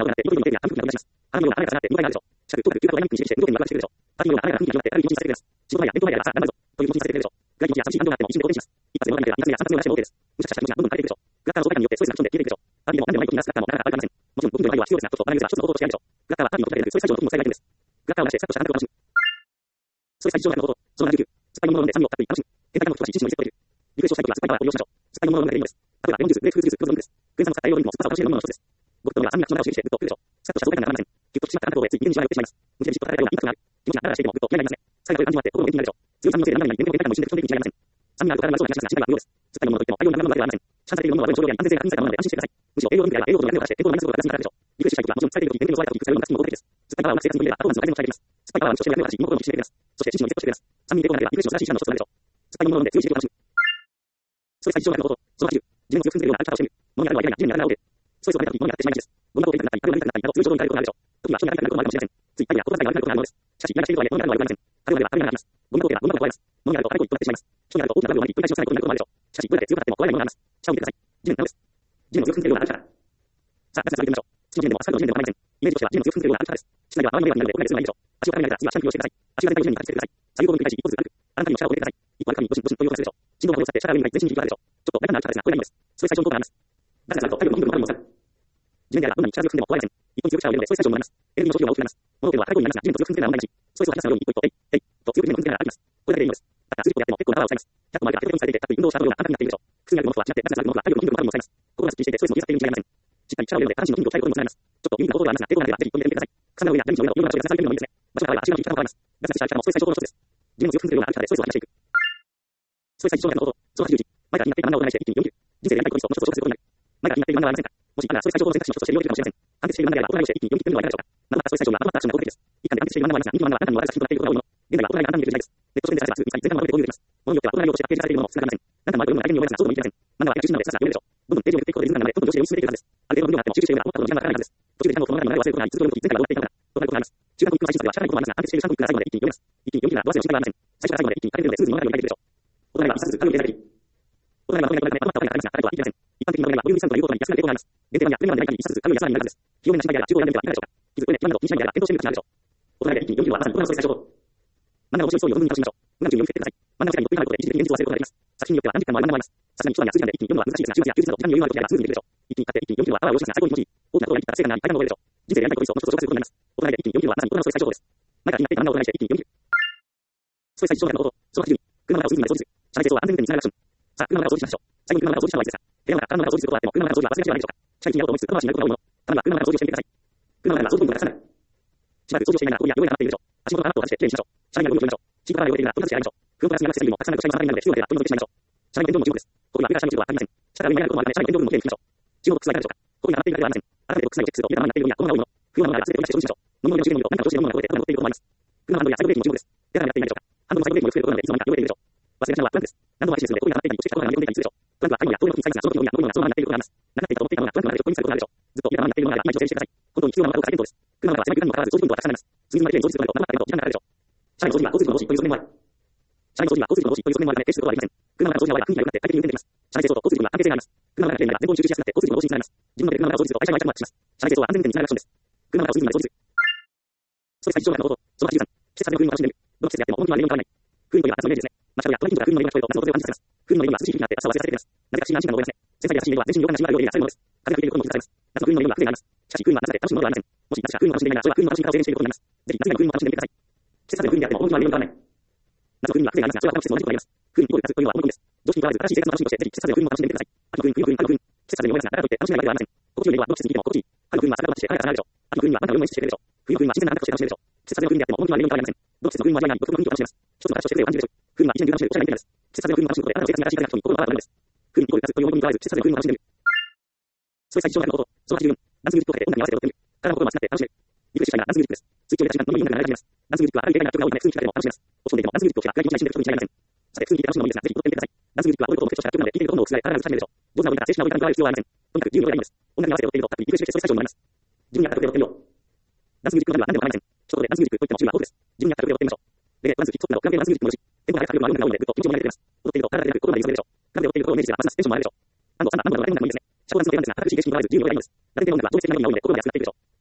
が行って、一度に見てや、韓国が動き出します。あらゆるようなあらゆるがって、入会があるでしょう。社区、東部、空港、ダイナミックに指示して、動くにワクワクしてるでしょう。パーティー用なあらゆるが雰囲気が広がって、ある意味禁止されてるです。仕事前や、弁当前やで、あ、なんだぞ、という気持ちにされてるでしょう。外国や寂しい感情があっても一瞬で好転します。一発で物が見ては、二発目や三発目を出しても OK です。無茶した気持ちがどんどん枯れていくでしょう。クラッカーの相対感によってストレスが吹き飛んで消えていくでしょう。パーティーでも何でもない時に出すクラッカーもなかなかありません。もちろん、ご近所には必要ですが、ちょっとバランスが一つの方向としてあるでしょう。クラッカーはパーティーの時だけでストレス解消の時も最大限です。クラッカーを出して、さっとした感覚を楽しむ。ストレス解消のこと、そのななじゅうきゅう、酸っぱいものを飲んで酸味をたっぷり楽しむ。天体感も少し一時のリセットを入れる。リクエストしたい時は酸っぱいパワーを利用しましょう。酸っぱいものを飲むだけでいいのです。例えばレモンジュース、グレープフルーツジュース、黒酢ドリンクです。クエン酸を使った栄養ドリンクも酸っぱさを楽しめる飲むものの一つです。ごくとには酸味が口の中を刺激してぐっとくるでしょう。さっとした爽快感がたまらません。ギュッとしまったあなたをつい家にしまいをってしまいます。無理やりじっと食べたようなインパクトがある。気持ちがダラダラしていてもぐっと嫌いになりますね。最後こういう感じもあって心も元気になるでしょう。強い酸味のせいで涙に電光電波も一瞬で吹き飛んでいくに違いありません。酸味があると体がそうな気がしますが、心配は不要です。酸っぱいものといっても大量に飲むわけではありません。市販されているものはどれも少量であり安全性が確認されたものなので安心してください。むしろ栄養ドリンクであれば栄養素の量を出して健康のマイナスを出すになるでしょう。リクエストしたい時はもちろん使えている時に電源を加えた時に使うようなスキンも効果的です。酸っぱいパワーを生活に入れればパフォーマンスの改善も期待できます。酸っぱいパワーのとして役を果たし、身も心も引き締めてくれます。そして知識もリセットしてくれます。酸味に抵抗がなければリクエストを素晴らしい手段の一つとなるでしょう。酸っぱいものを飲んで強い刺激を楽しむ。ストレス解消のこと、そのはちじゅう、自分を強く踏んでいるような歩き方をしてみる。物に当たるのは嫌いな、地面に当たるのは OK。ストレスを感じた時、物に当たってしまいがちです。ゴミ箱を手になったり、あるいは痛くなったり、あるいは痛くなったりなど、そういう衝動に駆られることがあるでしょう。時は人に当たることもあるかもしれません。つい痛いや心当たりが悪くなることがあるのです。しかし、イライラしているとはいえ、物に当たるのは悪くなりません。彼らでは彼らが来ます。ゴミ箱ではゴミ箱を加えます。物に当たると軽く一歩になってしまいます。人に当たると大きな部分を巻き、繰り返しのサイクルになることもあるでしょう。しかし、どれだけ強くなっても壊れないものがあります。下を見てください。地面のです。地面を強く踏んでいるような歩き方。さあ、なぜ続けてみましょう。土の地面でもアスファルトの地面でもありません。イメージとしては地面を強く踏んでいるような歩き方です。室内は周りの迷惑になるので、これが強いでしょう。足を軽くなれたら次はシャンプーをしてください。足が全体を地面に感じてください。左右を繰り返し一歩ずつ軽く。あなたにも力を入れてください。一歩歩くにゴシンゴシンという音がするでしょう。振動の波を使って力を上に全身に響かせるでしょう。ちょっと大胆な歩き方ですが、これがいいのです。ストレス解消の効果があります。ガチャガチャと体力の筋力の周りも押さえる。地面であればどんなに力強く踏んでも壊れません。一歩に強く力を入れるのでストレス解消になります。エネルギーの消費量が大きくなります。物のは軽くになりますが、地面と強く踏んでいるのは問題なし。ストレスを吐き出すように一歩一歩、えい、えい、と強く地面を踏んでいながら歩きます。これだけでいいのです。だから数十歩やっても結構なパワーを使います。ひゃっ歩もあれば結構にされていて、たっぷり運動をした後のような感覚になっているでしょう。複数になるものとは違って、なぜなら歩くものは体力の筋力の周りも抑えます。心がすっきりしていてストレスも切り去っているに違いありません。しっかり力を入れるので下半身の筋肉を鍛えることにもつながります。ちょっと有意義なことではありますが、抵抗がなければぜひ一歩に出てみてください。草の上やベンチの上などいろんな場所で支えているのもいいですね。場所があれば足が伸びき方も変わります。ガツガツした歩き方もストレス解消法の一つです。地面を強く踏んでいるような歩き方でストレスを吐き出していく。ストレス解消のこと、そのはちじゅういち、前から気になっている漫画をorganizeして一気に読み切る。人生でやりたいことに一つをもう一つ増加することになる。前から気になっている漫画はありませんか。もしあなたがストレス解消法の選択肢の一つとして利用できるかもしれません。安定している漫画であれば大人にして一気に読み切ってみるのはいかがでしょうか。またまたストレス解消はまとまったアクションが効果的です。一貫で安定している漫画はありますが、人気の漫画はあなたにも私たちにとっていることが多いもの。現在は大人に簡単に見る時代です。ネット上で探せばすぐ見つかり、全部まとめて購入できます。物によっては大人用としてパッケージされているものも少なくありません。あなたの周りを読むのが相手に読めますが、そうとも言い切れません。漫画は絵中心なのでさらさら読めるでしょう。どんどんページをめくっていくことでリズムが生まれ、どんどん上司で読み進めていくはずです。ある程度の量があっても集中して読むならもっとの時間がかからないはずです。途中で時間をその中に流れ忘れることがあり、続く読むとき前回はどうなっていたのかとなることがあります。中間コンクール配信では社会のこともありますが、安定しているさんぷんから最後まで一気に読めます。一気に読み切るならどうせの心配はありません。最初から最後まで一気に書けるのでスムーズに物語を書いていくでしょう。大人には一冊ずつ紙を入れられている。大人にはまとめなくなってまとまった本が書かれますが、彼とは言い切れません。一般的にまとめはボリュームにさんという用途に安くなる抵抗があります。限定版やプレミアムでない限り一冊ずつ紙を安らになるはずです。費用面な心配であれば中古を選んでみてはいかがでしょうか。傷、これ、今など気にしないであれば検討してみる価値があるでしょう。大人で一気に読み切るのはまさに大人のストレス解消法。漫画の面白いストーリーを存分に楽しみましょう。漫画の順に読み切ってください。漫画の世界にどっぷり入ることで一時的に現実を忘れることができます。作品によっては何時間もある漫画もあります。さすがに一晩や数時間で一気に読むのは難しいですが、週末や休日など時間に余裕のある時であればスムーズにできるでしょう。一気に買って一気に読み切るのはパワーを要しますが最高に気持ちいい。大きなことができた達成感があり、大変な覚えるでしょう。人生でやりたいことに一つをもう一つ増加することになります。大人で一気に読み切るのはまさに大人のストレス解消法です。前から気になっていた漫画を大人にして一気に読み切る。ストレス解消のこと、そのはちじゅうに、車の中をスムーズに掃除する。車内清掃は安全運転につながるアクション。さあ、車の中を掃除しましょう。最後に車の中を掃除したのはいつですか。部屋の中、車の中を掃除することはあっても、車の中の掃除は忘れがちではないでしょうか。社会にやろうと思いつつ後回しになることが多いもの。たまには車の中の掃除をしてみてください。車の中の掃除本部がたくさんある。しばらく掃除をしていながら、ゴミや汚れが溜まっているでしょう。足元の穴を外してきれいにしましょう。車内のゴミを取りましょう。シートから汚れているなら取り外して洗いましょう。フロントガラスに流してみるもたくさんの臭いの差がになるので、必要ならどんどん出てしまいましょう。車内電動も重要です。ここには上から車の地図はありません。下から上に流れることもあるため、車内電動もきれいに拭きましょう。中央ボックスはいかがでしょうか。ここには洗っているだけではありません。改めてボックス内をチェックすると、家が生になっているゴミや物が多いもの。不要なものがあれば全て取り出して掃除しましょう。飲み物や飲み物を何か教えて飲むのが超えて、ただ乗っていることもあります。車のハンドルやサイドブレーキも重要です。手洗いになっていないでしょうか。ハンドルのサイドブレーキもよく増えることなので、いつの間にか汚れているでしょう。忘れがちなのはトランクです。何度も配信するので、ゴミが溜まっていたり、そして人が飲み込んでいたりするでしょう。トランクは買い物や遠いものにサイズがその時のゴミや飲み物がそのままになっていることがあります。なくなっていたと思っていたものがトランクの中で横にされることがあるでしょう。ずっと家が生になっているものがあれば今一度整理してください。本当に必要なものかどうか検討です。車の中は狭くなるにもかかわらず掃除分はたくさんあります。数日まできれいに掃除するとなると、生っていると時間がかかるでしょう。車内の掃除は交通事故の防止という側面もある。車内の掃除は交通事故の防止という側面もあるため、決してすることはありません。車の中の掃除は空気が良くなって快適に運転できます。車内清掃と交通事故には関係性があります。車の中がきれいになれば全部集中しやすくなって交通事故の防止につながります。自分の手で車の中を掃除すると会社の愛着もアップします。車内清掃は安全運転につながるアクションです。車の中を隅々まで掃除する。ストレス解消のこと、そのはちじゅうさん、季節風の風を楽しんでみる。どの季節やっても本気は例年も変わらない。風の声は夏のイメージですね。街角や隣近所から風の音が聞こえると夏の風を感じさせます。風の音が涼しい日になって朝は忘れされています。なぜか不思議な安心感を覚えますね。繊細で優しい音は全身に良好な信頼を得るようになされるものです。風が吹いていることも気づかれます。夏の風の音は風があります。しかし風は夏で楽しむものではありません。もし夏が風の楽しんでいないなら、それは風の楽しみ方を制限していることになります。ぜひ夏が風の楽しんでみてください。季節風の風にあっても本気は例年も変わらない。夏の風には風がありますが、それは他の季節も同じことがあります。風にイコール夏というのはこのことです。常識にとらわず新しい生活の楽しみとして、ぜひ季節風の風も楽しんでみてください。秋の風、冬の風、春の風、季節風に思いますが、だからといって楽しめないわけではありません。心地よい音はどの季節にいても心地いい。春の風は桜が落ちて花が咲くでしょう。秋の風には万物を意識してくれるでしょう。冬の風には自然な感覚として楽しめるでしょう。季節風の風にあっても本気は例年も変わりません。どの季節の風も味わいない独特の雰囲気を楽しめます。一つの形として風を感じるでしょう。風は一年中楽しめるおしゃれなイベントです。季節風の風も楽しむことで、あなたの生活に新しい風が吹き込み、心が新たになるのです。風にイコール夏という思いにとらわず、季節風の風も楽しんでみる。ストレス解消のこと、そのはちじゅうよん、ダンスミュージックをかけて音楽に合わせて踊ってみる。体の心を集まって楽しめる。リクエストしたいならダンスミュージックです。スイッチを入れた瞬間、どんどんいい音楽が流れ始めます。ダンスミュージックはある意味がない曲が多いので、普通に聴いただけでも楽しめます。落ち込んでいてもダンスミュージックを聴けば暗い気持ちが一瞬で吹き飛ぶに違いありません。さて、普通に聴いて楽しむのもいいですが、ぜひ踊ってみてください。ダンスミュージックは踊ることを目的とした曲なので、聴いているとどんどん薄暗い体が映し始めるでしょう。上手な踊りから静止な踊りからに加える必要はありません。とにかく自由に踊ればいいんです。音楽に合わせて踊っていると、たっぷりリクエストしてストレス解消になります。自分に合った曲で踊ってみよう。ダンスミュージックの何でも構いません。一言でダンスミュージックといっても自由な方です。自分に合った曲で踊ってみましょう。で、ワンツーヒットなど、クラブでダンスミュージックもよし、テンポが速く力があるような音楽が多いので、ぐっと気持ちを盛り上げています。踊っていると体だけでなく心まで揺さぶれるでしょう。クラブで踊っているところをイメージすればますますテンションも上がるでしょう。何度さん何度の音楽でもいいですね。シャコダンスのテーマですが、高くし激しに踊られず自由に踊ればいいんです。誰でも音楽は情熱的なものが多いので、心が安くなっているでしょう。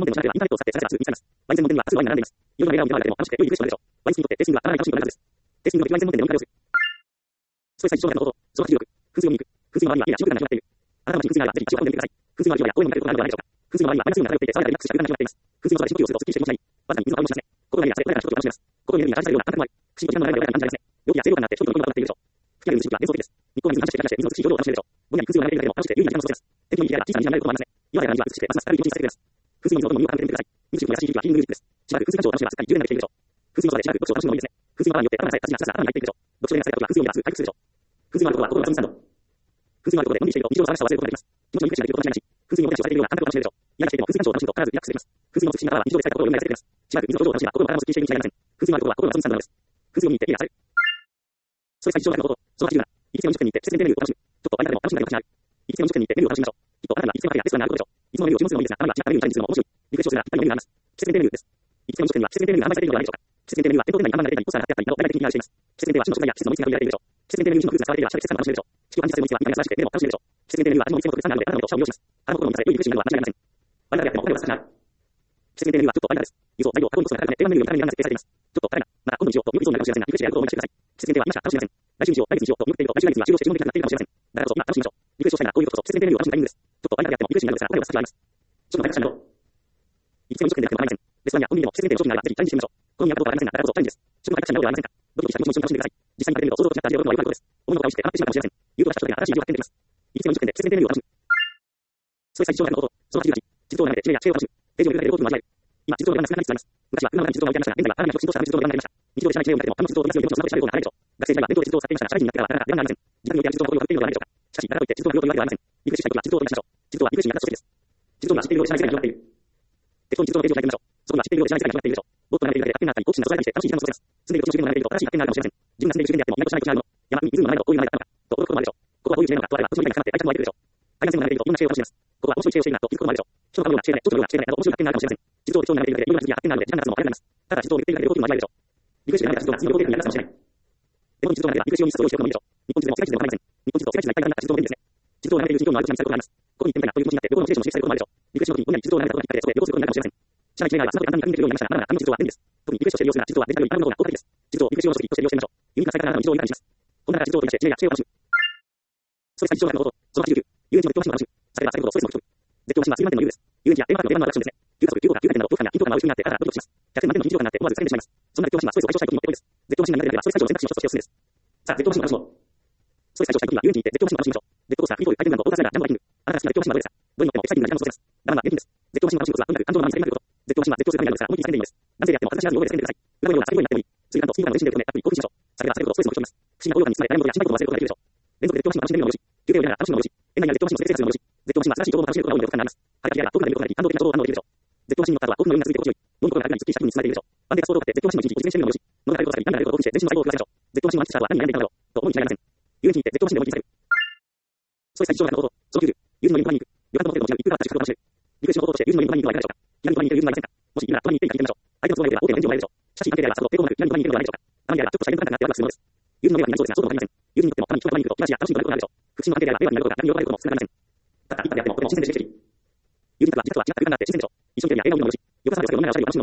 門店の調べはインターネットを使って調べはすぐ見つかります。ワイン専門店には多数のワインが並んでいます。いろいろなレベルを選んでも楽しくて良いリフレッシュを得るでしょう。ワイン好きにとってテイスティングはかなり楽しいと思います。テイスティングのワイン専門店で飲み比べをする。ストレス解消の方法、消費力、噴水を見に行く。噴水の周りにはや白くなっている。あなたの街に噴水があればぜひ一度運んでみてください。噴水の周りは公園の中で行われることがないでしょうか。噴水の周りはマイナスイオンが漂っていて爽やかでリラックスした空間が広がっています。噴水の外で深呼吸をするとスッキリして気持ちがいい。わずかに水を泡をしますね。心が揺れや汗、穏やかなひとときを楽しめます。心にエネルギーが感じされるような感覚もあり、不思議と時間の流れが穏やかに感じられますね。病気や清涼感があって人々の声が上がっているでしょう。吹き荒れる虫は幻想的です。日光の水に反射して光らして水の美しい表情を楽しめるでしょう。ぼんやり噴水を眺めているだけでも楽しくて有意義な時間を過ごせます。天気のいい日であれば小さな虹が見えることもありますね。岩や水は美しくてますます明るい気持ちにさせてくれます。噴水の水の音も耳を傾けてみてください。ミュージックの優しい響きはヒーリングミュージックです。しばらく噴水鑑賞を楽しめばすっかり充電ができているでしょう。噴水のそばでしばらく読書を楽しむのもいいですね。噴水の泡によって頭が冴え、立ちなささ頭に入っていくでしょう。読書で目が冴えた時は噴水を見たらすぐ回復するでしょう。噴水のあることは心の休みスタンド。噴水のあることでのんびりしていると日常の騒がしさを忘れることができます。気持ちのリフレッシュができること間違いなし。噴水にお手足を当てているような感覚を楽しめるでしょう。癒やされているような感覚を楽しめるでしょう。噴水の美しい中は日常で冴えた心を蘇らせてくれます。噴水の水の中では日常で冴えた心を蘇らせてくれます。しばらく水の表情を楽しめば心も体もすっきりしているに違いありません。噴水のあることは心の遊びスタンドなのです。噴水を見に行って手が癒される。それ最上のこと、そのはちじゅうなな、行きつけの飲食店に行って季節限定メニューを楽しむ。ちょっとバイトでも楽しんだりもしない。行きつけの飲食店に行ってメニューを楽しみましょう。きっとあなたには行きつけのカフェやレストランがあることでしょう。いつもメニューを注文するのもいいですが、たまには違ったメニューにチャレンジするのも面白い。リフレッシュをするならいっぱいのメニューがあります。季節限定メニューです。行きつけの飲食店には季節限定メニューが販売されているのではないでしょうか。季節限定メニューは店頭店内に看板が出たりポスターが貼ってあったりなど大々的に販売しています。季節限定は旬の食材や季節の美味しさが売りられているでしょう。季節限定メニューに旬のフルーツが使われていればシャレて季節感も楽しめるでしょう。地球を感じさせる美味しさは見た目に優しくて目も楽しめるでしょう。季節限定メニューは味も美味しいものと臭みがあるのであなたのおしゃを利用します。季節限定メニューは人の心をくすぐらせなのでおしゃを利用します。あの心の満たされ良いリフレッシュになるのは間違いありません。バイトであってもお金を使ってしまう。季節限定メニューはちょっとバイトです。輸送、材料、加工コストが高くなって定番メニューよりも高めに設定されています。ちょっとバイトな、また今度にしようとよく理想になるかもしれませんが、リフレッシュでやることを思い出してください。季節限定は今しか楽しめません。来週にしよう、来月にしようと思っていると来週来月には終了して注文できなくなっているかもしれません。だからこそ今楽しみましょう。リフレッシュをしたいならこういうことこそ季節限定メニューを楽しむタイミングです。ちょっとバイトであってもリフレッシュになるのですが、お金は先はあります。ちょっとバイトしたいの。行きつけの飲食店であっても構いません。レストランやコンビニでも季節限定の商品があればぜひチャレンジしてみましょう。好みやったことはありませんが、だからこそチャレンジです。ちょっとバイトしたいのではありませんか。ドキドキした気持ちも一緒に楽しんでください。実際に食べてみると想像と違った味で驚くのは良いことです。思いのほか美味しくて甘くてしまうかもしれません。言うとした人が新しい味を発見できます。行きつけの飲食店で季節限定メニューを楽しむ。それ最上のこと、そのはちじゅうはち、地図を眺めて地名や地形を楽しむ。ページを見るだけで多くの味わえる。今、地図を見るのが少なくなりつつあります。昔は車の中に地図を置いてありましたが、現在は新たな食品として食品として選ばれました。日常で知らない地名を見ても、あの地図を見ますように命をつなげてしまうような流れでしょう。学生時代は伝統で地図を使っていましたが、社会人になってからはなかなか出番がありません。時間によって地図を守るような地図を守っているのではないでしょうか。しかし、だからといって地図を見ようというわけではありません。リフレッシュしたいときは地図を取り出しましょう。地図とはリフレッシュに役立つ書籍です。地図とは知っているようで知らない世界に広がっている。適当に地図のページを開いてみましょう。そこには知っているようで知らない世界が広がっているでしょう。ボットを並べているだけで発見があったり、好奇心がそそられたりして楽しい時間を過ごせます。住んでいる土地の周辺を並べていると新しい発見があるかもしれません。自分が住んでいる周辺であっても見なことしない土地があるもの。山、海、湖の名前などこういう名前だったのか、と驚くこともあるでしょう。ここはどういう地名なのかとあれば土地の理解がかかって愛着も湧いてくるでしょう。海岸線を並べているとどんな地名を楽しめます。ここは面白い地名をしているなと気づくこともあるでしょう。人の顔のような地名、ちょっとのような地名など面白い発見があるかもしれません。地図を適当に並べているだけでいろいろな気づきや発見があるので時間が経つのも早くなります。ただ地図を見ているだけで大きくも味わえるでしょう。リフレッシュで何か地図を次の両手に役立つかもしれない。でも地図を並べればリフレッシュ用に地図を用意しておくのもいいでしょう。日本地図でも世界地図でも構いません。日本地図と世界地図が一体になった地図も便利ですね。地図を並べているうちに興味のある土地に行きたいことがあります。ここに行ってみたいなという気持ちになって旅行のモチベーションを刺激されることもあるでしょう。リフレッシュの時にぼんやり地図を並べたことがきっかけでそこで旅行することになるかもしれません。知らない地名があればその時簡単に確認できるようになりましたが、まだまだあの地図は便利です。特にリフレッシュをして利用するなら地図とはデジタルよりあるものが多くなります。地図をデジタル用にして利用してみましょう。ユニークなサイトがあなたの日常を豊かにすることができます。地図を見こんな中地図を取り出して地名や地名を楽しむ。それ最上のこと、そのはちじゅうきゅう、遊園地の絶叫マシンを楽しむ。さればされるほどストレスも低く。絶叫マシンは水満点の理由です。遊園地やテーマパークの定番のアトラクションですね。きゅうかぞく、きゅうごか、きゅうかいてんなど空間や緊張感が眩しくなってあたたドキドキします。ひゃくてん満点の緊張感があって思わず疲れてしまいます。そんな絶叫マシンはストレスを解消したい時にもってこいです。絶叫マシンが苦手であればストレス解消の選択肢の一つとしておすすめです。さあ、絶叫マシンを楽しもう。ストレス解消したい時には遊園地に行って絶叫マシンを楽しみましょう。ジェットコースター、フリーフォール、回転ランド、オーバースライダー、ジャンボバイキング。あなたが好きな絶叫マシンはどれですか。どれに乗ってもエキサイティングな時間を過ごせます。我慢は厳禁です。絶叫マシンを楽しむコツはとにかく感情のままにされまくること。絶叫マシンは絶叫するためにあるのですから思いっきり叫んでいいのです。何せであっても恥ずかしがらず大声で叫んでください。裏のような叫び声になってもいい。スリーランド、スピードガンの嬉しんでいることでたっぷり興奮しましょう。さればされるほどストレスも吹き飛びます。不思議な高揚感に包まれ誰もが心配事を忘れることができるでしょう。連続で絶叫マシンを楽しんでみるのもよし。休憩を入れながら楽しむのもよし。園内にある絶叫マシンを設定するのもよし。絶叫マシンは新しい情報も楽しめることが多いのでお得感があります。晴れた日や遠くから見ることができ、感動的な情報を反応できるでしょう。絶叫マシンに乗った後は興奮の余韻が続いて心地よい。飲むことが楽にすっきりした気分に包まれているでしょう。安定したスポーツを買って絶叫マシンの一日実践してみるのもよし。飲むかれることが先、涙が出ることを興奮して全身の細胞を動かせましょう。絶叫マシンを満喫した後は何に悩んでいたのだろうと思うに違いありません。遊園地に行って絶叫マシンで思い切りされる。それ最上のこと、そのきゅうじゅう、友人のインドマニング。旅館とホテルの違う一風があった宿泊を楽しめる。リフレッシュの方法として友人のインドマニングはいかがでしょうか。気軽に泊まりに行ける友人はいませんか。もしいるなら泊まりに行ってみたら聞いてみましょう。相手の都合が良ければ大手の返事をもらえるでしょう。しかし関係であればさほど抵抗なく気軽に泊まりに行けるのではないでしょうか。たまにあればちょっとした限度感があってワクワクするものです。友人の目は苦手そうですがそうでもわかりません。友人にとってもたまに一泊まりに行くと気持ちや楽しみとなることがあるでしょう。福祉の関係であれば迷惑になることが逆に喜ばれることも少なくありません。ただ一泊であってもとても新鮮で刺激的。友人とは自宅とは違った空間があって新鮮でしょう。一緒にテレビや映画を見るのもよし。横澤でお酒を飲みながらおしゃべりを楽しむのもいいでしょう。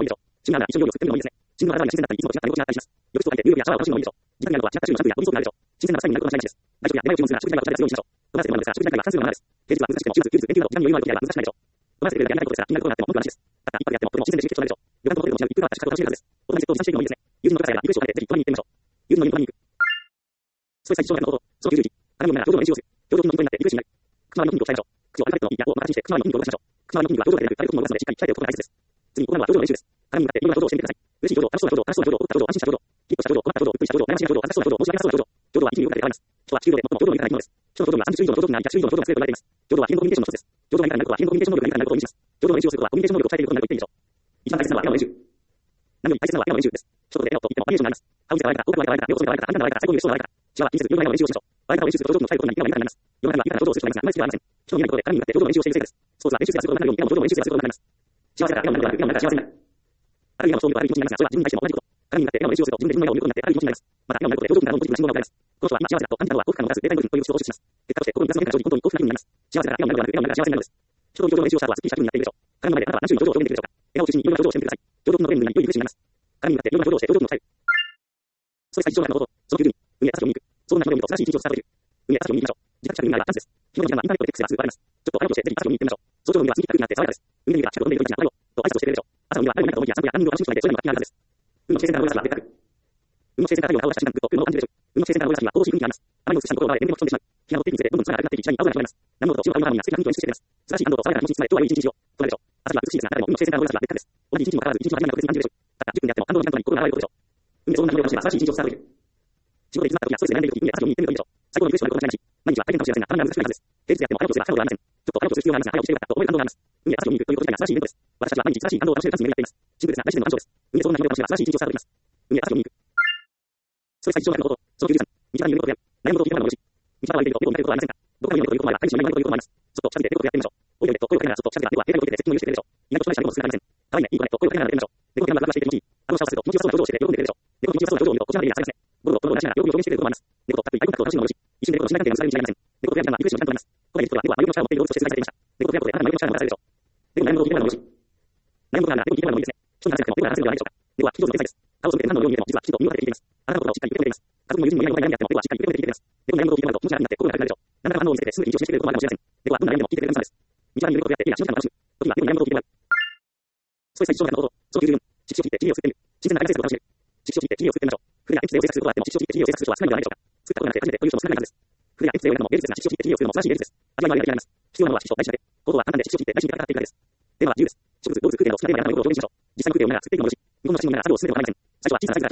新聞が一緒に料理を作ってみるのもいいですね。新聞の肌に自然だったり、いつも違った動きがあったりします。よく服を着て、ルールやシャワーを楽しむのもいいでしょう。時間があるのは、違った種類のシャンプーやボディソープがあるでしょう。新鮮な臭いになることのない話です。外食や出前を注文するなら食事代はお支払いするようにしましょう。ドナースでもあるのですが、食事代は算数のままです。平日は難しくても週末、休日、連休など時間に余裕がある時は難しくないでしょう。ドナースでやりたいことですが、気になることがあっても文句なしです。たった一泊やってもとても自然で刺激となるでしょう。旅館とホテルの違う一風があった仕方を楽しめるはずです。お隣セットを持参していくのもいいですね。友人の方やリクエストを兼ねてぜひご覧に行ってみましょう。友人の飲みに行く。ストレス解消の方法、そのきゅうじゅういち、鏡を見ながら表情の練習をする。表情筋のポイントになってリフレッシュになる。口周りの筋肉を鍛えましょう。口をアルファベットの E や O を形にして口周りの筋肉を動かしましょう。口周りの筋肉は表情だけでなく、体力も動かすのでしっかり鍛えておくことが大切です。次に行うのは表情の練習です。鏡に向かっていろんな表情をしてみてください。嬉しい表情、楽しそうな表情、楽しそうな表情、怒った表情、安心した表情、キッとした表情、困った表情、びっくりした表情、悩ましい表情、恥ずかしそうな表情、申し訳なさそうな表情。表情は一気に動かれて変わります。人は地球上で最も表情に豊かな生き物です。人の表情にはさんじゅっ種以上の表情群があり、ひゃく種以上の表情が作れると言われています。表情は言語コミュニケーションの一つです。表情が豊かになることは言語コミュニケーション能力が豊かになることを意味します。表情の練習をすることはコミュニケーション能力を鍛えていることになると言っていいでしょう。一番大切なのは笑顔の練習。何より大切なのは笑顔の練習です。一言で笑顔と言ってもバリエーションがあります。顔見せが笑い方、奥が笑い方、目を閉じて笑い方、簡単な笑い方、最後に嬉しそうな笑い方。シワは気にせず、いろんな笑顔の練習をしましょう。笑い方を練習すると表情の鍛えることになり、笑顔が豊かになります。世の中には豊かな表情をする人がいますが、あまり好きではありません。人の見ないことで鏡に向かって表情の練習をしているせいです。スポーツは練習すればするほど分かるように、表情の練習すればするほど分かります。幸せだから笑顔になる、笑顔になるから幸せになる。ある意味のそういうとある気持ちになりますが、それは自分に対しても同じこと。鏡に向かって笑顔の練習をすると、自分で自分の笑顔を見ることになって、ある気持ちになります。また、笑顔になることで表情になるポジティブな信号が生まれます。この人は今幸せだと感じたのは幸福感を出すデータイムという思考を支持します。結果として、心に出すのが正直本当に幸福な気分になります。幸せだから笑顔になる、笑顔になるから幸せになるのです。人と表情の練習をした後はすっきりした気分になっているでしょう。鏡の前であなたは何種類の表情を表現できるでしょうか。笑顔を中心にいろんな表情をしてみてください。表情筋のトレーニングに良いリフレッシュになります。鏡に向かっていろんな表情をして表情筋を鍛える。それ最初の方法、そのきゅうじゅうに、運営朝日を見に行く。そんな日を見ると正しい一日をスタートできる。運営朝日を見に行きましょう。自宅近くにないはチャンスです。日頃の時間はインターネットでテクストやスーパーあります。ちょっと早くしてぜひ朝日を見に行ってみましょう。早朝の海は過ぎたくなって爽やかです。海の海が近くを飛んでいる時にはおはようと挨拶をしてくれるでしょう。朝の海は誰もいないかと思いきや散歩やランニングを楽しむ人がいて、それにも活気があるはずです。運の規制線から追い出すには絶対運の規制線から太陽が顔を出した瞬間、ぐっと雲を感じるでしょう。運の規制線から追い出すには神々しい雰囲気があります。あまりの美しさに心を奪われ、電源も飛んでしまう。日が昇っていくにつれ、どんどん空が明るくなっていき、次第に青空が広がります。南国と潮の青いハーモニーが素敵な雰囲気を演出してくれます。素晴らしい感動と爽やかな気持ちに包まれ、今日は良い一日をとなるでしょう。朝日は美しいですが、誰も運の規制線から追い出すには絶対です。同じ一日にもかかわらず、一日の間には特別に感じるでしょう。たったじゅっぷんであっても感動の時間とに心が現れることでしょう。運でそんな感動を楽しめば素晴らしい一日をスタートできる。仕事で行き詰まった時やストレスで悩んでいる時、運で朝日を見に行ってみるといいでしょう。最高のリフレッシュをあること間違いなし。毎日は大変かもしれませんが、かなり難しいはずです。平日やっても早起きすれば早起きではありません。ちょっと早起きする必要がありますが、早起きしてよかったと思える感動があります。運で朝日を見に行くということ自体が素晴らしいイベントです。私たちは毎日素晴らしい感動を楽しめる感じになっています。シンプルですが大自然の感情です。運でそんな日を楽しめば素晴らしい一日をスタートできます。運で朝日を見に行く。それ最初の方法、そのきゅうじゅうさん、身近にいることである。悩むことを聞いてからのし。道端を歩いていると、猫を見たいことはありませんか。どこかにいることを言うこともあれば、飼い主のいないことを言うこともあります。ちょっと近づいて猫とやってみましょう。おいおいと声をかけながら、ちょっと近づいて猫は携帯を置いて絶対に許してくれるでしょう。意外と少ないし猫も少ないません。可愛いね、いい子ねと声をかけながらやってみましょう。猫と山が落下していて気持ちいい。あのシャワーすると気持ちよさそうな表情をして喜んでくれるでしょう。猫と気持ちよさそうな表情を見るとこちらまで癒されますね。ゴロゴロゴロゴロしながら喜びを表現してくれることもあります。猫とたっぷりアイコンタクトを楽しむのもよし。一瞬で猫と信頼関係が結ばれる道がありません。猫と親子がリクエストをちゃんと取ります。ここでいる人は猫は眉毛の力を持っていると説明されていました。猫と親子であなたの眉毛の力を持たせるでしょう。猫の悩むことを聞いてからのもよし。悩むことがあるなら猫に聞いてからのもいいですね。人に話せなくても猫が話せるのではないでしょうか。猫は聞き上手の天才です。顔を背けて何のように見えても実はきちんと耳を立てて聞いています。あなたのことをしっかり受け止めています。家族も友人もいないのに悩みあっても猫はしっかり受け止めて聞いています。猫の悩むことを聞いてもらうと気持ちが楽になって心が軽くなるでしょう。何らかの反応を見せてすぐに緊張してくれることもあるかもしれません。猫はどんな悩みでも聞いてくれる様です。道端にいることであって手や足の時間を楽しむ。時は猫に悩むことを聞いてもらう。それ最初の方法、そのきゅうじゅうよん、色紙を切って地味を作ってみる。新鮮な中身生成を楽しめる。色紙を切って地味を作ってみましょう。船や鉛筆でお制作することはあっても色紙を切って地味を制作する人は少ないのではないでしょうか。作ったことがなくて初めてという人も少ないはずです。船や鉛筆で折れたのも芸術ですが、色紙を切って地味を作るのも素晴らしい芸術です。味わいのあるやりがいがあります。必要なのは色紙と大事なで、行動は簡単で色紙を切って大事に戦っていくだけです。テーマは自由です。植物、動物、空気など好きなテーマや頭の色を表現しましょう。実際の空気を見ながら作っていくのもよし、日本の写真を見ながら作業を進めることはありません。最初は小さなサイズからチャレンジしてみるといいでしょう。エーよん 程度のサイズであればさんじゅっぷんほどで完成するでしょう。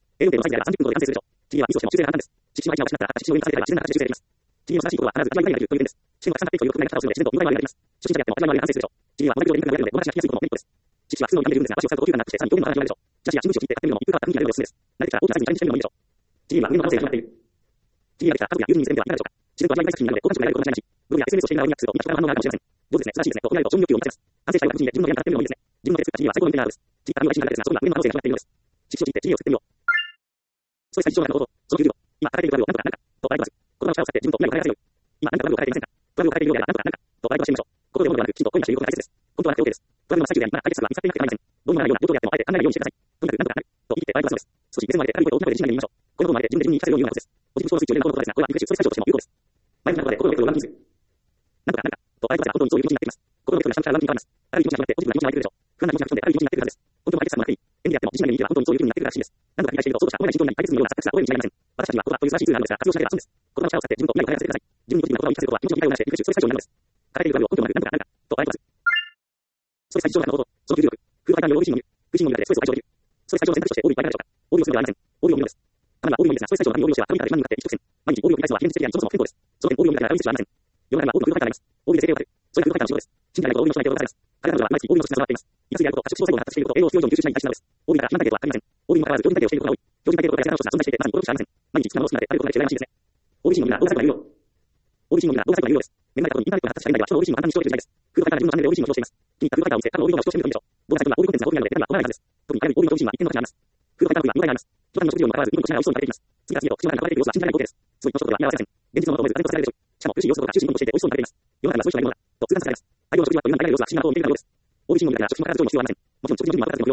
次はミスをしても修正が簡単です。次はミスをしても形上に完成したら形上に完成したら自然な形で修正できます。次の正しいことは必ず味わいがあるという点です。視線が重なっていくという欲がな方をするので自然と見栄えがあります。初心者であっても味わいがあり完成するでしょう。次は同じように肉が焼けるので同じ焼きやすいこともメリットです。父は普通の見た目で十分ですが、足を使うと高級感なくしてさらに表現の形があるでしょう。しかし足や新聞紙を切って買ってみるのも一風変わった雰囲気が出るのでおすすめです。慣れてきたら大きなサイズにチャレンジしてみるのもいいでしょう。次は上の完成が始まっている。次ができた家族や友人に見せるのではいかがでしょうか。自然と味わいが大作品なので好感触が得られること間違いなし。ブログや エスエヌエス をしていながら鬼がすると皆人から反応があるかもしれません。どうですね、素晴らしいですねと褒められると承認欲求を満たせます。完成したいは個人で自分の部屋に飾ってみるのもいいですね。自分の手作った地味は最高の見た目なのです。次は紙は写真がですが、そこには上の可能性が始まっているのです。色紙を切って地味を作ってみよう。それ最初の方法、そのきゅうじゅうご、今働いているトラブルをなんとかなんかと笑います。言葉の力を使って自分と未来を変えやすいように。今何かトラブルを抱えていませんか。トラブルを抱えているようであればなんとかなんかと笑いをしてみましょう。心で思うのではなく、きちんと声に出して言うことが大切です。本当はなくて OK です。トラブルの最中であり、まだ解決策は見つかっていなくて構いません。どんなようなことであってもあえて考えないようにしてください。とにかくなんとかなると言い切って笑いをするのです。少し目線を上げて軽い声を大きな声で自信に言いましょう。このことをまで自分で自分に言い聞かせるように言うのです。ポジティブ思考のスイッチを入れることのことですが、これはリクエスト、それ最小としても有効です。前向きな言葉で心の声を上向きにする。なんとかなんかと笑い声が本当にそういう気持ちになっています。心の声が下向きから上向きに変わります。ある気持ちが始まってポジティブな気持ちが湧いてくるでしょう。不安な気持ちが吹っ飛んである気持ちが吹っ飛んである気持ちになっているはずです。本当の解決策はまず上向きになっているはずです。本当にそういう気分になっているらしいです。なんとか理解しているとそうとした親に自分に解決するようなサクセスは大いに違いません。私たちには言葉という素晴らしいツールがあるのですが、活用しなければ損です。言葉の力を使って自分と未来を変えさせてください。自分にポジティブな言葉を言い聞かせることは気持ちの理解を促してリフレッシュ、それ最小になるのです。抱えているトラブルをなんとかなんとかと笑い飛ばす。それ最小になるのです。それ最小の方法、そのきゅうじゅうろく、空間による自身の見る、空心の見られストレスを解消できる。それ最小の選択肢としてオールいっぱいあるでしょうか。オールをするのではありません。オールを見るのです。たまにはオールを見るのですが、それ最小の何オールをしてはたぶんから一番に向かって一直線。毎日オールを繰り返すのは現実的でありそもそも不健康です。その点オールを見るから大切ではありません。世の中にはオールの空間があります。オールで生計を立てる。それが空間の仕事です。信じられないことをオールの人に手を出されます。彼らは毎日オールの質が下がっています。いつであること、過食症最後の発達していること、栄養を必要以上に吸収しない大事なのです。オールにから肥満体系とは限りません。オールにもかかわらず、標準体系をしていることが多い。標準体系とか痩せ直しが存在していて、まさに驚くしかありません。毎日質が戻すので、あることが違いらしいですね。オール自身のみんな、オールサイクルが有料。オール自身のみんな、オールサイクルが有料です。目の前でインターネットが発達した現在は、人のオール自身を簡単に視聴できる時代です。空間から自分のチャンネルでオール自身を視聴しています。気に入った空間を見せ、他のオール動画を視聴してみるといいでしょう。動画サイトにはオールコンテンツが多くなるので、手間が来ないはずです。特にあるオールのオール自身は一定の価値があります。空間からのオールは無駄になります。人の食事量にもかかわらず、自分の口が美味しそうに食べていきます。次から次へと口の中に流れていく様子は信じられない光景です。そういったことは見合わせません。現実のものを覚えず、誰かさせられるでしょう。しかも苦しい様子とか終始日本としていて美味しそうに食べています。世の中にはそういう人がいるのだと痛感させられます。大量の食事はという何か様子は不思議なことを見ているようです。オール自身の見られなら食事も必ずどうも必要はありません。もちろん食事の準備も後からでもようです。人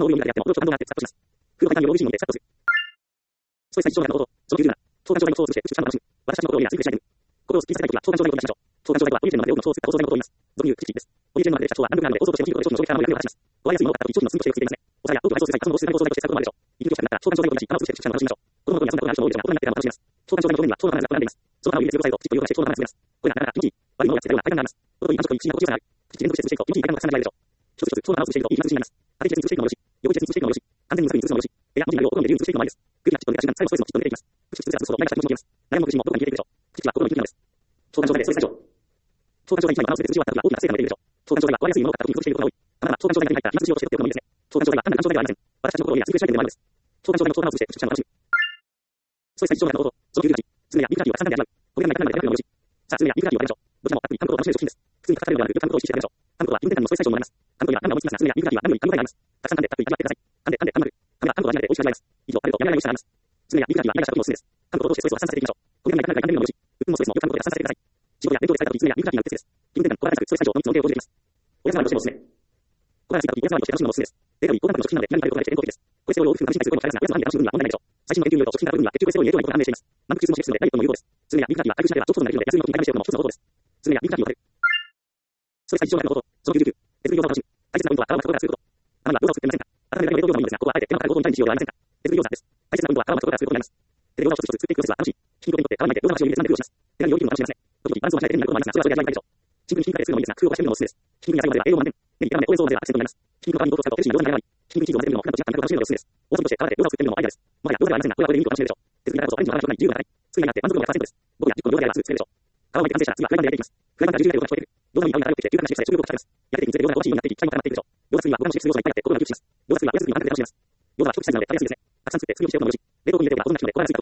の応用にあっても、同調感動があって、スタットします。風呂会館用語自身ので、スタットする。そういう最小状態のこと、その理由なら、相関障害の層を通じて、出版の話、私たちの心にはすぐしない。心をスッキリさせたいときは、相関障害のことにしましょう。相関障害とは、オリジェンの中で多くの層を作った構造体のことを言います。俗に言う、口です。オリジェンの中で社長は、南部があるので、構造として大きいことで、衝撃からの役を話します。壊れやすいものがあったとき、長期の寸法を作っていますね。お茶や、多くの配送性、過去の数回構造体として使うこともあるでしょう。一時期なったら、相関障害と同じ、頭を通じて、出版の話しましょう。このことに遊んだことがある人の多いでしょうが、大人になってからも楽しみます。相関障害の表面には、超の話が並んでいます。その話を優劣両サイド、実ということで、超の話をます。これがなかなか気持ちいい。悪いものがついたような体感があります。ことに感触に不思議な心地よさがある。口連続接していくと、気持ちいい体感がたくさん見られるでしょう。一つ一つ超の話をしていると、いい話になります。あれ接していくのもよし、横接していくのもよし、完全に結びに通すのもよし、エア文字内容を好んで流通していくのもありです。空気がちっと出た瞬間、最後ストレスのきっと出ていきます。口つつらすほど、何かした気持ちも起きます。悩む口もどこかに消えていくでしょう。口は心に響きなのです。相関障害でそういう最初。相関障害に一枚の話をして通じ終わった時は大きな成果が出ているでしょう。相関障害が壊れやすいものがあった時に通していることが多い。あなたは相関障害に入った今通しをしておくこともいいですね。相関障害は単なる感情障害ではありません。私たちの心にはすぐしなければならないのです。相関障害の相談を通じて、出版を楽しむ。そういう最小状態のこと、その理由が常やリーフラティを簡単で味わう。これがないかなりで選ぶのもよし。さあ、常やリーフラティをやりましょう。どちらもたっぷり噛むことを楽しめる作品です。普通に書かれるのではなく、噛むことを意識してやりましょう。噛むことは気分転換のそういう最小になります。噛むことには何が思いつきますが、常やリーフラティは何より噛むことになります。たくさん噛んでたっぷり味わってください。噛んで噛んで噛む。噛むは噛むことが味わえて美味しく味わえます。以上、あれとやめられないようにしてあります。常やリーフラティは何がしたことのおすすめです。噛むことを通してストレスを発散させていきましょう。これがないかなり噛んでみるのもよし。うっぷんもストレスもよく噛むことで発散させてください。仕事や勉強で使った時、常やリーフラティがうってつです。気分転換、小腹なくストレス解消のみつの手を講じています。おやつのとしてもおすすめ。小腹すいた時、おやつのとして楽しむのもおすすめです。データより高価格の食品なので、何かと食べて健康的です。コレステロールを大きく楽しみたいという声も高いですが、おやつの前で楽しむ分には問題ないでしょう。最新の研究によると、食品から取る分は血中コレステロールに影響がないことが判明しています。満腹中枢の指数でダイエットの有効です。常やリーフラティは回復しなければ超糖になるので、安いのに対しているのも一つの方法です。常やリーフラティを食べる。それ最小状態のこと、そのきゅうじゅうきゅう、手作り餃子を楽しむ。大切なポイントは、皮は外から作ること。あなたは餃子を作ってみませんか。温めるだけの冷凍餃子もいいのですが、ここはあえて手間かかることに対にしようではありませんか。手作り餃子です。大切なポイントは、皮は外から作ることになります。手で餃子を一つ一つ作っていくプロセスは楽しい。ひき肉にとって皮に入れて餃子の端を入れてさんびょうで苦労します。手が料理も楽しめますね。時々バランスを間違えて手になることもありますが、それはそれでやりたいでしょう。シンプルにひき肉で作るのもいいですが、工夫をしてみるのもおすすめです。ひき肉に野菜までは栄養満点。ネギ、ラーメン、オレンジまではアクセントになります。ひき肉の皮にどう使うとヘルシーに料理になり、ひき肉にチーズを混ぜてみるのも普段と違った楽しみのおすすめです。大粒として皮で餃子を作ってみるのもアイデアです。もはや餃子ではありませんが、これはこれでいいと楽しめるでしょう。手作りだからこそアレンジの話はかなり自由が高い。作りになって満足度がひゃくパーセントです。僕やじゅっこの餃子ではすぐ作れるでしょう。皮を巻いて完成したら次はフライパンで焼いていきます。フライパンからじゅうじゅうぐらいで音が聞こえてくる。餃子に合うような量を入れて、牛タンがシェフされ食欲をかけます。焼いていくにつれて餃子が香ばしいようになっていき、機械も高まっていくでしょう。餃子作りは他のシェフする要素がいっぱいあって心が窮屈します。餃子作りはおやつ作りも安定で楽しめます。餃子は一口サイズなので食べやすいですね。たくさん作って作り置きしておくのもよし。冷凍庫に入れておけばどんな人で小腹が空いた時にちょっと食べるのもいいです。餃子ができたら早速食べて味わいます。餃子ができたら早速食べて味わいましょう。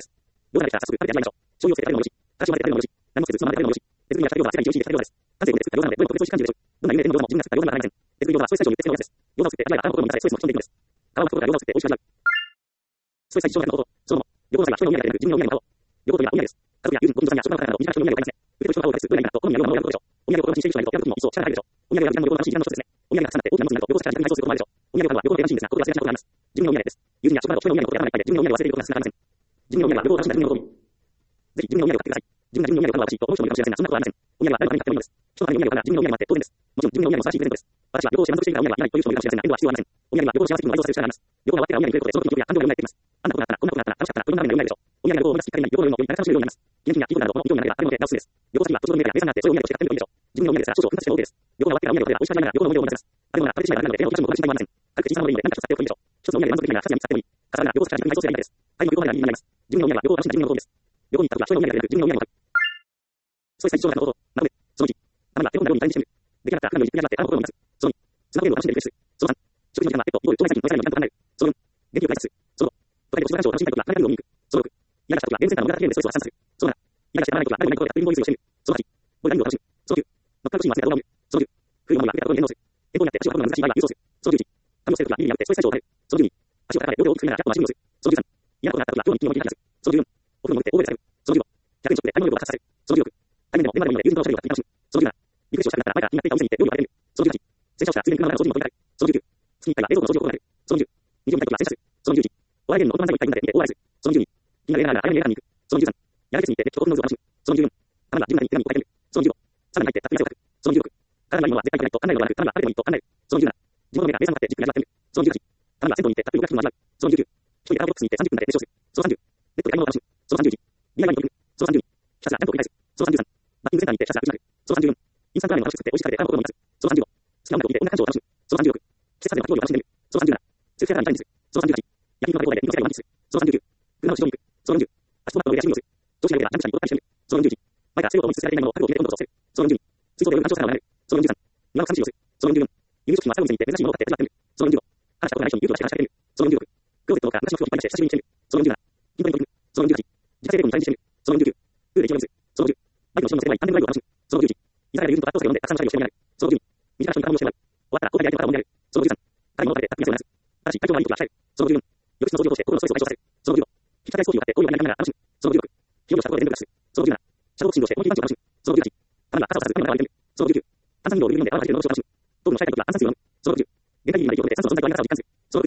調理をして食べるのもよし。多少混ぜて食べるのもよし。何もせずつままで食べるのもよし。手作りにやった餃子は世界一美味しいで食べる餃子です。完成後で作った餃子なので、どれも個別美味しい感じでしょう。どんな有名店の餃子も自分が作った餃子ならありません。手作り餃子はそういう最初に言って好きな餃子です。餃子を作って味わえばあらぬことに満たされ、ストレスも吹き飛んでいくんです。皮を巻くことから餃子を作って美味しく味わう。そういう最小状態のこと、その旅行の際は人のお土産だけでなく自分のお土産も買おう。旅行というのはお土産です。家族や友人、ご近所さんや職場の方など身近な人のお土産を買いますね。受け取り人が多いです。どれがいいかと好みや量のものを選ぶことでしょう。お土産を心待ちにしている人がいると、やるときも一層力が入るでしょう。お土産は時間も旅行の楽しい時間の一つですね。お土産がたくさんあって大きな荷物になると旅行先から自分に配送することもあるでしょう。お土産を買うのは旅行の定番シーンですが、ここでは制約したことがあります。自分のお土産です。友人や職場など人のお土産のことで頭がいっぱいで、自分のお土産を忘れていることが少なくありません。自分のお土産は旅行を楽しんだ自分のご褒美。ぜひ自分のお土産を買ってください。自分が自分のお土産を買うのは欲しいと思う人もいるかもしれませんが、そんなことはありません。お土産は誰が何買ってもいいのです。人のためにお土産を買うなら自分のお土産もあって当然です。もちろん自分のお土産も素晴らしいプレゼントです。私は旅行をして満足しているからお土産はいらないという人もいるかもしれませんが、遠慮は必要はありません。お土産は旅行の幸せ気分を倍増させる力があります。旅行が終わってからお土産にくれることで、その記憶や感情を蘇っています。あんなことがあったな、こんなことがあったな、楽しかったなといろんな場面で蘇るでしょう。お土産は旅行を思い出すきっかけになり、旅行よりもより楽しめるようになります。現金やキーボードなどこの移動になればあるのでなおすすめです。旅行先は途中のメーカーや名産があって、それをお土産として買ってみるといいでしょう。自分のお土産ですが少々奮発しても OK です。旅行が終わってからお土産を買えば美味しく食べながら旅行の思い出を思い出せます。あれもな、食べてしまえばなるので、手の気持ちも心配はありません。軽くて小さなものでいいので何か一つ買っておくといいでしょう。一つのお土産で満足できるなら二つや三つ買ってもいい。重なるな、旅行先から自分に配送すればいいだけです。他にも旅行まではいいになります。自分のお土産は旅行を楽しんだ自分のご褒美です。旅行に行った時は人のお土産ではなく自分のお土産を買う。そういう最小状態のこと。なので、そのいち、頭が手本なように体にしてみる。出来上がったら普段よりじっくり味わって他の心を満たす。そのに、スマホゲームを楽しんでリフレッシュする。そのさん、食事の時間はペット、イコール腸内細菌、腸内細菌の時間と考える。そのよん、元気を回復する。そのご、都会で星空鑑賞を楽しみたい時はカナダルームに行く。そのろく、嫌がした時はゲームセンターの物語ゲームでストレスを発散する。そのなな、嫌がしてならない時は何でもないことで楽しみボイスをしてみる。そのはち、ボイラインを楽しむ。そのきゅう、乗っかるシーンを忘れた動画を見る。そのじゅう、古いものが出たことに連動する。健康になって足を運ぶのが難しい場合は郵送する。そのじゅういち、髪を捨てる時は耳に破ってストレス解消を与える。そのじゅうに、足を叩かれ両手を大きく振りながらキャットマシンをする。そのじゅうさん、嫌なことがあった時は今日の一気に思い切り話す。そのじゅうよん、お風呂に潜って大声で叫ぶ。そのじゅうご、ひゃくえんショップで買い物力を発散させる。そのじゅうろく、対面でも電話でもいいので友人とのしゃべりを勝手に楽しむ。そのじゅうなな、リフレッシュをしたくなったら前から気になっていたお店に行って料理を食べてみる。そのじゅうはち、洗車をしたら水面車の中の掃除にも取り掛かる。そのじゅうきゅう、月にいっかいは冷蔵庫の掃除を行う。そのじゅう、にじゅうにたい時は洗車する。そのじゅういち、お笑い芸人のオートマンザインをいっかい見て大笑いする。そのじゅうに、気になる映画なら早めに映画に行く。そのじゅうさん、やられつに行って超コンの図を楽しむ。そのじゅうよん、カナダ自分なりに手紙を書いてみる。そのじゅうご、サウナに入ってたっぷり汗をかく。そのじゅうろく、カナダにいいものは絶対食べないと考えるのではなく、カナダは食べてもいいと考える。そのじゅうなな、地元のメーカー名産を買ってじっくり味わってみる。そのじゅうはち、カナダは銭湯に行ってたっぷりお客気分を味わう。そのじゅうきゅう、一人でカラオケボックスに行ってさんじゅっぷんまで熱唱する。そのさんじゅう、ネットで買い物を楽しむ。そのさんじゅういち、ディーアイワイ に取り組む。そのさんじゅうに、ひたすらジャンプを繰り返す。そのさんじゅうさん、バッティングセンターに行ってひたすら打ちまくる。そのさんじゅうよん、インスタントラーメンを楽しく作って美味しく食べて他の心を満たす。そのさんじゅうご、好きな音楽を聴いて音楽鑑賞を楽しむ。そのさんじゅうろく、季節外れのかき氷を楽しんでみる。そのさんじゅうなな、通気性にチャレンジする。そのさんじゅうはち、焼き肉の食べ放題で日の世界を満喫する。そのさんじゅうきゅう、車の市場に行く。そのよんじゅう、足とマットの上で足踏みをする。上司がいればジャンプしたり踊ったりしてみる。そのよんじゅういち、前から強い音に続けられていないものを覚悟を決めて音楽をする。そのよんじゅうに、水槽で泳ぐ感情からを学べる。そのよんじゅうさん、庭の感じをする。そのよんじゅうよん、輸入食品は最後に行って珍しいものを買って味わってみる。そのよんじゅうご、話したことない人に言うとして話しかけてみる。そのよんじゅうろく、クローゼットとか昔の服を引っ張り出して久しぶりにしてみる。そのよんじゅうなな、筋トレに取り組む。そのよんじゅうはち、自家製レゴにチャレンジしてみる。そのよんじゅうきゅう、プールで息を飲みする。そのよんじゅう、バイクの後ろに乗せればいい安全ドライブを楽しむ。そのよんじゅういち、居酒屋で友人とバットを飲んでたくさんのシャレをしてみられる。そのよんじゅうに、短い人に買い物をしてもらう。終わったら後輩で相手の方を飲んでやる。そのよんじゅうさん、彼に物を食べてたっぷり汗を流す。ただし体調が悪い時は控える。そのよんじゅうよん、翌日の掃除を通して心のストレスを解消させる。そのよんじゅうご、引き立て装置を買って恋をやりながら楽しむ。そのよんじゅうろく、費用をしたことで連絡する。そのじゅうなな、シャドーボクシングをして思い切りパンチを楽しむ。そのじゅうはち、頭が傘をさず髪が乾いてみる。そのじゅうきゅう、炭酸飲料をビール飲んで泡が出るのを楽しむ。糖分の控えた時は炭酸水を飲む。そのろくじゅう、原体にまで息を止めて酸素の存在とアニメーターを実感する。その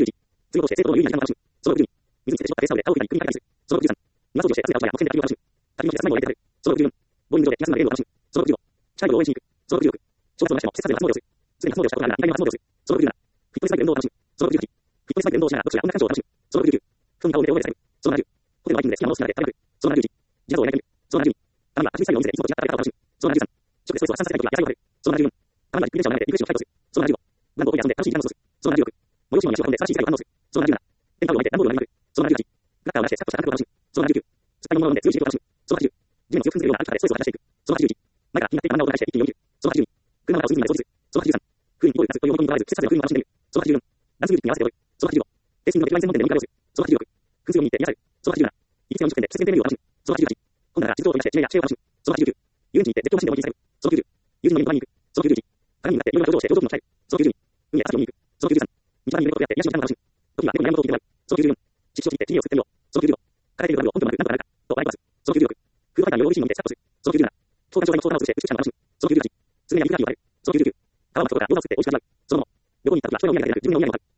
で青や目線で旅を楽しむ。旅の手伝いを入れてある。そのろくじゅうよん。ボーイング上で休まるゲームを楽しむ。そのろくじゅうご。近いを応援しに行く。そのろくじゅうろく。小説をなしても、施設では初詣をする。すでに初詣をしたことがあるが、にかい目の初詣をする。そのろくじゅうなな。フィットネスライブ運動を楽しむ。そのろくじゅうはち。フィットネスライブ運動をしながら読書や音楽鑑賞を楽しむ。そのろくじゅうきゅう。ふんがを寝て覚えてされる。そのななじゅう。ホテルバイキングで好きなものを好きなので食べる。そのななじゅういち。ジャズを描いてみる。そのななじゅうに。たまには足に作業を見せていつもと違った食べ方を楽しむ。そのななじゅうさん。食でストレスを発散させたいときは野菜を食べる。そのななじゅうよん。たまにはリクレーションを眺めてリクレーションをしたいとする。そのななじゅうご。バンドを置いて遊んで楽しい時間を過ごす。そのななじゅうろく。催し物に足を運んで素晴らしい世界を堪能する。そのななじゅうなな。ペンタウルを巻いて段ボールを投げまくる。そのななじゅうはち。ラッカーを鳴らしてサッとした感覚を楽しむ。そのななじゅうきゅう。酸っぱいものを飲んで強い刺激を楽しむ。そのはちじゅう。地面を強く踏んでるような歩き方でストレスを吐き出していく。そのはちじゅういち。前から気になっていた漫画を流して一気に読み切る。そのはちじゅうに。車の中を隅々まで掃除する。そのはちじゅうさん。風に勢いを出すという元にとらわれず季節風の風を楽しんでいる。そのはちじゅうよん。ダンスミュージックに合わせて踊る。そのはちじゅうご。レースに乗るデザイン専門店で飲み会をする。そのはちじゅうろく。噴水を見に行って癒される。そのはちじゅうなな。いちせんよんじゅっぺんで喫煙店メニューを楽しむ。そのはちじゅうはち。本棚から地図を取り出して地名や地名を楽しむ。そのはちじゅうきゅう。遊園地に行って絶叫マシンで思い出される。そのきゅうじゅう。友人のイベントに行く。そのきゅうじゅういち。鏡に向かっていろいろな表情をして表情筋を鍛える。そのきゅうじゅうに。海や滝を見に行く。そのきゅうじゅうさん。道端にイベントをやって癒しの時間を楽しむ。時には猫に山本を聞いてもらう。そのきゅうじゅうよん。湿地を切って地味を吸ってみよう。そのきゅうじゅうご。枯れているバルブを本当になくなんとかなるかと笑い飛ばす。そのきゅうじゅうろく。フードファイターのヨーグルシーンを見てスカッとする。そのきゅうじゅうなな。相関障害の相談を通じて美しく楽しむ。そのきゅうじゅうはち。スズメや水かきを割る。そのきゅうじゅうきゅう。川のそこから餃子を作って美味しく味わう。その後、旅行に行った時は人のお土産でなく自分のお土産を買う。